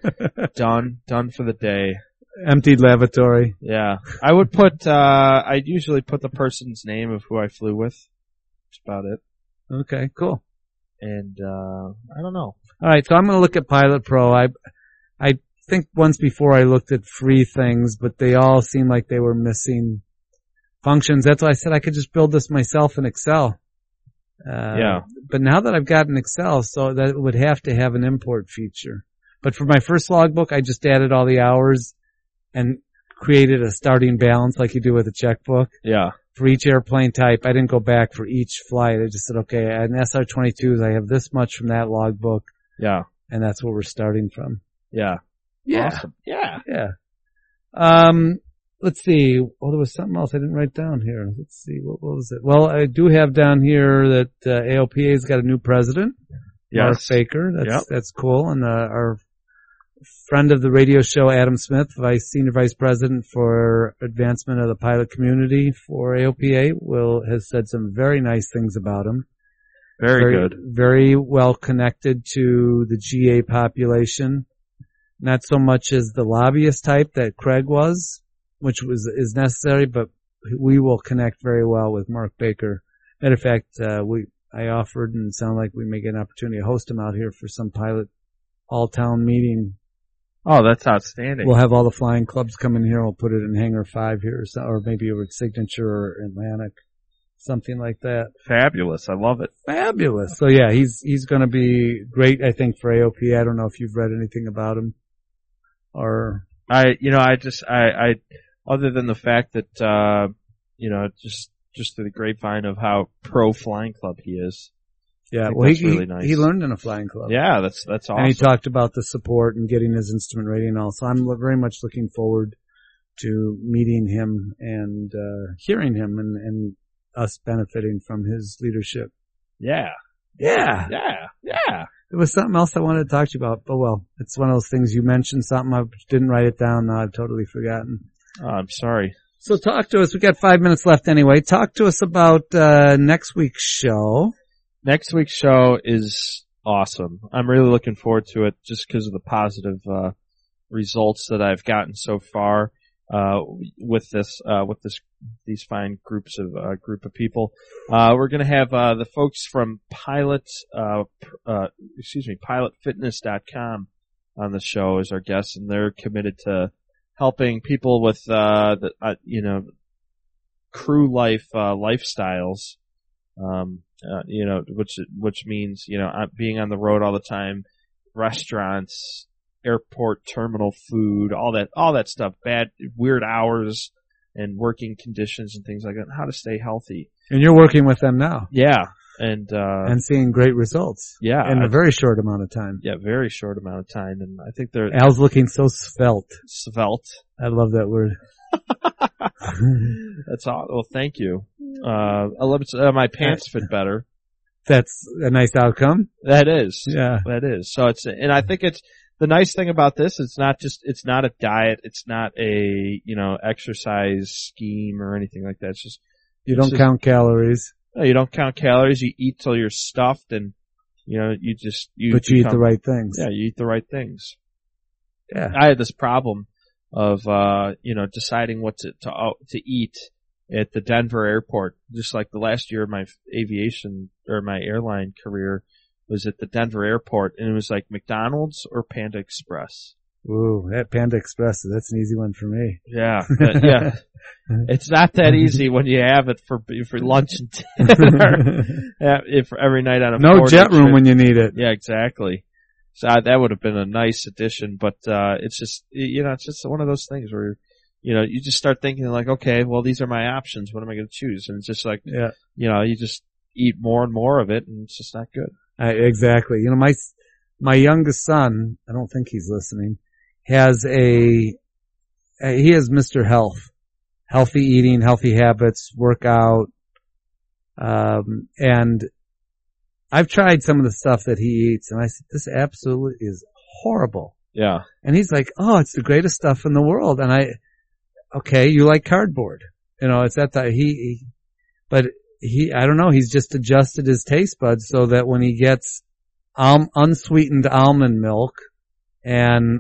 done. Done for the day. Emptied lavatory. Yeah. I would put, uh, I'd usually put the person's name of who I flew with. That's about it. Okay, cool. And, uh, I don't know. All right, so I'm going to look at Pilot Pro. I, I think once before I looked at free things, but they all seemed like they were missing functions. That's why I said I could just build this myself in Excel. Uh, Yeah. But now that I've got an Excel, so that it would have to have an import feature. But for my first logbook, I just added all the hours and created a starting balance like you do with a checkbook. Yeah. For each airplane type, I didn't go back for each flight. I just said, okay, an S R twenty-twos, I have this much from that logbook, Yeah. and that's where we're starting from. Yeah. Yeah. Awesome. Yeah. Yeah. Um, let's see. Well, there was something else I didn't write down here. Let's see. What, what was it? Well, I do have down here that uh, A O P A's got a new president, Mark Yes. Baker. That's Yep. that's cool. And uh, our friend of the radio show, Adam Smith, Vice Senior Vice President for Advancement of the Pilot Community for A O P A, will has said some very nice things about him. Very, good. Very well connected to the G A population. Not so much as the lobbyist type that Craig was, which was is necessary, but we will connect very well with Mark Baker. Matter of fact, uh, we I offered and it sounded like we may get an opportunity to host him out here for some pilot all-town meeting. Oh, that's outstanding. We'll have all the flying clubs come in here. We'll put it in Hangar Five here, or, so, or maybe over at Signature or Atlantic, something like that. Fabulous. I love it. Fabulous. So yeah, he's he's going to be great, I think, for A O P. I don't know if you've read anything about him, or I, you know, I just, I, I, other than the fact that, uh, you know, just, just through the grapevine of how pro flying club he is. yeah, think well, that's he really he, nice. he learned in a flying club. Yeah, that's, that's awesome. And he talked about the support and getting his instrument ready and all. So I'm very much looking forward to meeting him and uh hearing him and, and us benefiting from his leadership. Yeah. Yeah. Yeah. Yeah. There was something else I wanted to talk to you about, but well, it's one of those things you mentioned something, I didn't write it down, now I've totally forgotten. Oh, I'm sorry. So talk to us, we got five minutes left anyway. Talk to us about uh next week's show. Next week's show is awesome. I'm really looking forward to it just because of the positive, uh, results that I've gotten so far, uh, with this, uh, with this, these fine groups of, uh, group of people. Uh, we're gonna have, uh, the folks from Pilot, uh, uh, excuse me, pilot fitness dot com on the show as our guests, and they're committed to, helping people with, uh, the, uh, you know, crew life, uh, lifestyles, um, uh, you know, which, which means, you know, being on the road all the time, restaurants, airport terminal food, all that, all that stuff, bad, weird hours and working conditions and things like that, how to stay healthy. And you're working with them now. Yeah. And, uh, and seeing great results. Yeah. In a very short amount of time. Yeah, very short amount of time. And I think they're, Al's looking so svelte. Svelte. I love that word. That's all. Well, thank you. Uh, I love it. Uh, my pants fit better. That's a nice outcome. That is. Yeah. That is. So it's, and I think it's, the nice thing about this, it's not just, it's not a diet, it's not a, you know, exercise scheme or anything like that. It's just, you don't just, count calories. No, you don't count calories, you eat till you're stuffed and, you know, you just, you But you become, eat the right things. Yeah, you eat the right things. Yeah. I had this problem of, uh, you know, deciding what to, to, uh, to eat at the Denver airport. Just like the last year of my aviation or my airline career was at the Denver airport, and it was like McDonald's or Panda Express. Ooh, that Panda Express, that's an easy one for me. Yeah, but, yeah. It's not that easy when you have it for for lunch and dinner. Yeah, if every night on a no jet room trip. when you need it. Yeah, exactly. So I, that would have been a nice addition, but uh it's just, you know, it's just one of those things where, you know, you just start thinking like, okay, well, these are my options. What am I going to choose? And it's just like, yeah, you know, you just eat more and more of it, and it's just not good. I, exactly. You know, my my youngest son, I don't think he's listening, has a he has Mister Health, healthy eating, healthy habits, workout, um, and I've tried some of the stuff that he eats, and I said, this absolutely is horrible. Yeah. And he's like, oh, it's the greatest stuff in the world. And I, okay, you like cardboard. You know, it's that, that he, he, but he, I don't know, he's just adjusted his taste buds so that when he gets um, unsweetened almond milk and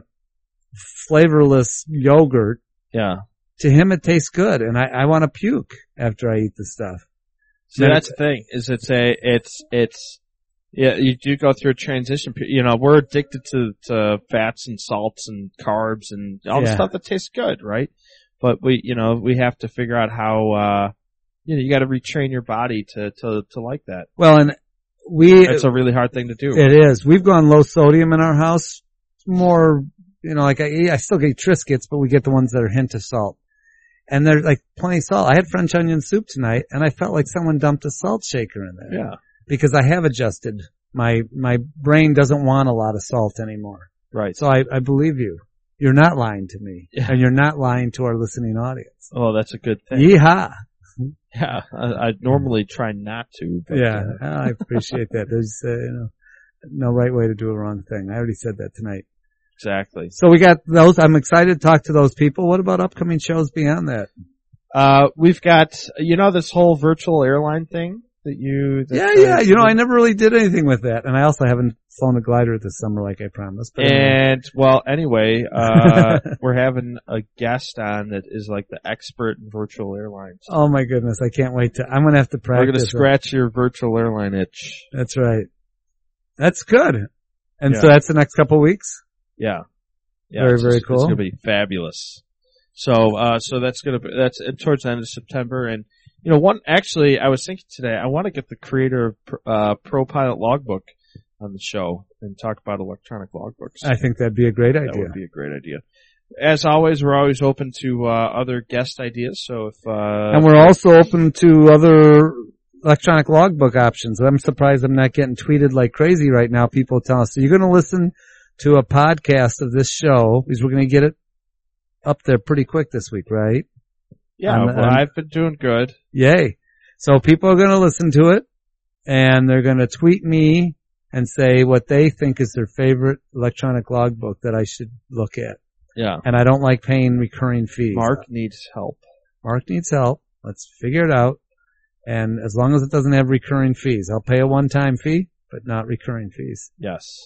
flavorless yogurt, yeah, to him it tastes good. And I, I want to puke after I eat the stuff. So that's the thing, is it's a, it's, it's, yeah, you do go through a transition period. You know, we're addicted to, to fats and salts and carbs and all the Yeah. stuff that tastes good, right? But we, you know, we have to figure out how, uh, you know, you gotta retrain your body to, to, to like that. Well, and we, It's a really hard thing to do. it is. We've gone low sodium in our house. More, you know, like I, I still get Triscuits, but we get the ones that are hint of salt. And they're like plenty of salt. I had French onion soup tonight, and I felt like someone dumped a salt shaker in there. Yeah. Because I have adjusted. My, my brain doesn't want a lot of salt anymore. Right. So I, I believe you. You're not lying to me. Yeah. And you're not lying to our listening audience. Oh, that's a good thing. Yeehaw. Yeah. I, I normally try not to, but, Yeah. uh, I appreciate that. There's, uh, you know, no right way to do a wrong thing. I already said that tonight. exactly. So we got those. I'm excited to talk to those people. What about upcoming shows beyond that? Uh, we've got, you know, this whole virtual airline thing that you, that, Yeah, uh, yeah. You know, I never really did anything with that. And I also haven't flown a glider this summer like I promised. But anyway. And, well, anyway, uh, we're having a guest on that is like the expert in virtual airlines. Oh my goodness. I can't wait to, I'm going to have to practice. We're going to scratch your virtual airline itch. That's right. That's good. And Yeah. so that's the next couple of weeks. Yeah. Yeah. Very, it's very just- cool. It's going to be fabulous. So, uh, so that's going to be, that's towards the end of September. And, you know, one, actually, I was thinking today, I want to get the creator of, uh, ProPilot Logbook on the show and talk about electronic logbooks. I think that'd be a great That idea. would be a great idea. As always, we're always open to, uh, other guest ideas. So if, uh, And we're also open to other electronic logbook options. I'm surprised I'm not getting tweeted like crazy right now. People tell us, so you're going to listen to a podcast of this show because we're going to get it up there pretty quick this week, right? yeah, on- well, on- I've been doing good. Yay. So people are going to listen to it and they're going to tweet me and say what they think is their favorite electronic logbook that I should look at. Yeah. And I don't like paying recurring fees. Mark needs help. Mark needs help. Let's figure it out. And as long as it doesn't have recurring fees, I'll pay a one-time fee, but not recurring fees. Yes.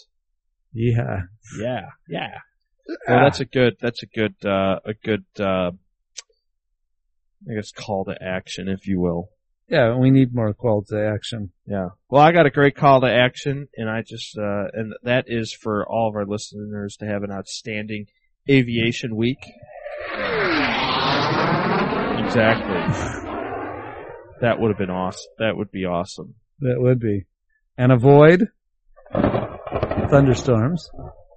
Yeah. Yeah. Yeah. Well, that's a good, that's a good, uh, a good, uh, I guess call to action, if you will. Yeah, we need more call to action. Yeah. Well, I got a great call to action, and I just, uh, and that is for all of our listeners to have an outstanding aviation week. Exactly. That would have been awesome. That would be awesome. That would be. And avoid thunderstorms.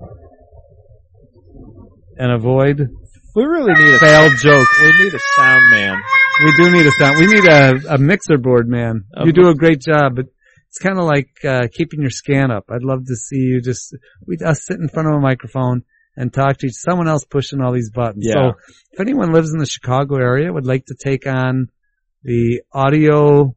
And avoid We really need a failed jokes. We need a sound man. We do need a sound. We need a, a mixer board man. A You do a great job, but it's kind of like uh, keeping your scan up. I'd love to see you just we us sit in front of a microphone and talk to someone else pushing all these buttons. Yeah. So if anyone lives in the Chicago area, would like to take on the audio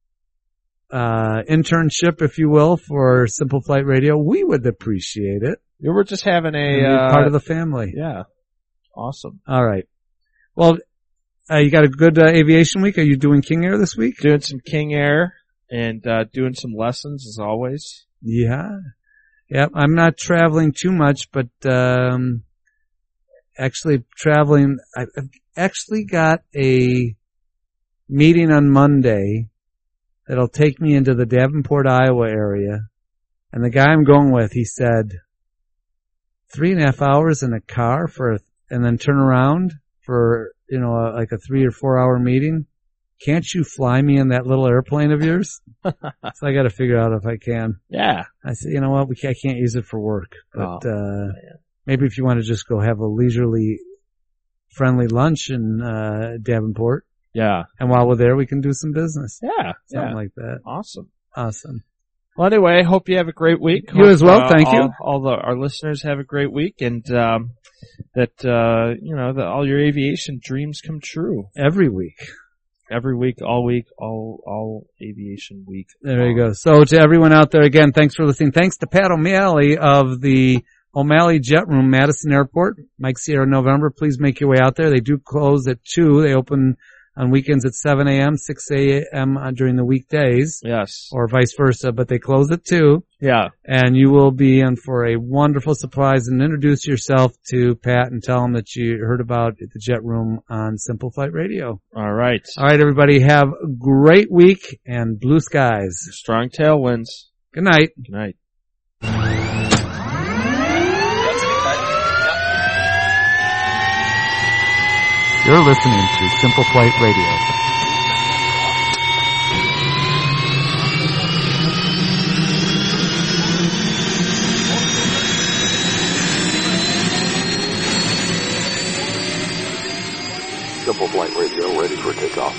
uh internship, if you will, for Simple Flight Radio, we would appreciate it. We were just having a And be uh, part of the family. yeah, awesome. All right. Well, uh, you got a good uh, aviation week. Are you doing King Air this week? Doing some King Air and uh doing some lessons as always. Yeah. Yep. I'm not traveling too much, but um actually traveling. I've actually got a meeting on Monday that'll take me into the Davenport, Iowa area. And the guy I'm going with, he said, three and a half hours in a car for, and then turn around for, you know, a, like a three or four hour meeting. Can't you fly me in that little airplane of yours? So I got to figure out if I can. Yeah. I said, you know what? We can't, I can't use it for work, but, Oh, uh, maybe if you want to just go have a leisurely, friendly lunch in, uh, Davenport. Yeah. And while we're there, we can do some business. Yeah. Something Yeah. like that. Awesome. Awesome. Well, anyway, hope you have a great week. You Hope, as well. uh, Thank all, you. All the our listeners have a great week, and um, that uh, you know that all your aviation dreams come true Every week. every week, all week, all all aviation week. There you go. So to everyone out there, again, thanks for listening. Thanks to Pat O'Malley of the O'Malley Jet Room, Madison Airport. Mike Sierra November. Please make your way out there. They do close at two. They open on weekends at seven a.m., six a.m. during the weekdays, Yes. or vice versa, but they close at two. Yeah. And you will be in for a wonderful surprise. And introduce yourself to Pat and tell him that you heard about the Jet Room on Simple Flight Radio. All right. All right, everybody, have a great week and blue skies. Strong tailwinds. Good night. Good night. You're listening to Simple Flight Radio. Simple Flight Radio ready for takeoff.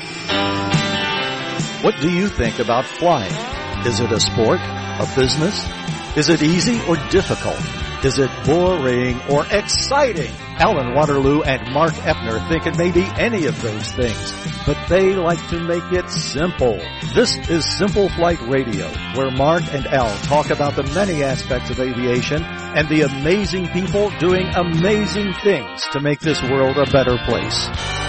What do you think about flying? Is it a sport? A business? Is it easy or difficult? Is it boring or exciting? Alan Waterloo and Mark Eppner think it may be any of those things, but they like to make it simple. This is Simple Flight Radio, where Mark and Al talk about the many aspects of aviation and the amazing people doing amazing things to make this world a better place.